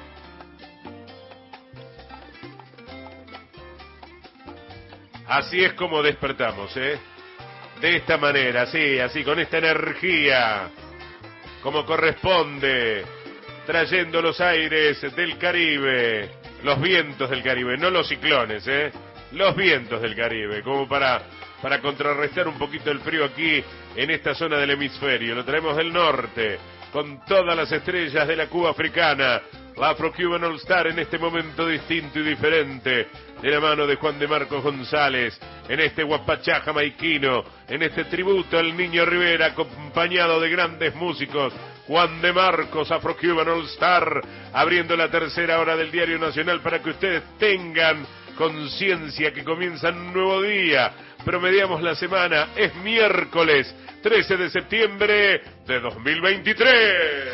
Así es como despertamos, De esta manera, sí, así, con esta energía, como corresponde, trayendo los aires del Caribe, los vientos del Caribe, no los ciclones, los vientos del Caribe, como para contrarrestar un poquito el frío aquí en esta zona del hemisferio. Lo traemos del norte, con todas las estrellas de la Cuba africana, la Afro-Cuban All Star en este momento distinto y diferente, de la mano de Juan de Marcos González, en este guapachá jamaiquino, en este tributo al Niño Rivera, acompañado de grandes músicos. Juan de Marcos, Afro-Cuban All Star, abriendo la tercera hora del Diario Nacional para que ustedes tengan conciencia que comienza un nuevo día. Promediamos la semana, es miércoles 13 de septiembre de 2023.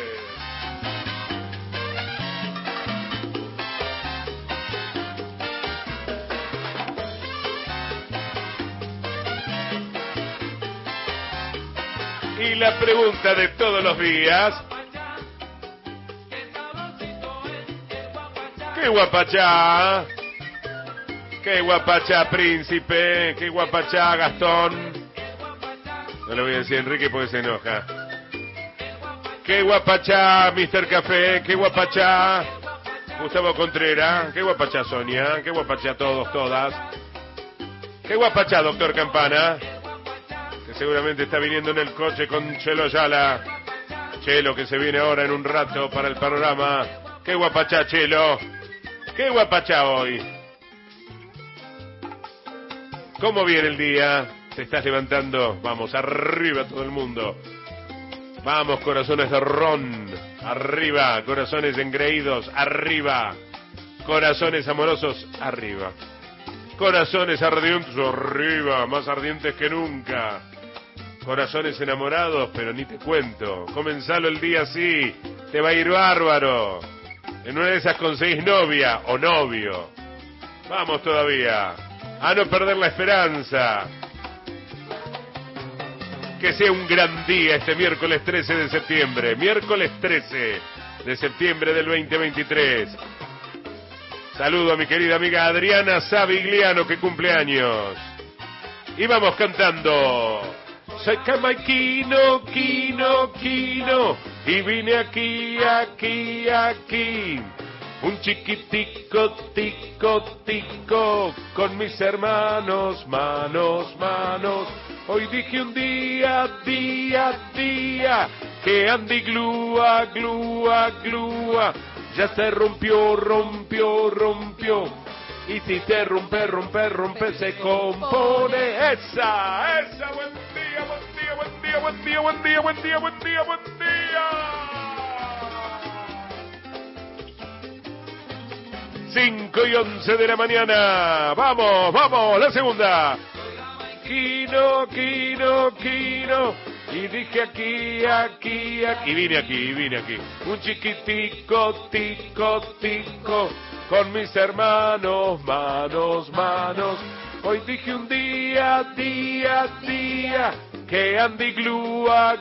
Y la pregunta de todos los días: ¿qué guapachá? ¡Qué guapachá, príncipe! ¡Qué guapachá, Gastón! No le voy a decir a Enrique porque se enoja. ¡Qué guapachá, Mr. Café! ¡Qué guapachá, Gustavo Contreras! ¡Qué guapachá, Sonia! ¡Qué guapachá todos, todas! Qué guapachá, doctor Campana, que seguramente está viniendo en el coche con Chelo Ayala. Chelo, que se viene ahora en un rato para el panorama. Qué guapachá, Chelo. Qué guapachá hoy. ¿Cómo viene el día? ¿Te estás levantando? Vamos, arriba todo el mundo. Vamos, corazones de ron. Arriba, corazones engreídos. Arriba. Corazones amorosos. Arriba. Corazones ardientes. Arriba, más ardientes que nunca. Corazones enamorados, pero ni te cuento. Comenzalo el día así. Te va a ir bárbaro. En una de esas conseguís novia o novio. Vamos todavía. A no perder la esperanza. Que sea un gran día este miércoles 13 de septiembre. Miércoles 13 de septiembre del 2023. Saludo a mi querida amiga Adriana Savigliano, que cumple años. Y vamos cantando. Soy camaiquino, quino, y vine aquí, un chiquitico, tico, con mis hermanos, manos. Hoy dije un día, que Andy glúa, ya se rompió. Y si se rompe, se compone. Esa, buen día. 5:11 de la mañana. Vamos, la segunda. Quino. Y dije aquí. Y vine aquí. Un chiquitico, tico, con mis hermanos, manos. Hoy dije un día, que Andy glúa,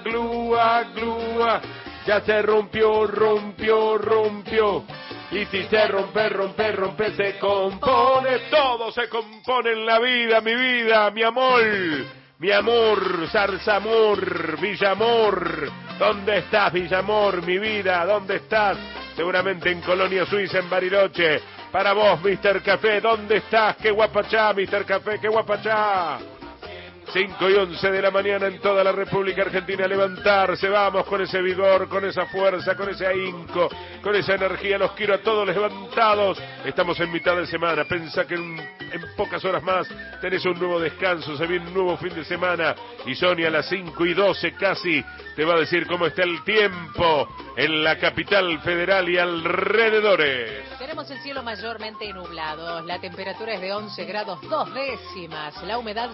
ya se rompió. Y si se rompe, se compone. Todo se compone en la vida, mi vida, mi amor, zarzamor, Villamor. ¿Dónde estás, Villamor, mi vida? ¿Dónde estás? Seguramente en Colonia Suiza, en Bariloche. Para vos, Mr. Café, ¿dónde estás? ¡Qué guapachá, Mr. Café, qué guapachá! 5:11 de la mañana en toda la República Argentina. Levantarse, vamos, con ese vigor, con esa fuerza, con ese ahínco, con esa energía. Los quiero a todos levantados. Estamos en mitad de semana. Pensá que en pocas horas más tenés un nuevo descanso. Se viene un nuevo fin de semana. Y Sonia a las 5:12 casi te va a decir cómo está el tiempo en la capital federal y alrededores. Tenemos el cielo mayormente nublado. La temperatura es de 11 grados 2 décimas. La humedad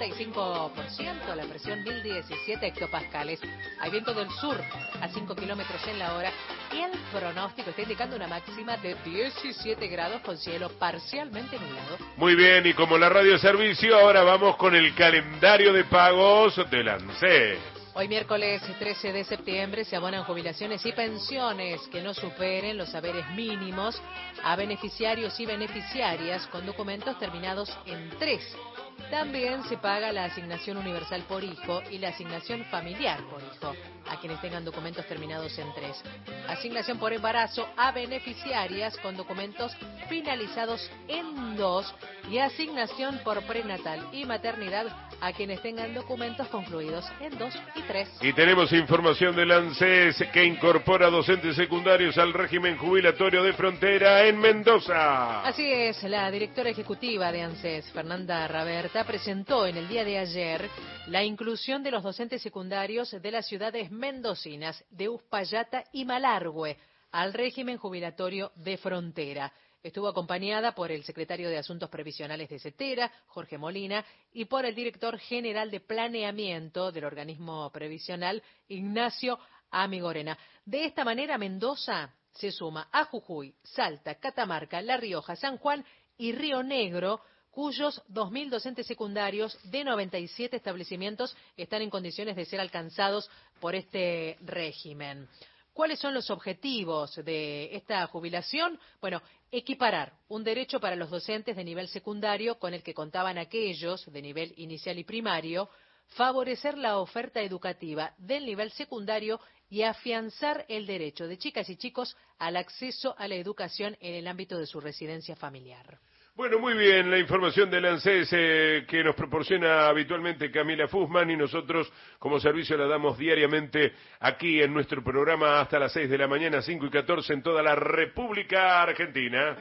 65%. La presión 1017 hectopascales. Hay viento del sur a 5 kilómetros en la hora. Y el pronóstico está indicando una máxima de 17 grados con cielo parcialmente nublado. Muy bien, y como la radio servicio, ahora vamos con el calendario de pagos del ANSES. Hoy miércoles 13 de septiembre se abonan jubilaciones y pensiones que no superen los saberes mínimos a beneficiarios y beneficiarias con documentos terminados en 3. También se paga la asignación universal por hijo y la asignación familiar por hijo a quienes tengan documentos terminados en 3. Asignación por embarazo a beneficiarias con documentos finalizados en 2 y asignación por prenatal y maternidad a quienes tengan documentos concluidos en 2 y 3. Y tenemos información del ANSES que incorpora docentes secundarios al régimen jubilatorio de Frontera en Mendoza. Así es, la directora ejecutiva de ANSES, Fernanda Raberta, presentó en el día de ayer la inclusión de los docentes secundarios de las ciudades mendocinas de Uspallata y Malargüe al régimen jubilatorio de Frontera. Estuvo acompañada por el secretario de Asuntos Previsionales de CETERA, Jorge Molina, y por el director general de Planeamiento del organismo previsional, Ignacio Amigorena. De esta manera, Mendoza se suma a Jujuy, Salta, Catamarca, La Rioja, San Juan y Río Negro, cuyos 2.000 docentes secundarios de 97 establecimientos están en condiciones de ser alcanzados por este régimen. ¿Cuáles son los objetivos de esta jubilación? Bueno, equiparar un derecho para los docentes de nivel secundario con el que contaban aquellos de nivel inicial y primario, favorecer la oferta educativa del nivel secundario y afianzar el derecho de chicas y chicos al acceso a la educación en el ámbito de su residencia familiar. Bueno, muy bien, la información del ANSES que nos proporciona habitualmente Camila Fussman, y nosotros como servicio la damos diariamente aquí en nuestro programa hasta las 6 de la mañana, 5:14 en toda la República Argentina.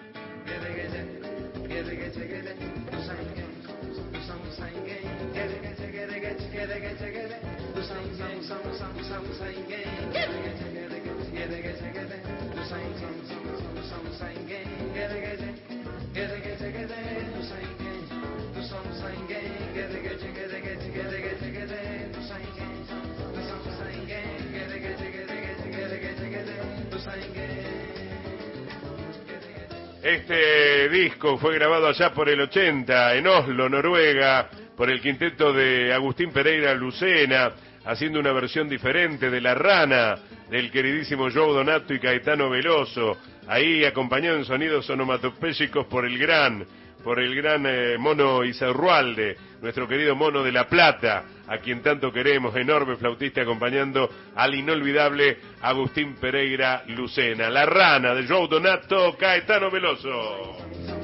Este disco fue grabado allá por el 80 en Oslo, Noruega, por el quinteto de Agustín Pereira Lucena, haciendo una versión diferente de La Rana, del queridísimo Joe Donato y Caetano Veloso, ahí acompañado en sonidos onomatopéyicos por el gran Mono Izarrualde, nuestro querido Mono de La Plata, a quien tanto queremos, enorme flautista, acompañando al inolvidable Agustín Pereira Lucena. La Rana de Joe Donato, Caetano Veloso.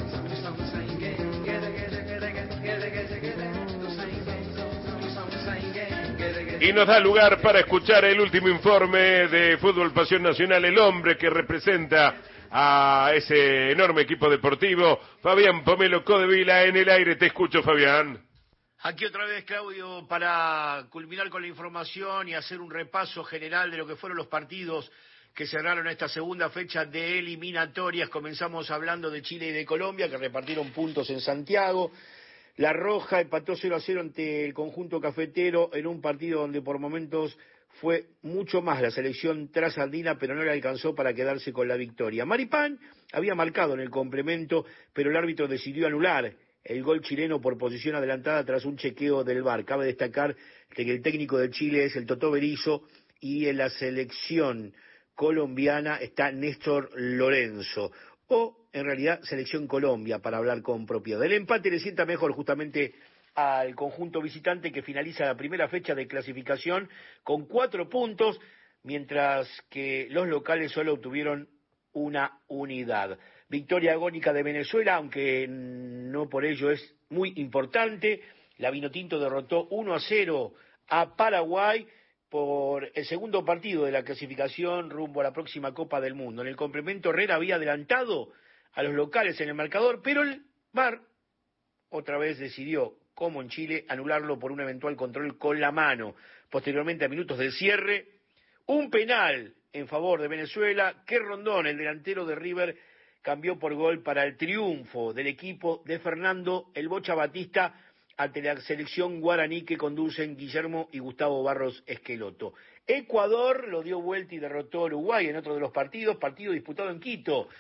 Y nos da lugar para escuchar el último informe de Fútbol Pasión Nacional, el hombre que representa a ese enorme equipo deportivo, Fabián Pomelo Codevila, en el aire. Te escucho, Fabián. Aquí otra vez, Claudio, para culminar con la información y hacer un repaso general de lo que fueron los partidos que cerraron esta segunda fecha de eliminatorias. Comenzamos hablando de Chile y de Colombia, que repartieron puntos en Santiago. La Roja empató 0-0 ante el conjunto cafetero en un partido donde por momentos fue mucho más la selección trasandina, pero no le alcanzó para quedarse con la victoria. Maripán había marcado en el complemento, pero el árbitro decidió anular el gol chileno por posición adelantada tras un chequeo del VAR. Cabe destacar que el técnico de Chile es el Totó Berizzo y en la selección colombiana está Néstor Lorenzo, o en realidad Selección Colombia, para hablar con propiedad. El empate le sienta mejor justamente al conjunto visitante, que finaliza la primera fecha de clasificación con 4 puntos, mientras que los locales solo obtuvieron una unidad. Victoria agónica de Venezuela, aunque no por ello es muy importante. La Vinotinto derrotó 1-0 a Paraguay por el segundo partido de la clasificación rumbo a la próxima Copa del Mundo. En el complemento, Herrera había adelantado a los locales en el marcador, pero el VAR otra vez decidió, como en Chile, anularlo por un eventual control con la mano. Posteriormente, a minutos del cierre, un penal en favor de Venezuela, que Rondón, el delantero de River, cambió por gol para el triunfo del equipo de Fernando el Bocha Batista ante la selección guaraní que conducen Guillermo y Gustavo Barros Esqueloto. Ecuador lo dio vuelta y derrotó a Uruguay en otro de los partido disputado en Quito.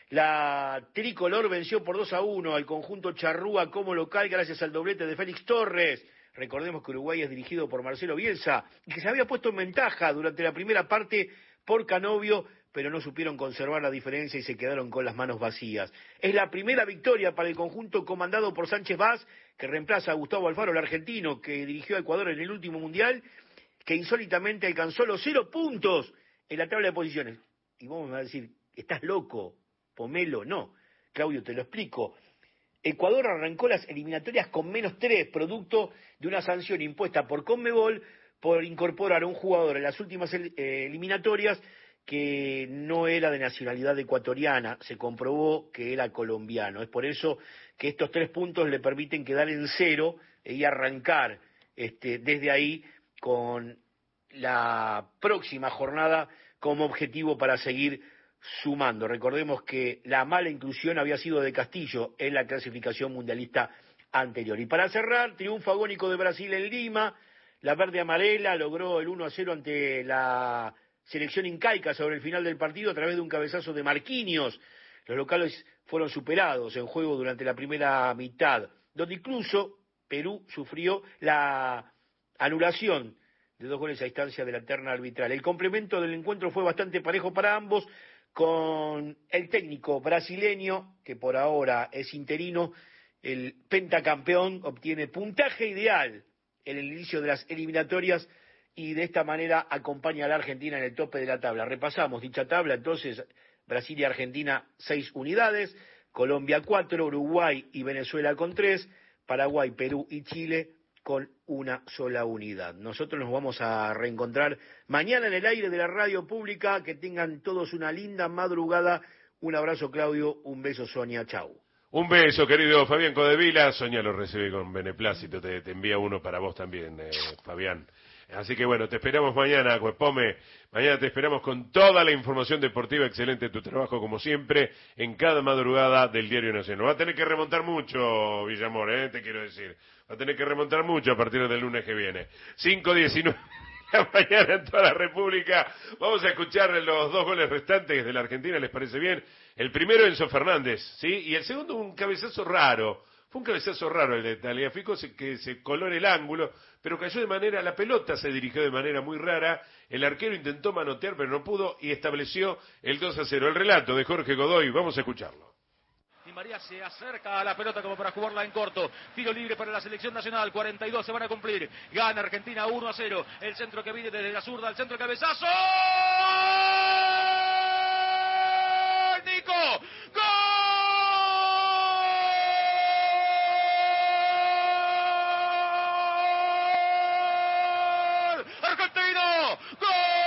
La tricolor venció por 2-1 al conjunto charrúa como local gracias al doblete de Félix Torres. Recordemos que Uruguay es dirigido por Marcelo Bielsa y que se había puesto en ventaja durante la primera parte por Canovio, pero no supieron conservar la diferencia y se quedaron con las manos vacías. Es la primera victoria para el conjunto comandado por Sánchez Vaz, que reemplaza a Gustavo Alfaro, el argentino, que dirigió a Ecuador en el último mundial, que insólitamente alcanzó los 0 puntos en la tabla de posiciones. Y vos me vas a decir, ¿estás loco, Pomelo? No, Claudio, te lo explico. Ecuador arrancó las eliminatorias con -3, producto de una sanción impuesta por Conmebol por incorporar a un jugador en las últimas eliminatorias que no era de nacionalidad ecuatoriana, se comprobó que era colombiano. Es por eso que estos 3 puntos le permiten quedar en 0 y arrancar desde ahí con la próxima jornada como objetivo para seguir sumando. Recordemos que la mala inclusión había sido de Castillo en la clasificación mundialista anterior. Y para cerrar, triunfo agónico de Brasil en Lima. La verde amarela logró el 1-0 ante la selección incaica sobre el final del partido a través de un cabezazo de Marquinhos. Los locales fueron superados en juego durante la primera mitad, donde incluso Perú sufrió la anulación de 2 goles a instancia de la terna arbitral. El complemento del encuentro fue bastante parejo para ambos, con el técnico brasileño, que por ahora es interino, el pentacampeón, obtiene puntaje ideal en el inicio de las eliminatorias y de esta manera acompaña a la Argentina en el tope de la tabla. Repasamos dicha tabla, entonces, Brasil y Argentina 6 unidades, Colombia 4, Uruguay y Venezuela con 3, Paraguay, Perú y Chile con una sola unidad. Nosotros nos vamos a reencontrar mañana en el aire de la radio pública. Que tengan todos una linda madrugada. Un abrazo, Claudio. Un beso, Sonia. Chau. Un beso, querido Fabián Codevila. Sonia lo recibe con beneplácito. Te envía uno para vos también, Fabián. Así que bueno, te esperamos mañana, Cuepome. Mañana te esperamos con toda la información deportiva. Excelente tu trabajo, como siempre, en cada madrugada del Diario Nacional. Va a tener que remontar mucho, Villamor, te quiero decir. Va a tener que remontar mucho a partir del lunes que viene. 5:19 de la mañana en toda la República. Vamos a escuchar los 2 goles restantes de la Argentina, ¿les parece bien? El primero, Enzo Fernández, ¿sí? Y el segundo, un cabezazo raro. Fue un cabezazo raro el de Tagliafico, que se coló en el ángulo, pero cayó de manera, la pelota se dirigió de manera muy rara. El arquero intentó manotear, pero no pudo, y estableció el 2-0. El relato de Jorge Godoy, vamos a escucharlo. Di María se acerca a la pelota como para jugarla en corto. Tiro libre para la selección nacional. 42 se van a cumplir. Gana Argentina 1-0. El centro que viene desde la zurda. El centro cabezazo. ¡Nico! ¡Gol! ¡Argentino! ¡Gol!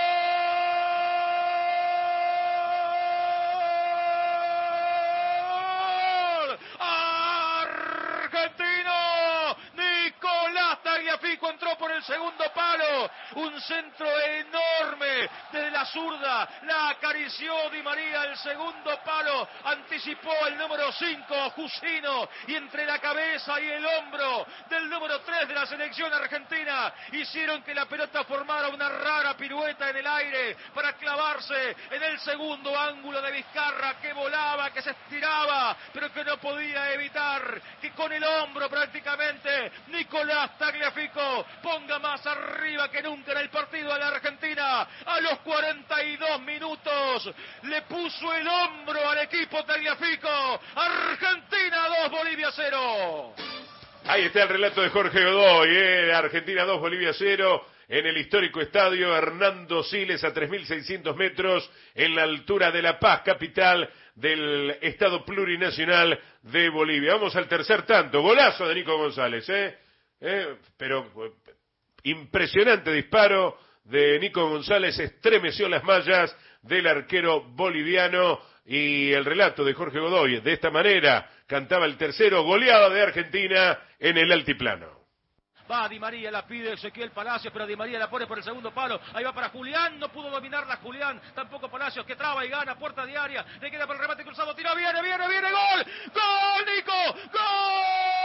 Tagliafico entró por el segundo palo, un centro enorme desde la zurda, la acarició Di María, el segundo palo, anticipó el número 5, Jusino, y entre la cabeza y el hombro del número 3 de la selección argentina, hicieron que la pelota formara una rara pirueta en el aire para clavarse en el segundo ángulo de Vizcarra, que volaba, que se estiraba, pero que no podía evitar que con el hombro prácticamente Nicolás Tagliafico ponga más arriba que nunca en el partido a la Argentina. A los 42 minutos le puso el hombro al equipo Tagliafico. Argentina 2, Bolivia 0. Ahí está el relato de Jorge Godoy, Argentina 2, Bolivia 0. En el histórico estadio Hernando Siles, a 3.600 metros, en la altura de La Paz, capital del Estado plurinacional de Bolivia. Vamos al tercer tanto, golazo de Nico González, pero impresionante disparo de Nico González, estremeció las mallas del arquero boliviano. Y el relato de Jorge Godoy, de esta manera cantaba el tercero, goleada de Argentina en el altiplano. Va Di María, la pide Ezequiel Palacios, pero Di María la pone por el segundo palo. Ahí va para Julián, no pudo dominarla Julián, tampoco Palacios, que traba y gana, puerta diaria, le queda para el remate cruzado, tira, viene, gol, gol, Nico, gol,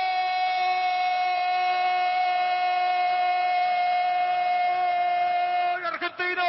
argentino,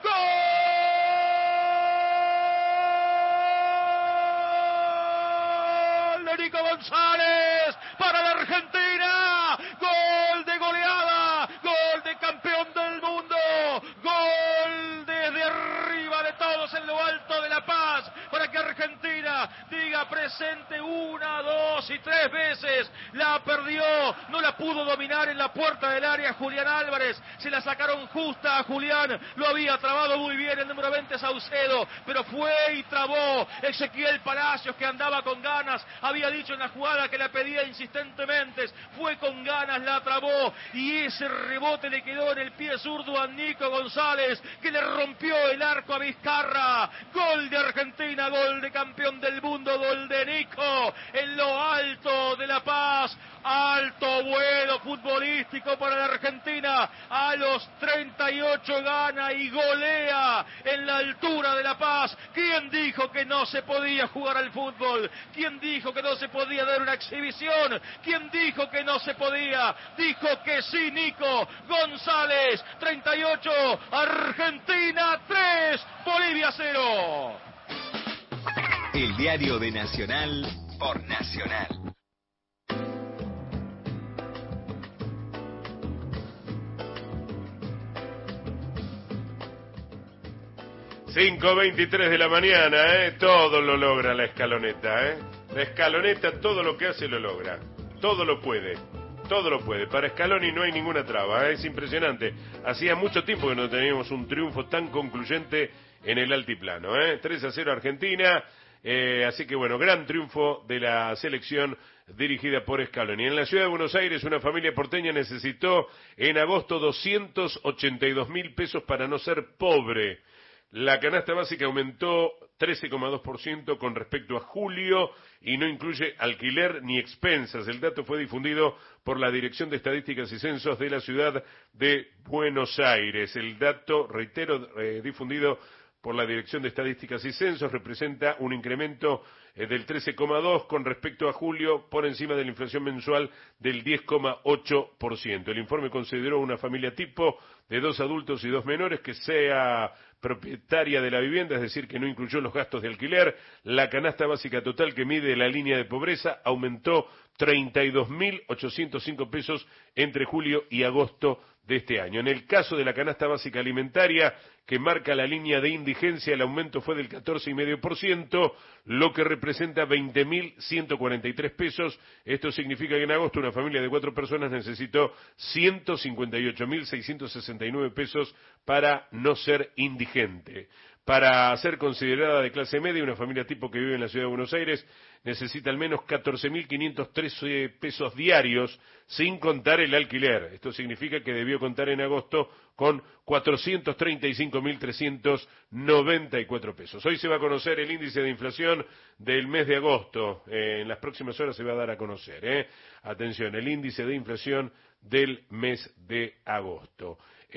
gol de Nico González para la Argentina, gol de goleada, gol de campeón del mundo, gol desde arriba de todos en lo alto de La Paz, para que Argentina diga presente 1, 2 y 3 veces. La perdió, no la pudo dominar en la puerta del área Julián Álvarez, se la sacaron justa a Julián, lo había trabado muy bien el número 20 Saucedo, pero fue y trabó Ezequiel Palacios, que andaba con ganas, había dicho en la jugada que la pedía insistentemente, fue con ganas, la trabó, y ese rebote le quedó en el pie zurdo a Nico González, que le rompió el arco a Vizcarra. Gol de Argentina, gol de campeón del mundo, gol de Nico en lo alto de La Paz. Alto vuelo futbolístico para la Argentina. A los 38 gana y golea en la altura de La Paz. ¿Quién dijo que no se podía jugar al fútbol? ¿Quién dijo que no se podía dar una exhibición? ¿Quién dijo que no se podía? Dijo que sí, Nico González. 38, Argentina 3, Bolivia 0. El diario de Nacional por Nacional. ...5:23 de la mañana, todo lo logra la escaloneta, La escaloneta todo lo que hace lo logra, todo lo puede. Para Scaloni no hay ninguna traba, es impresionante. Hacía mucho tiempo que no teníamos un triunfo tan concluyente en el altiplano, 3-0 Argentina. Así que bueno, gran triunfo de la selección dirigida por Scaloni. En la ciudad de Buenos Aires, una familia porteña necesitó en agosto 282.000 pesos para no ser pobre. La canasta básica aumentó 13,2% con respecto a julio y no incluye alquiler ni expensas. El dato fue difundido por la Dirección de Estadísticas y Censos de la ciudad de Buenos Aires. El dato, reitero, difundido por la Dirección de Estadísticas y Censos, representa un incremento del 13,2% con respecto a julio, por encima de la inflación mensual del 10,8%. El informe consideró una familia tipo de 2 adultos y 2 menores que sea propietaria de la vivienda, es decir, que no incluyó los gastos de alquiler. La canasta básica total que mide la línea de pobreza aumentó 32.805 pesos entre julio y agosto de este año. En el caso de la canasta básica alimentaria, que marca la línea de indigencia, el aumento fue del 14,5%, lo que representa 20.143 pesos. Esto significa que en agosto una familia de 4 personas necesitó 158.669 pesos para no ser indigente. Para ser considerada de clase media, una familia tipo que vive en la ciudad de Buenos Aires necesita al menos 14.513 pesos diarios, sin contar el alquiler. Esto significa que debió contar en agosto con 435.394 pesos. Hoy se va a conocer el índice de inflación del mes de agosto. En las próximas horas se va a dar a conocer. Atención, el índice de inflación del mes de agosto.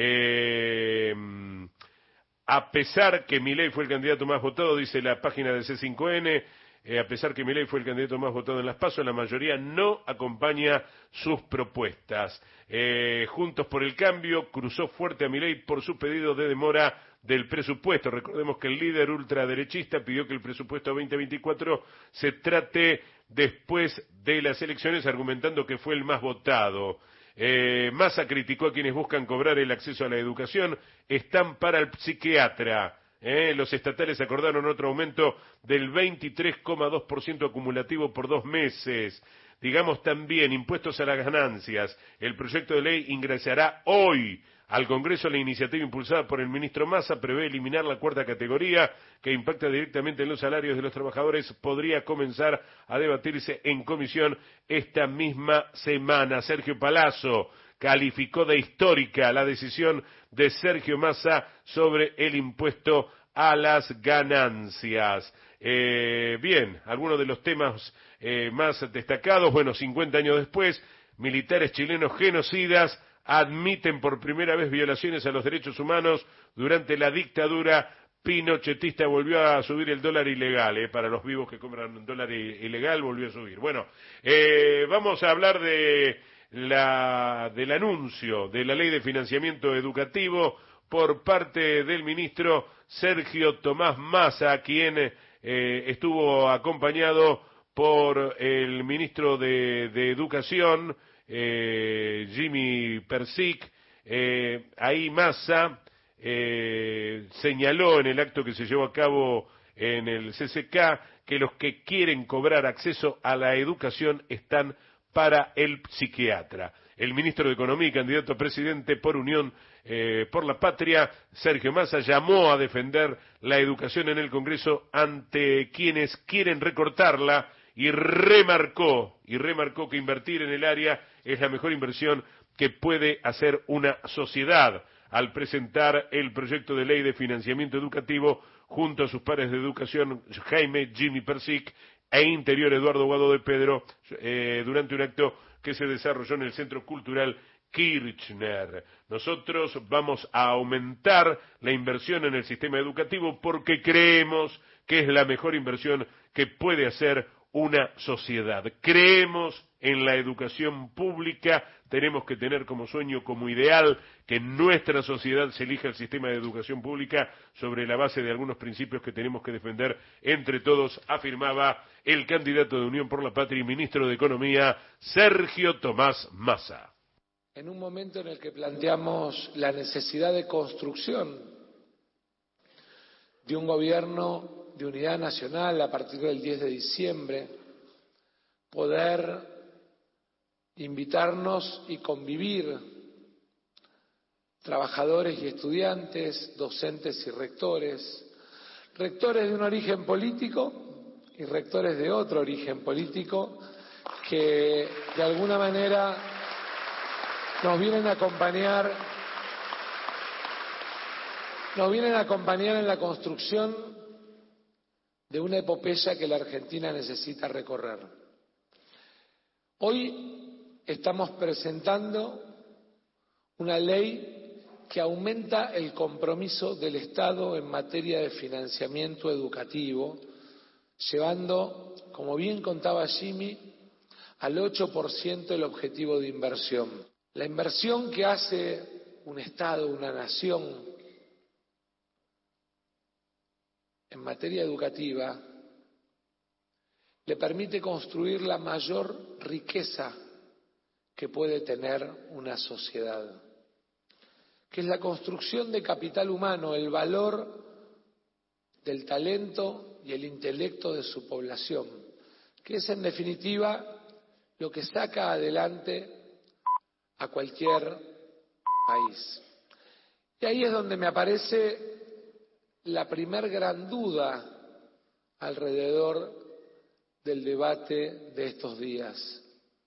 A pesar que Milei fue el candidato más votado, dice la página de C5N, a pesar que Milei fue el candidato más votado en las PASO, la mayoría no acompaña sus propuestas. Juntos por el Cambio cruzó fuerte a Milei por su pedido de demora del presupuesto. Recordemos que el líder ultraderechista pidió que el presupuesto 2024 se trate después de las elecciones, argumentando que fue el más votado. Massa criticó a quienes buscan cobrar el acceso a la educación, están para el psiquiatra. Los estatales acordaron otro aumento del 23,2% acumulativo por 2 meses. Digamos también, impuestos a las ganancias. El proyecto de ley ingresará hoy al Congreso. La iniciativa impulsada por el ministro Massa prevé eliminar la 4ª categoría que impacta directamente en los salarios de los trabajadores. Podría comenzar a debatirse en comisión esta misma semana. Sergio Palazzo calificó de histórica la decisión de Sergio Massa sobre el impuesto a las ganancias. Bien, algunos de los temas más destacados. Bueno, 50 años después, militares chilenos genocidas admiten por primera vez violaciones a los derechos humanos durante la dictadura pinochetista. Volvió a subir el dólar ilegal, para los vivos que compran dólar ilegal, volvió a subir. Bueno, vamos a hablar del anuncio de la ley de financiamiento educativo por parte del ministro Sergio Tomás Massa, quien estuvo acompañado por el ministro de Educación, Jimmy Persic. Ahí Massa señaló en el acto que se llevó a cabo en el CCK que los que quieren cobrar acceso a la educación están para el psiquiatra. El ministro de Economía y candidato a presidente por Unión por la Patria, Sergio Massa, llamó a defender la educación en el Congreso ante quienes quieren recortarla y remarcó que invertir en el área es la mejor inversión que puede hacer una sociedad. Al presentar el proyecto de ley de financiamiento educativo junto a sus pares de educación, Jaime Jimmy Persic, e Interior Eduardo Guado de Pedro, durante un acto que se desarrolló en el Centro Cultural Kirchner. Nosotros vamos a aumentar la inversión en el sistema educativo porque creemos que es la mejor inversión que puede hacer una sociedad. Creemos en la educación pública, tenemos que tener como sueño, como ideal, que en nuestra sociedad se elija el sistema de educación pública sobre la base de algunos principios que tenemos que defender entre todos, afirmaba el candidato de Unión por la Patria y ministro de Economía, Sergio Tomás Massa. En un momento en el que planteamos la necesidad de construcción de un gobierno de unidad nacional a partir del 10 de diciembre, poder invitarnos y convivir trabajadores y estudiantes, docentes y rectores de un origen político y rectores de otro origen político que de alguna manera nos vienen a acompañar en la construcción de una epopeya que la Argentina necesita recorrer. Hoy estamos presentando una ley que aumenta el compromiso del Estado en materia de financiamiento educativo, llevando, como bien contaba Jimmy, al 8% el objetivo de inversión. La inversión que hace un Estado, una nación, en materia educativa, le permite construir la mayor riqueza que puede tener una sociedad, que es la construcción de capital humano, el valor del talento y el intelecto de su población, que es en definitiva lo que saca adelante a cualquier país. Y ahí es donde me aparece la primer gran duda alrededor del debate de estos días.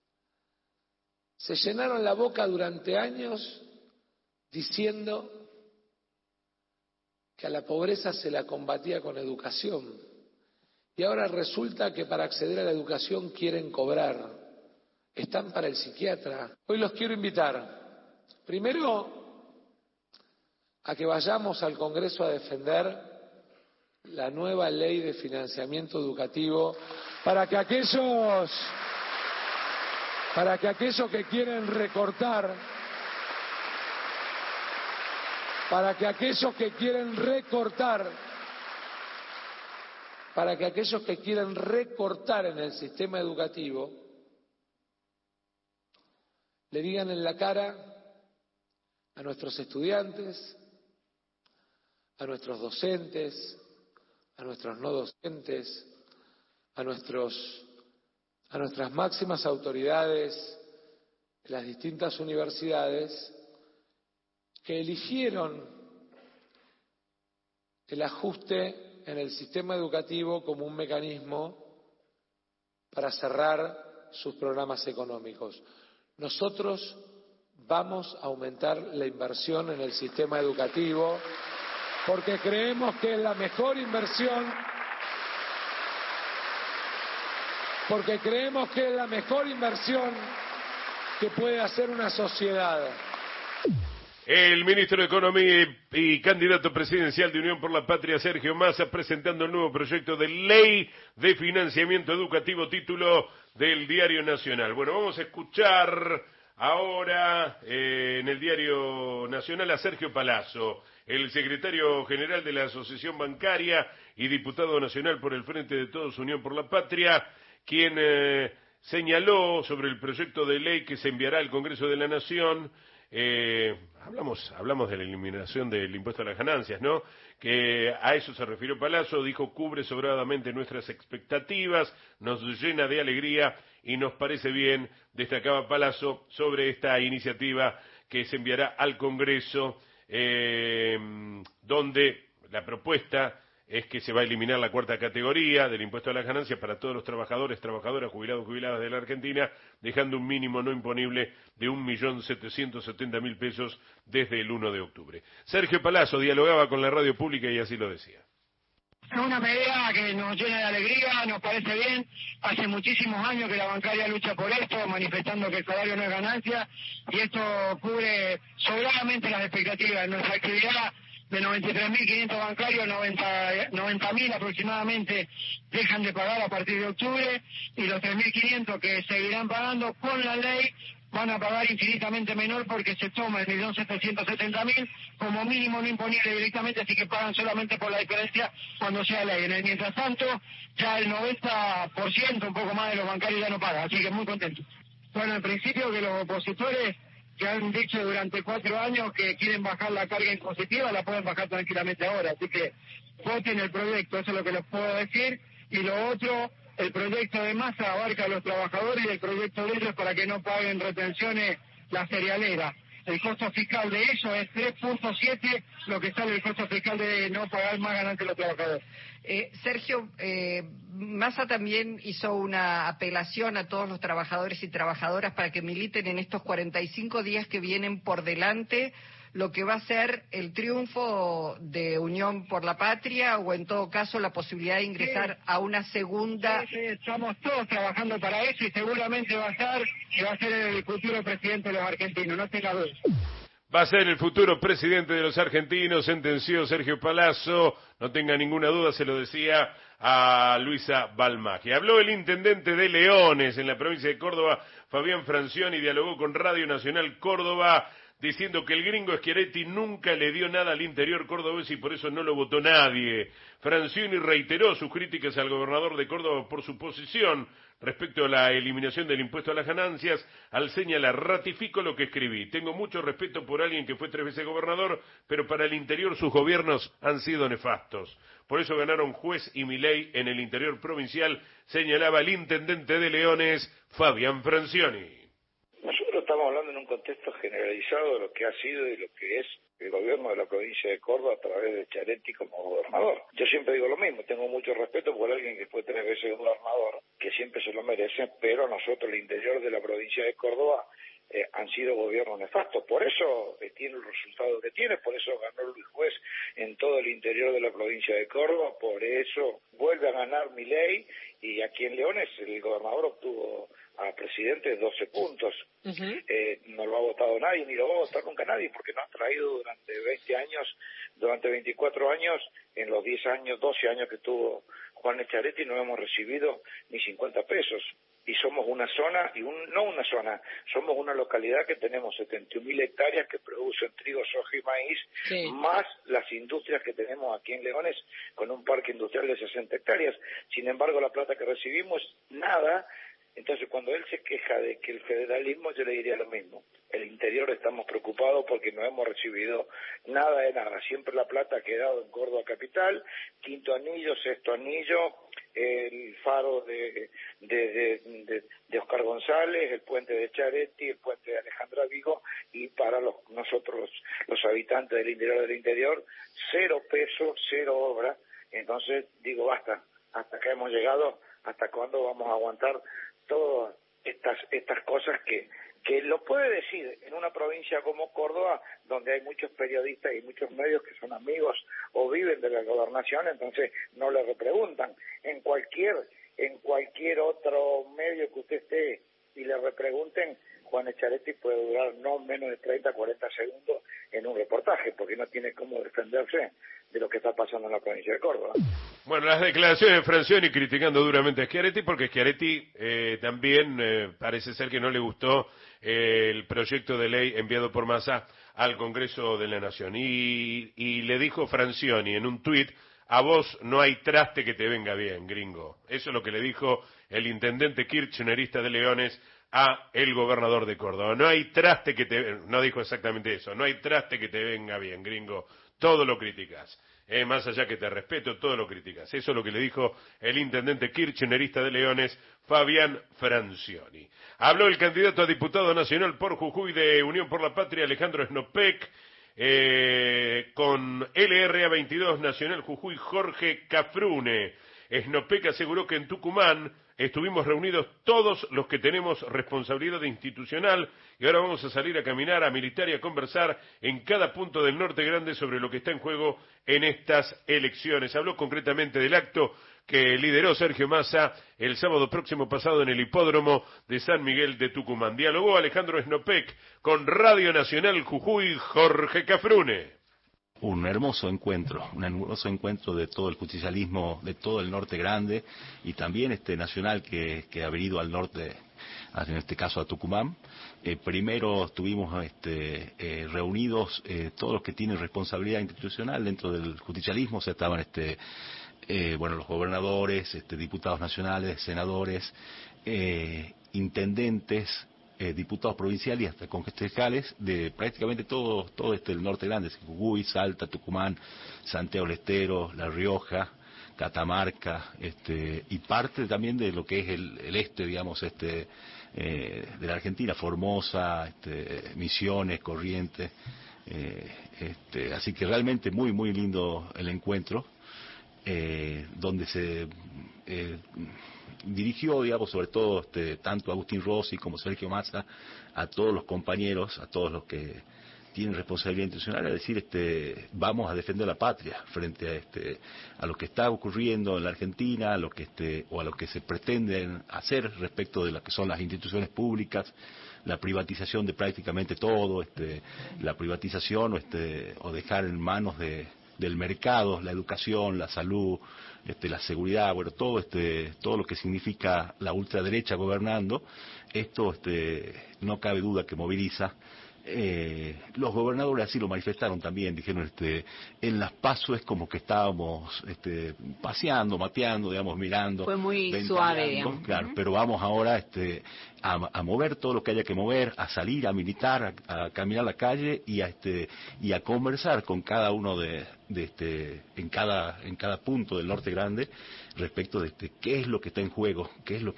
Se llenaron la boca durante años diciendo que a la pobreza se la combatía con educación. Y ahora resulta que para acceder a la educación quieren cobrar. Están para el psiquiatra. Hoy los quiero invitar, primero, a que vayamos al Congreso a defender la nueva ley de financiamiento educativo para que aquellos que quieren recortar, para que aquellos que quieren recortar en el sistema educativo le digan en la cara a nuestros estudiantes, a nuestros docentes, a nuestros no docentes, a nuestras máximas autoridades de las distintas universidades que eligieron el ajuste en el sistema educativo como un mecanismo para cerrar sus programas económicos. Nosotros vamos a aumentar la inversión en el sistema educativo porque creemos que es la mejor inversión, que puede hacer una sociedad. El ministro de Economía y candidato presidencial de Unión por la Patria, Sergio Massa, presentando el nuevo proyecto de ley de financiamiento educativo, título del Diario Nacional. Bueno, vamos a escuchar ahora en el Diario Nacional a Sergio Palazzo, el secretario general de la Asociación Bancaria y diputado nacional por el Frente de Todos Unión por la Patria, quien señaló sobre el proyecto de ley que se enviará al Congreso de la Nación. Hablamos de la eliminación del impuesto a las ganancias, ¿no? Que a eso se refirió Palazzo, dijo: cubre sobradamente nuestras expectativas, nos llena de alegría y nos parece bien, destacaba Palazzo, sobre esta iniciativa que se enviará al Congreso, donde la propuesta es que se va a eliminar la cuarta categoría del impuesto a las ganancias para todos los trabajadores, trabajadoras, jubilados, jubiladas de la Argentina, dejando un mínimo no imponible de 1.770.000 pesos desde el 1 de octubre. Sergio Palazzo dialogaba con la radio pública y así lo decía. Es una medida que nos llena de alegría, nos parece bien. Hace muchísimos años que la bancaria lucha por esto, manifestando que el salario no es ganancia, y esto cubre sobradamente las expectativas. En nuestra actividad de 93.500 bancarios, 90.000 aproximadamente dejan de pagar a partir de octubre, y los 3.500 que seguirán pagando con la ley van a pagar infinitamente menor porque se toma el 1.770.000 como mínimo no imponible directamente, así que pagan solamente por la diferencia cuando sea ley. En el mientras tanto, ya el 90%, un poco más de los bancarios ya no pagan, así que muy contentos. Bueno, en principio que los opositores que han dicho durante 4 años que quieren bajar la carga impositiva, la pueden bajar tranquilamente ahora, así que voten el proyecto, eso es lo que les puedo decir. Y lo otro, el proyecto de Massa abarca a los trabajadores y el proyecto de ellos para que no paguen retenciones las cerealeras. el costo fiscal de eso es 3.7 lo que sale el costo fiscal de no pagar más ganancias a los trabajadores. Sergio, Massa también hizo una apelación a todos los trabajadores y trabajadoras para que militen en estos 45 días que vienen por delante lo que va a ser el triunfo de Unión por la Patria, o en todo caso la posibilidad de ingresar a una segunda... Sí, estamos todos trabajando para eso y seguramente va a ser el futuro presidente de los argentinos, no tenga duda. Va a ser el futuro presidente de los argentinos, sentenció Sergio Palazzo, no tenga ninguna duda, se lo decía a Luisa Balmaggi. Habló el intendente de Leones en la provincia de Córdoba, Fabián Francioni, dialogó con Radio Nacional Córdoba, diciendo que el gringo Schiaretti nunca le dio nada al interior cordobés y por eso no lo votó nadie. Francioni reiteró sus críticas al gobernador de Córdoba por su posición respecto a la eliminación del impuesto a las ganancias, al señalar: ratifico lo que escribí. Tengo mucho respeto por alguien que fue 3 veces gobernador, pero para el interior sus gobiernos han sido nefastos. Por eso ganaron juez y Milei en el interior provincial, señalaba el intendente de Leones, Fabián Francioni. Nosotros estamos hablando en un contexto generalizado de lo que ha sido y lo que es el gobierno de la provincia de Córdoba a través de Schiaretti como gobernador. Yo siempre digo lo mismo, tengo mucho respeto por alguien que fue 3 veces gobernador, que siempre se lo merece, pero nosotros, el interior de la provincia de Córdoba, han sido gobiernos nefastos. Por eso tiene el resultado que tiene, por eso ganó Luis Juez en todo el interior de la provincia de Córdoba, por eso vuelve a ganar Milei, y aquí en Leones el gobernador obtuvo a presidente 12 puntos. No lo ha votado nadie, ni lo va a votar nunca nadie, porque no ha traído durante 20 años, durante 24 años, en los 10 años, 12 años que tuvo Juan Schiaretti, no hemos recibido ni 50 pesos. Y somos una zona, no una zona, somos una localidad que tenemos 71.000 hectáreas que producen trigo, soja y maíz, sí, más las industrias que tenemos aquí en Leones, con un parque industrial de 60 hectáreas. Sin embargo, la plata que recibimos, nada. Entonces, cuando él se queja de que el federalismo, yo le diría lo mismo. El interior estamos preocupados porque no hemos recibido nada de nada. Siempre la plata ha quedado en Córdoba capital, quinto anillo, sexto anillo, el faro de Oscar González, el puente de Schiaretti, el puente de Alejandra Vigo, y para nosotros los habitantes del interior, 0 pesos, 0 obra. Entonces, digo, basta, hasta acá hemos llegado, ¿hasta cuándo vamos a aguantar todas estas cosas que lo puede decir en una provincia como Córdoba, donde hay muchos periodistas y muchos medios que son amigos o viven de la gobernación? Entonces no le repreguntan. En cualquier otro medio que usted esté y le repregunten, Juan Schiaretti puede durar no menos de 30, 40 segundos en un reportaje, porque no tiene cómo defenderse de lo que está pasando en la provincia de Córdoba. Bueno, las declaraciones de Francioni criticando duramente a Schiaretti, porque Schiaretti también parece ser que no le gustó el proyecto de ley enviado por Massa al Congreso de la Nación. Y le dijo Francioni en un tuit: a vos no hay traste que te venga bien, gringo. Eso es lo que le dijo el intendente kirchnerista de Leones a el gobernador de Córdoba. No hay traste que no dijo exactamente eso, no hay traste que te venga bien, gringo. Todo lo criticas. Más allá que te respeto, todo lo criticas. Eso es lo que le dijo el intendente kirchnerista de Leones, Fabián Francioni. Habló el candidato a diputado nacional por Jujuy de Unión por la Patria, Alejandro Snopek, con LRA 22 Nacional Jujuy, Jorge Cafrune. Snopek aseguró que en Tucumán estuvimos reunidos todos los que tenemos responsabilidad institucional y ahora vamos a salir a caminar, a militar y a conversar en cada punto del Norte Grande sobre lo que está en juego en estas elecciones. Habló concretamente del acto que lideró Sergio Massa el sábado próximo pasado en el hipódromo de San Miguel de Tucumán. Dialogó Alejandro Snopek con Radio Nacional Jujuy, Jorge Cafrune. Un hermoso encuentro de todo el justicialismo, de todo el norte grande y también nacional que ha venido al norte, en este caso a Tucumán. Primero estuvimos reunidos todos los que tienen responsabilidad institucional dentro del justicialismo, o sea, estaban los gobernadores, diputados nacionales, senadores, intendentes, diputados provinciales y hasta concejales de prácticamente todo el norte grande, Jujuy, Salta, Tucumán, Santiago del Estero, La Rioja, Catamarca, y parte también de lo que es el este, digamos, de la Argentina, Formosa, Misiones, Corrientes, así que realmente muy, muy lindo el encuentro, donde se dirigió, digamos, sobre todo tanto Agustín Rossi como Sergio Massa, a todos los compañeros, a todos los que tienen responsabilidad institucional, es decir, vamos a defender la patria frente a lo que está ocurriendo en la Argentina, a lo que o a lo que se pretenden hacer respecto de lo que son las instituciones públicas, la privatización de prácticamente todo, la privatización o dejar en manos del mercado la educación, la salud, la seguridad, bueno, todo lo que significa la ultraderecha gobernando. Esto no cabe duda que moviliza. Los gobernadores así lo manifestaron también, dijeron, en las PASO es como que estábamos paseando, mateando, digamos, mirando. Fue muy suave, digamos. Claro, pero vamos ahora a mover todo lo que haya que mover, a salir, a militar, a caminar la calle y a conversar con cada uno en cada punto del Norte Grande respecto de qué es lo que está en juego, en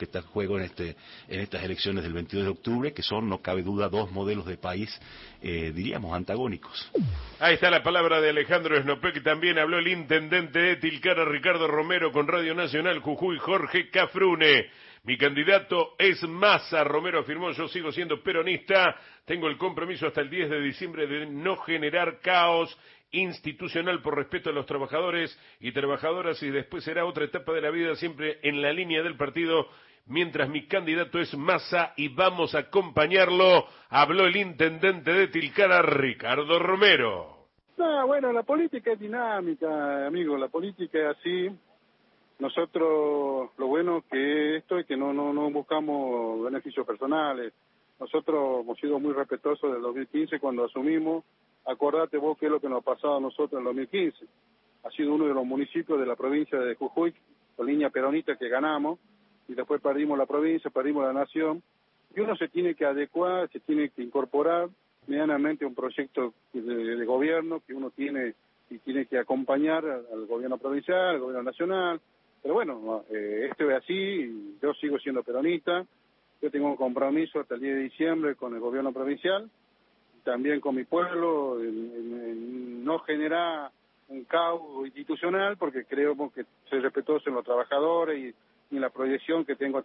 estas elecciones del 22 de octubre, que son, no cabe duda, dos modelos de país, diríamos, antagónicos. Ahí está la palabra de Alejandro Snopek. También habló el intendente de Tilcara, Ricardo Romero, con Radio Nacional Jujuy, Jorge Cafrune. Mi candidato es Massa. Romero afirmó: yo sigo siendo peronista, tengo el compromiso hasta el 10 de diciembre de no generar caos institucional por respeto a los trabajadores y trabajadoras, y después será otra etapa de la vida, siempre en la línea del partido, mientras mi candidato es Massa y vamos a acompañarlo. Habló el intendente de Tilcara, Ricardo Romero. Bueno, la política es dinámica, amigo, la política es así. Nosotros, lo bueno que esto es que no buscamos beneficios personales. Nosotros hemos sido muy respetuosos del 2015 cuando asumimos. Acordate vos qué es lo que nos ha pasado a nosotros en el 2015. Ha sido uno de los municipios de la provincia de Jujuy, con línea peronista, que ganamos, y después perdimos la provincia, perdimos la nación, y uno se tiene que adecuar, se tiene que incorporar medianamente a un proyecto de gobierno que uno tiene y tiene que acompañar al gobierno provincial, al gobierno nacional. Pero bueno, esto es así, yo sigo siendo peronista, yo tengo un compromiso hasta el 10 de diciembre con el gobierno provincial, también con mi pueblo, en no generar un caos institucional, porque creo que soy respetuoso en los trabajadores y en la proyección que tengo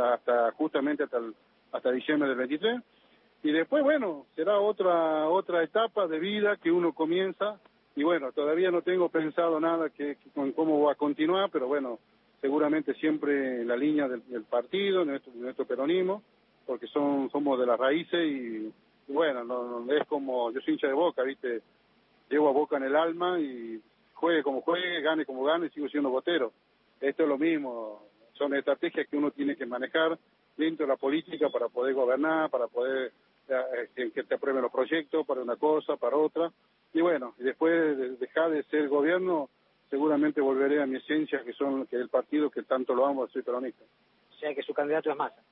hasta diciembre del 23. Y después, bueno, será otra etapa de vida que uno comienza. Y bueno, todavía no tengo pensado nada con cómo va a continuar, pero bueno, seguramente siempre en la línea del partido, nuestro peronismo, porque somos de las raíces y bueno, no es como, yo soy hincha de Boca, ¿viste? Llevo a Boca en el alma y juegue como juegue, gane como gane, sigo siendo botero. Esto es lo mismo, son estrategias que uno tiene que manejar dentro de la política para poder gobernar, para poder que te aprueben los proyectos para una cosa, para otra. Y bueno, y después de dejar de ser gobierno, seguramente volveré a mi esencia, que es el partido que tanto lo amo, soy peronista. O sea que su candidato es Massa.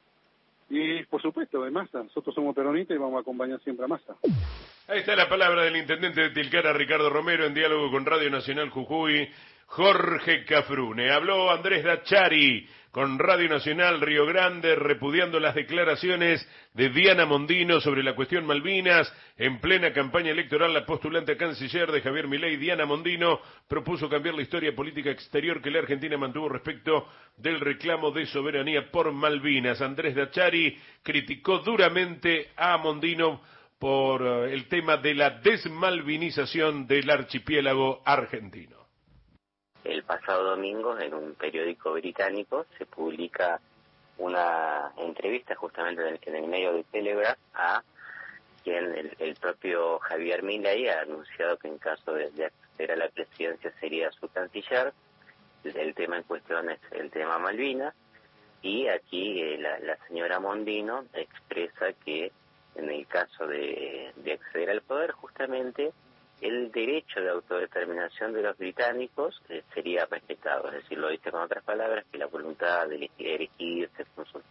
Y por supuesto, de Massa. Nosotros somos peronistas y vamos a acompañar siempre a Massa. Ahí está la palabra del intendente de Tilcara, Ricardo Romero, en diálogo con Radio Nacional Jujuy, Jorge Cafrune. Habló Andrés Dachari con Radio Nacional Río Grande, repudiando las declaraciones de Diana Mondino sobre la cuestión Malvinas. En plena campaña electoral, la postulante a canciller de Javier Milei, Diana Mondino, propuso cambiar la historia política exterior que la Argentina mantuvo respecto del reclamo de soberanía por Malvinas. Andrés Dachari criticó duramente a Mondino por el tema de la desmalvinización del archipiélago argentino. El pasado domingo, en un periódico británico, se publica una entrevista justamente en el medio de Telegraph a quien el propio Javier Milei ha anunciado que en caso de acceder a la presidencia sería su canciller. El tema en cuestión es el tema Malvinas, y aquí la señora Mondino expresa que en el caso de acceder al poder, justamente el derecho de autodeterminación de los británicos sería respetado. Es decir, lo dice con otras palabras, que la voluntad de elegirse con sus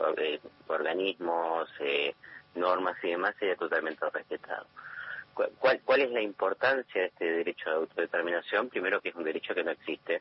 organismos, normas y demás sería totalmente respetado. ¿Cuál es la importancia de este derecho de autodeterminación? Primero, que es un derecho que no existe.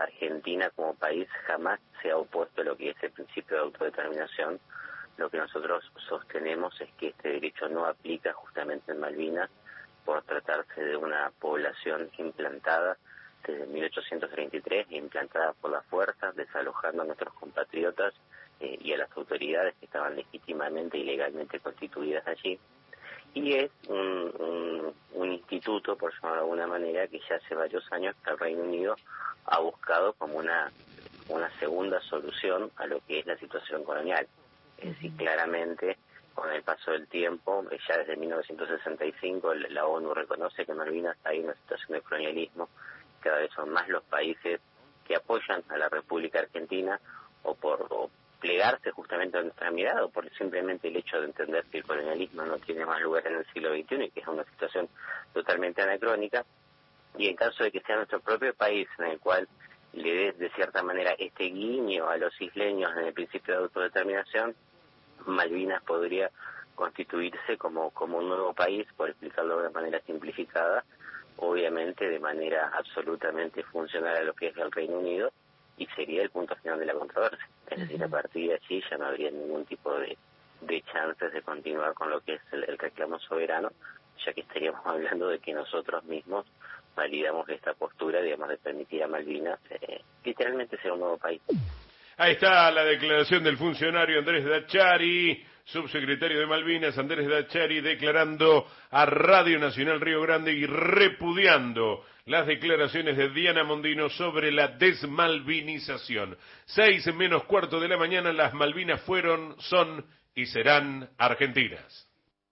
Argentina como país jamás se ha opuesto a lo que es el principio de autodeterminación. Lo que nosotros sostenemos es que este derecho no aplica justamente en Malvinas por tratarse de una población implantada desde 1833, implantada por las fuerzas, desalojando a nuestros compatriotas y a las autoridades que estaban legítimamente y legalmente constituidas allí. Y es un instituto, por llamarlo de alguna manera, que ya hace varios años que el Reino Unido ha buscado como una segunda solución a lo que es la situación colonial. Es decir, claramente, con el paso del tiempo, ya desde 1965, la ONU reconoce que Malvinas hay una situación de colonialismo. Cada vez son más los países que apoyan a la República Argentina o por plegarse justamente a nuestra mirada o por simplemente el hecho de entender que el colonialismo no tiene más lugar en el siglo XXI y que es una situación totalmente anacrónica. Y en caso de que sea nuestro propio país en el cual le dé de cierta manera este guiño a los isleños en el principio de autodeterminación, Malvinas podría constituirse como un nuevo país, por explicarlo de una manera simplificada, obviamente de manera absolutamente funcional a lo que es el Reino Unido, y sería el punto final de la controversia. Es decir, a partir de allí ya no habría ningún tipo de chances de continuar con lo que es el reclamo soberano, ya que estaríamos hablando de que nosotros mismos validamos esta postura, digamos, de permitir a Malvinas literalmente ser un nuevo país. Ahí está la declaración del funcionario Andrés Dachari, subsecretario de Malvinas, Andrés Dachari, declarando a Radio Nacional Río Grande y repudiando las declaraciones de Diana Mondino sobre la desmalvinización. 6:45 de la mañana, las Malvinas fueron, son y serán argentinas.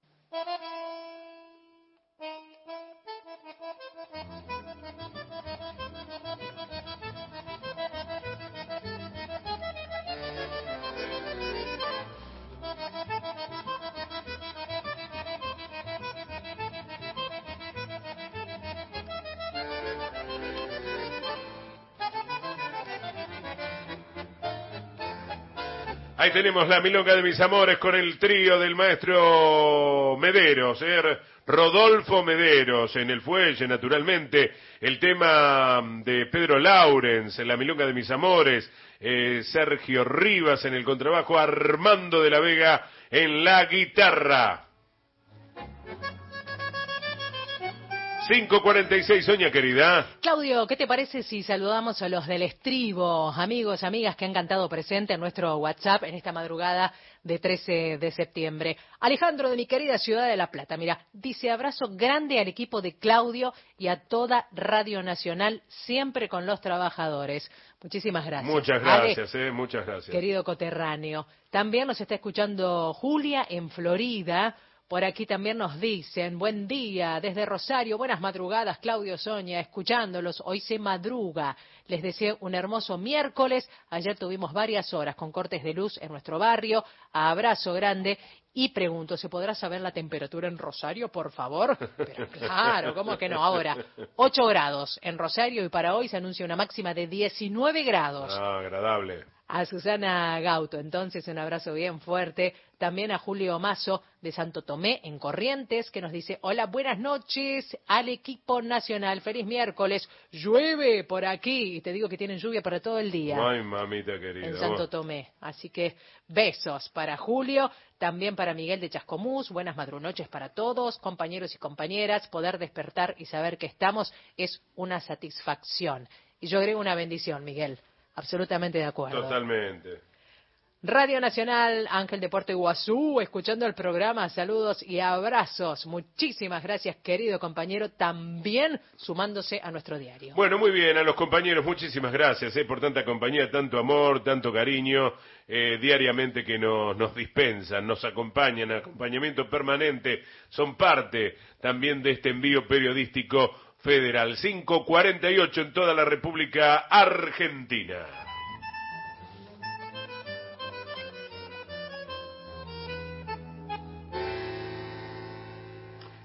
Ahí tenemos la milonga de mis amores con el trío del maestro Mederos, Rodolfo Mederos en el fuelle, naturalmente, el tema de Pedro Laurens, la milonga de mis amores, Sergio Rivas en el contrabajo, Armando de la Vega en la guitarra. 5:46, Sonia querida. Claudio, ¿qué te parece si saludamos a los del estribo, amigos, amigas que han cantado presente en nuestro WhatsApp en esta madrugada de 13 de septiembre? Alejandro de mi querida ciudad de La Plata, mira, dice abrazo grande al equipo de Claudio y a toda Radio Nacional, siempre con los trabajadores. Muchísimas gracias. Muchas gracias, muchas gracias. Querido coterráneo. También nos está escuchando Julia en Florida. Por aquí también nos dicen, buen día, desde Rosario, buenas madrugadas, Claudio, Sonia, escuchándolos, hoy se madruga. Les deseo un hermoso miércoles, ayer tuvimos varias horas con cortes de luz en nuestro barrio, abrazo grande, y pregunto, ¿se podrá saber la temperatura en Rosario, por favor? Pero claro, ¿cómo que no? Ahora, 8 grados en Rosario y para hoy se anuncia una máxima de 19 grados. Ah, agradable. A Susana Gauto, entonces un abrazo bien fuerte. También a Julio Mazo de Santo Tomé, en Corrientes, que nos dice, hola, buenas noches al equipo nacional, feliz miércoles, llueve por aquí, y te digo que tienen lluvia para todo el día. Ay, mamita querida. En Santo Tomé, así que besos para Julio, también para Miguel de Chascomús, buenas madrunoches para todos, compañeros y compañeras, poder despertar y saber que estamos es una satisfacción. Y yo agrego una bendición, Miguel. Absolutamente de acuerdo. Totalmente. Radio Nacional Ángel de Puerto Iguazú, escuchando el programa, saludos y abrazos. Muchísimas gracias, querido compañero, también sumándose a nuestro diario. Bueno, muy bien, a los compañeros, muchísimas gracias por tanta compañía, tanto amor, tanto cariño, diariamente que nos dispensan, nos acompañan, acompañamiento permanente, son parte también de este envío periodístico federal. 5:48 en toda la República Argentina.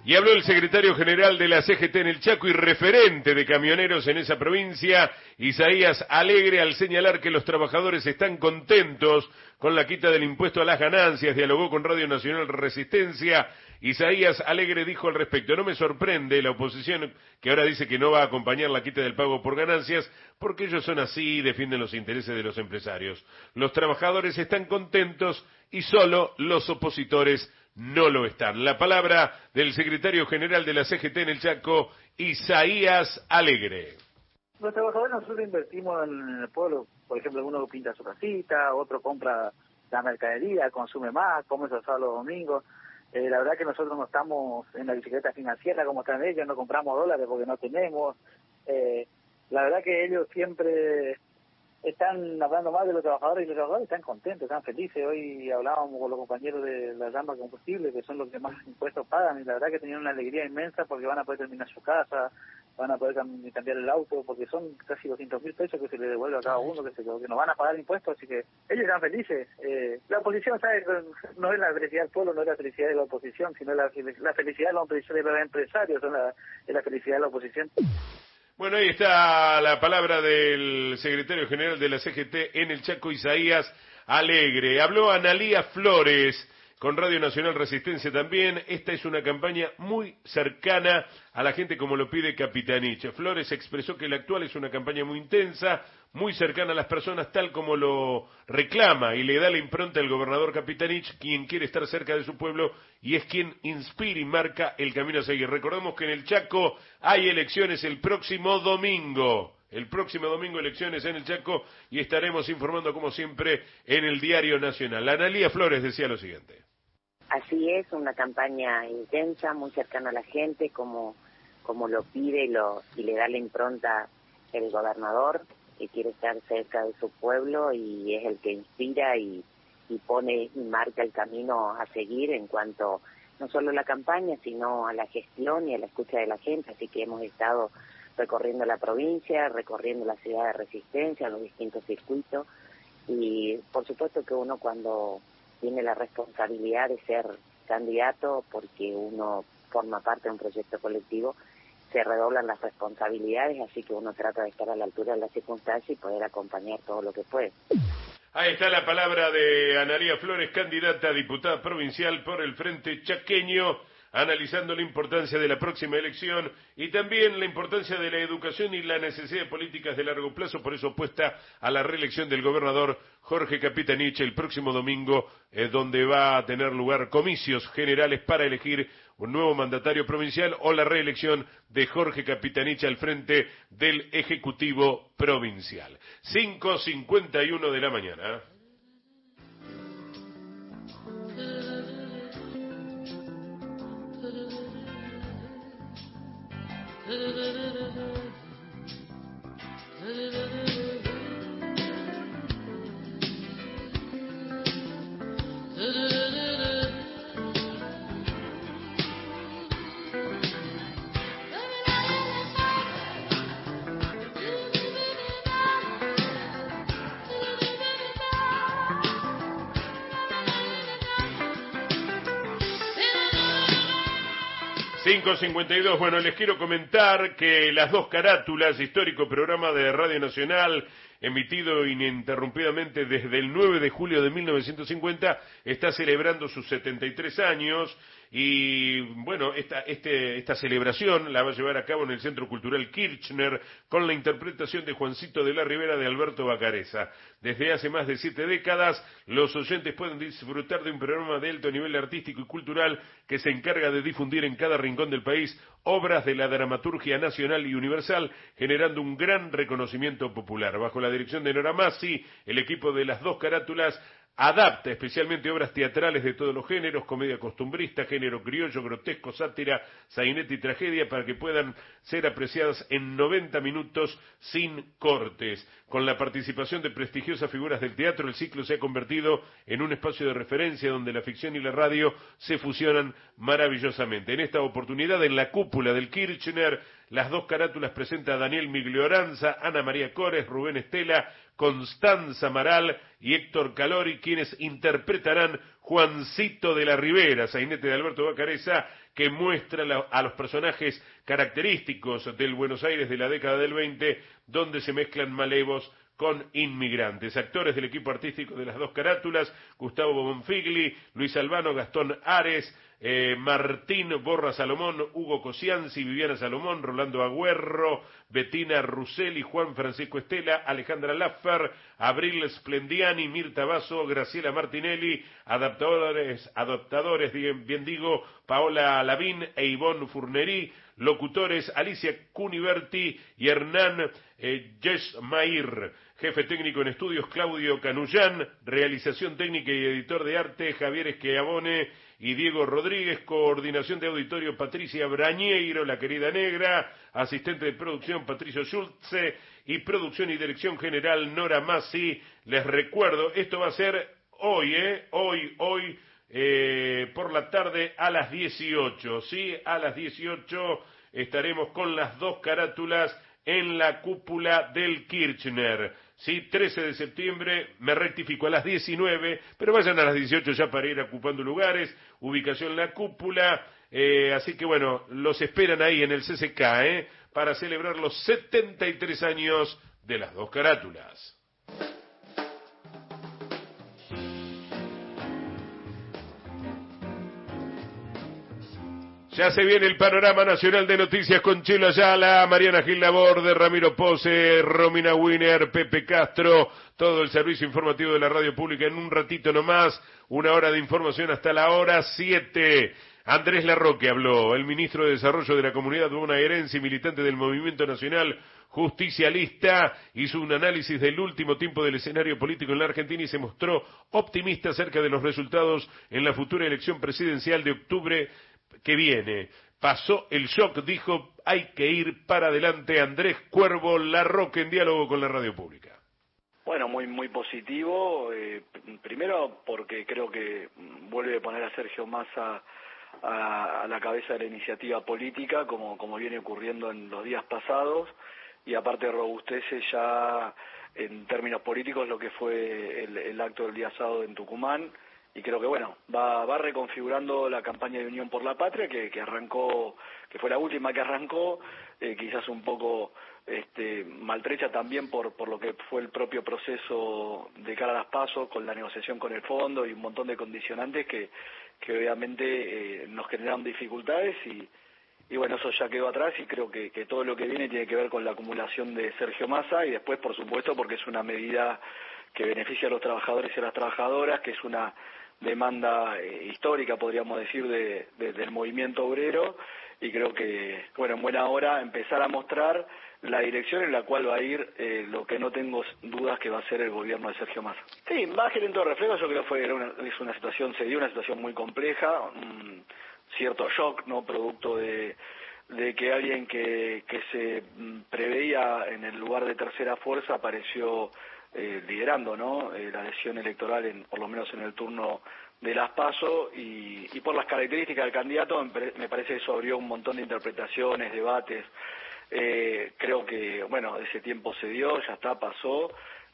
Y habló el secretario general de la CGT en el Chaco y referente de camioneros en esa provincia, Isaías Alegre, al señalar que los trabajadores están contentos con la quita del impuesto a las ganancias. Dialogó con Radio Nacional Resistencia. Isaías Alegre dijo al respecto: no me sorprende la oposición que ahora dice que no va a acompañar la quita del pago por ganancias, porque ellos son así y defienden los intereses de los empresarios. Los trabajadores están contentos y solo los opositores no lo están. La palabra del secretario general de la CGT en el Chaco, Isaías Alegre. Los trabajadores nosotros invertimos en el pueblo. Por ejemplo, uno pinta su casita, otro compra la mercadería, consume más, come su asado los domingos. La verdad que nosotros no estamos en la bicicleta financiera como están ellos, no compramos dólares porque no tenemos. La verdad que ellos siempre están hablando más de los trabajadores y los trabajadores están contentos, están felices. Hoy hablábamos con los compañeros de la Rama Combustible, que son los que más impuestos pagan, y la verdad que tenían una alegría inmensa porque van a poder terminar su casa, van a poder cambiar el auto, porque son casi 200.000 pesos que se les devuelve a cada uno, que no van a pagar impuestos, así que ellos están felices. La oposición, ¿sabes? No es la felicidad del pueblo, no es la felicidad de la oposición, sino la felicidad de los empresarios, es la felicidad de la oposición. Bueno, ahí está la palabra del secretario general de la CGT en el Chaco, Isaías Alegre. Habló Analía Flores con Radio Nacional Resistencia también. Esta es una campaña muy cercana a la gente, como lo pide Capitanich. Flores expresó que la actual es una campaña muy intensa, muy cercana a las personas, tal como lo reclama y le da la impronta al gobernador Capitanich, quien quiere estar cerca de su pueblo y es quien inspira y marca el camino a seguir. Recordemos que en el Chaco hay elecciones el próximo domingo. El próximo domingo elecciones en el Chaco y estaremos informando como siempre en el Diario Nacional. Analía Flores decía lo siguiente. Así es, una campaña intensa, muy cercana a la gente, como lo pide y le da la impronta el gobernador, que quiere estar cerca de su pueblo y es el que inspira y pone y marca el camino a seguir en cuanto no solo a la campaña, sino a la gestión y a la escucha de la gente. Así que hemos estado recorriendo la provincia, recorriendo la ciudad de Resistencia, los distintos circuitos, y por supuesto que uno cuando tiene la responsabilidad de ser candidato, porque uno forma parte de un proyecto colectivo, se redoblan las responsabilidades, así que uno trata de estar a la altura de las circunstancias y poder acompañar todo lo que puede. Ahí está la palabra de Analía Flores, candidata a diputada provincial por el Frente Chaqueño, analizando la importancia de la próxima elección y también la importancia de la educación y la necesidad de políticas de largo plazo, por eso opuesta a la reelección del gobernador Jorge Capitanich el próximo domingo, donde va a tener lugar comicios generales para elegir un nuevo mandatario provincial o la reelección de Jorge Capitanich al frente del Ejecutivo Provincial. 5:51 de la mañana. ...5:52... Bueno, les quiero comentar que Las Dos Carátulas, histórico programa de Radio Nacional, emitido ininterrumpidamente desde el 9 de julio de 1950, está celebrando sus 73 años... Y bueno, esta celebración la va a llevar a cabo en el Centro Cultural Kirchner con la interpretación de Juancito de la Ribera de Alberto Bacareza. Desde hace más de 7 décadas, los oyentes pueden disfrutar de un programa de alto nivel artístico y cultural que se encarga de difundir en cada rincón del país obras de la dramaturgia nacional y universal, generando un gran reconocimiento popular. Bajo la dirección de Nora Massi, el equipo de Las Dos Carátulas adapta especialmente obras teatrales de todos los géneros, comedia costumbrista, género criollo, grotesco, sátira, sainete y tragedia, para que puedan ser apreciadas en 90 minutos sin cortes. Con la participación de prestigiosas figuras del teatro, el ciclo se ha convertido en un espacio de referencia donde la ficción y la radio se fusionan maravillosamente. En esta oportunidad, en la cúpula del Kirchner, Las Dos Carátulas presenta a Daniel Miglioranza, Ana María Cores, Rubén Estela, Constanza Amaral y Héctor Calori, quienes interpretarán Juancito de la Ribera, sainete de Alberto Bacareza, que muestra a los personajes característicos del Buenos Aires de la década del 20, donde se mezclan malevos con inmigrantes. Actores del equipo artístico de las dos carátulas: Gustavo Bonfigli, Luis Albano, Gastón Ares, Martín Borra Salomón, Hugo Cosianzi, Viviana Salomón, Rolando Agüerro, Bettina Russell y Juan Francisco Estela, Alejandra Laffer, Abril Splendiani, Mirta Basso, Graciela Martinelli, adaptadores, bien digo, Paola Lavín e Ivonne Furneri, locutores Alicia Cuniverti y Hernán Yesmair, jefe técnico en estudios Claudio Canullán, realización técnica y editor de arte Javier Esquiabone y Diego Rodríguez, coordinación de auditorio Patricia Brañeiro, la querida negra, asistente de producción Patricio Schultze y producción y dirección general Nora Massi. Les recuerdo, esto va a ser hoy, hoy por la tarde a las 18, ¿sí? A las 18 estaremos con las dos carátulas en la cúpula del Kirchner, ¿sí? 13 de septiembre, me rectifico, a las 19, pero vayan a las 18 ya para ir ocupando lugares, ubicación en la cúpula, así que bueno, los esperan ahí en el CCK, para celebrar los 73 años de las dos carátulas. Ya se viene el panorama nacional de noticias con Chelo Ayala, Mariana Gil Laborde, Ramiro Pose, Romina Wiener, Pepe Castro, todo el servicio informativo de la radio pública en un ratito nomás, 1 hora de información hasta la hora 7. Andrés Larroque habló, el ministro de Desarrollo de la Comunidad Bonaerense y militante del Movimiento Nacional Justicialista, hizo un análisis del último tiempo del escenario político en la Argentina y se mostró optimista acerca de los resultados en la futura elección presidencial de octubre que viene. Pasó el shock, dijo, hay que ir para adelante. Andrés Cuervo Larroque en diálogo con la radio pública. Bueno, muy positivo, primero porque creo que vuelve a poner a Sergio Massa a la cabeza de la iniciativa política, como viene ocurriendo en los días pasados, y aparte robustece ya en términos políticos lo que fue el acto del día sábado en Tucumán, y creo que bueno, va reconfigurando la campaña de Unión por la Patria que arrancó, que fue la última que arrancó, quizás un poco maltrecha también por lo que fue el propio proceso de cara a las PASO, con la negociación con el fondo y un montón de condicionantes que obviamente nos generaron dificultades y bueno, eso ya quedó atrás y creo que todo lo que viene tiene que ver con la acumulación de Sergio Massa y después, por supuesto, porque es una medida que beneficia a los trabajadores y a las trabajadoras, que es una demanda histórica, podríamos decir, del movimiento obrero, y creo que, bueno, en buena hora empezar a mostrar la dirección en la cual va a ir lo que no tengo dudas que va a ser el gobierno de Sergio Massa. Sí, más en todo reflejo, yo creo que es una situación muy compleja, un cierto shock, ¿no?, producto de que alguien que se preveía en el lugar de tercera fuerza apareció liderando, ¿no?, la adhesión electoral, por lo menos en el turno de las PASO, y por las características del candidato me parece que eso abrió un montón de interpretaciones, debates. Creo que, bueno, ese tiempo se dio, ya está, pasó.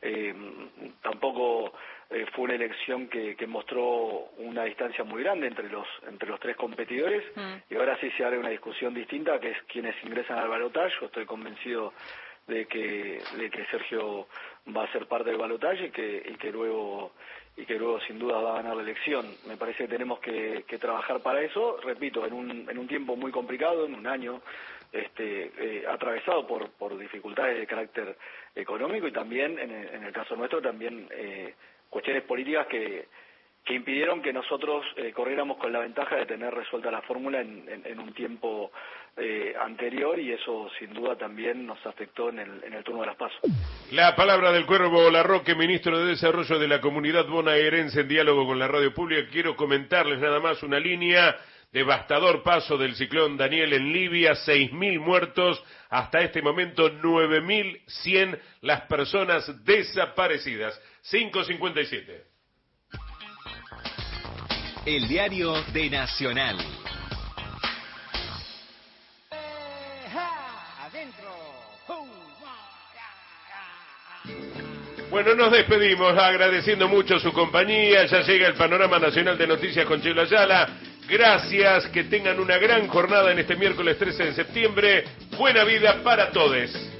Tampoco fue una elección que mostró una distancia muy grande entre los tres competidores, y ahora sí se abre una discusión distinta, que es quienes ingresan al balotaje. Yo estoy convencido de que Sergio va a ser parte del balotaje y que luego sin duda va a ganar la elección. Me parece que tenemos que trabajar para eso, repito, en un tiempo muy complicado, en un año atravesado por dificultades de carácter económico y también, en el caso nuestro, también cuestiones políticas que impidieron que nosotros corriéramos con la ventaja de tener resuelta la fórmula en un tiempo anterior, y eso sin duda también nos afectó en el turno de las PASO. La palabra del Cuervo Larroque, ministro de Desarrollo de la Comunidad Bonaerense, en diálogo con la radio pública. Quiero comentarles nada más una línea: devastador paso del ciclón Daniel en Libia, 6.000 muertos, hasta este momento 9.100 las personas desaparecidas. 5:57. El diario de Nacional. Adentro. Bueno, nos despedimos agradeciendo mucho su compañía. Ya llega el Panorama Nacional de Noticias con Chelo Ayala. Gracias, que tengan una gran jornada en este miércoles 13 de septiembre. Buena vida para todos.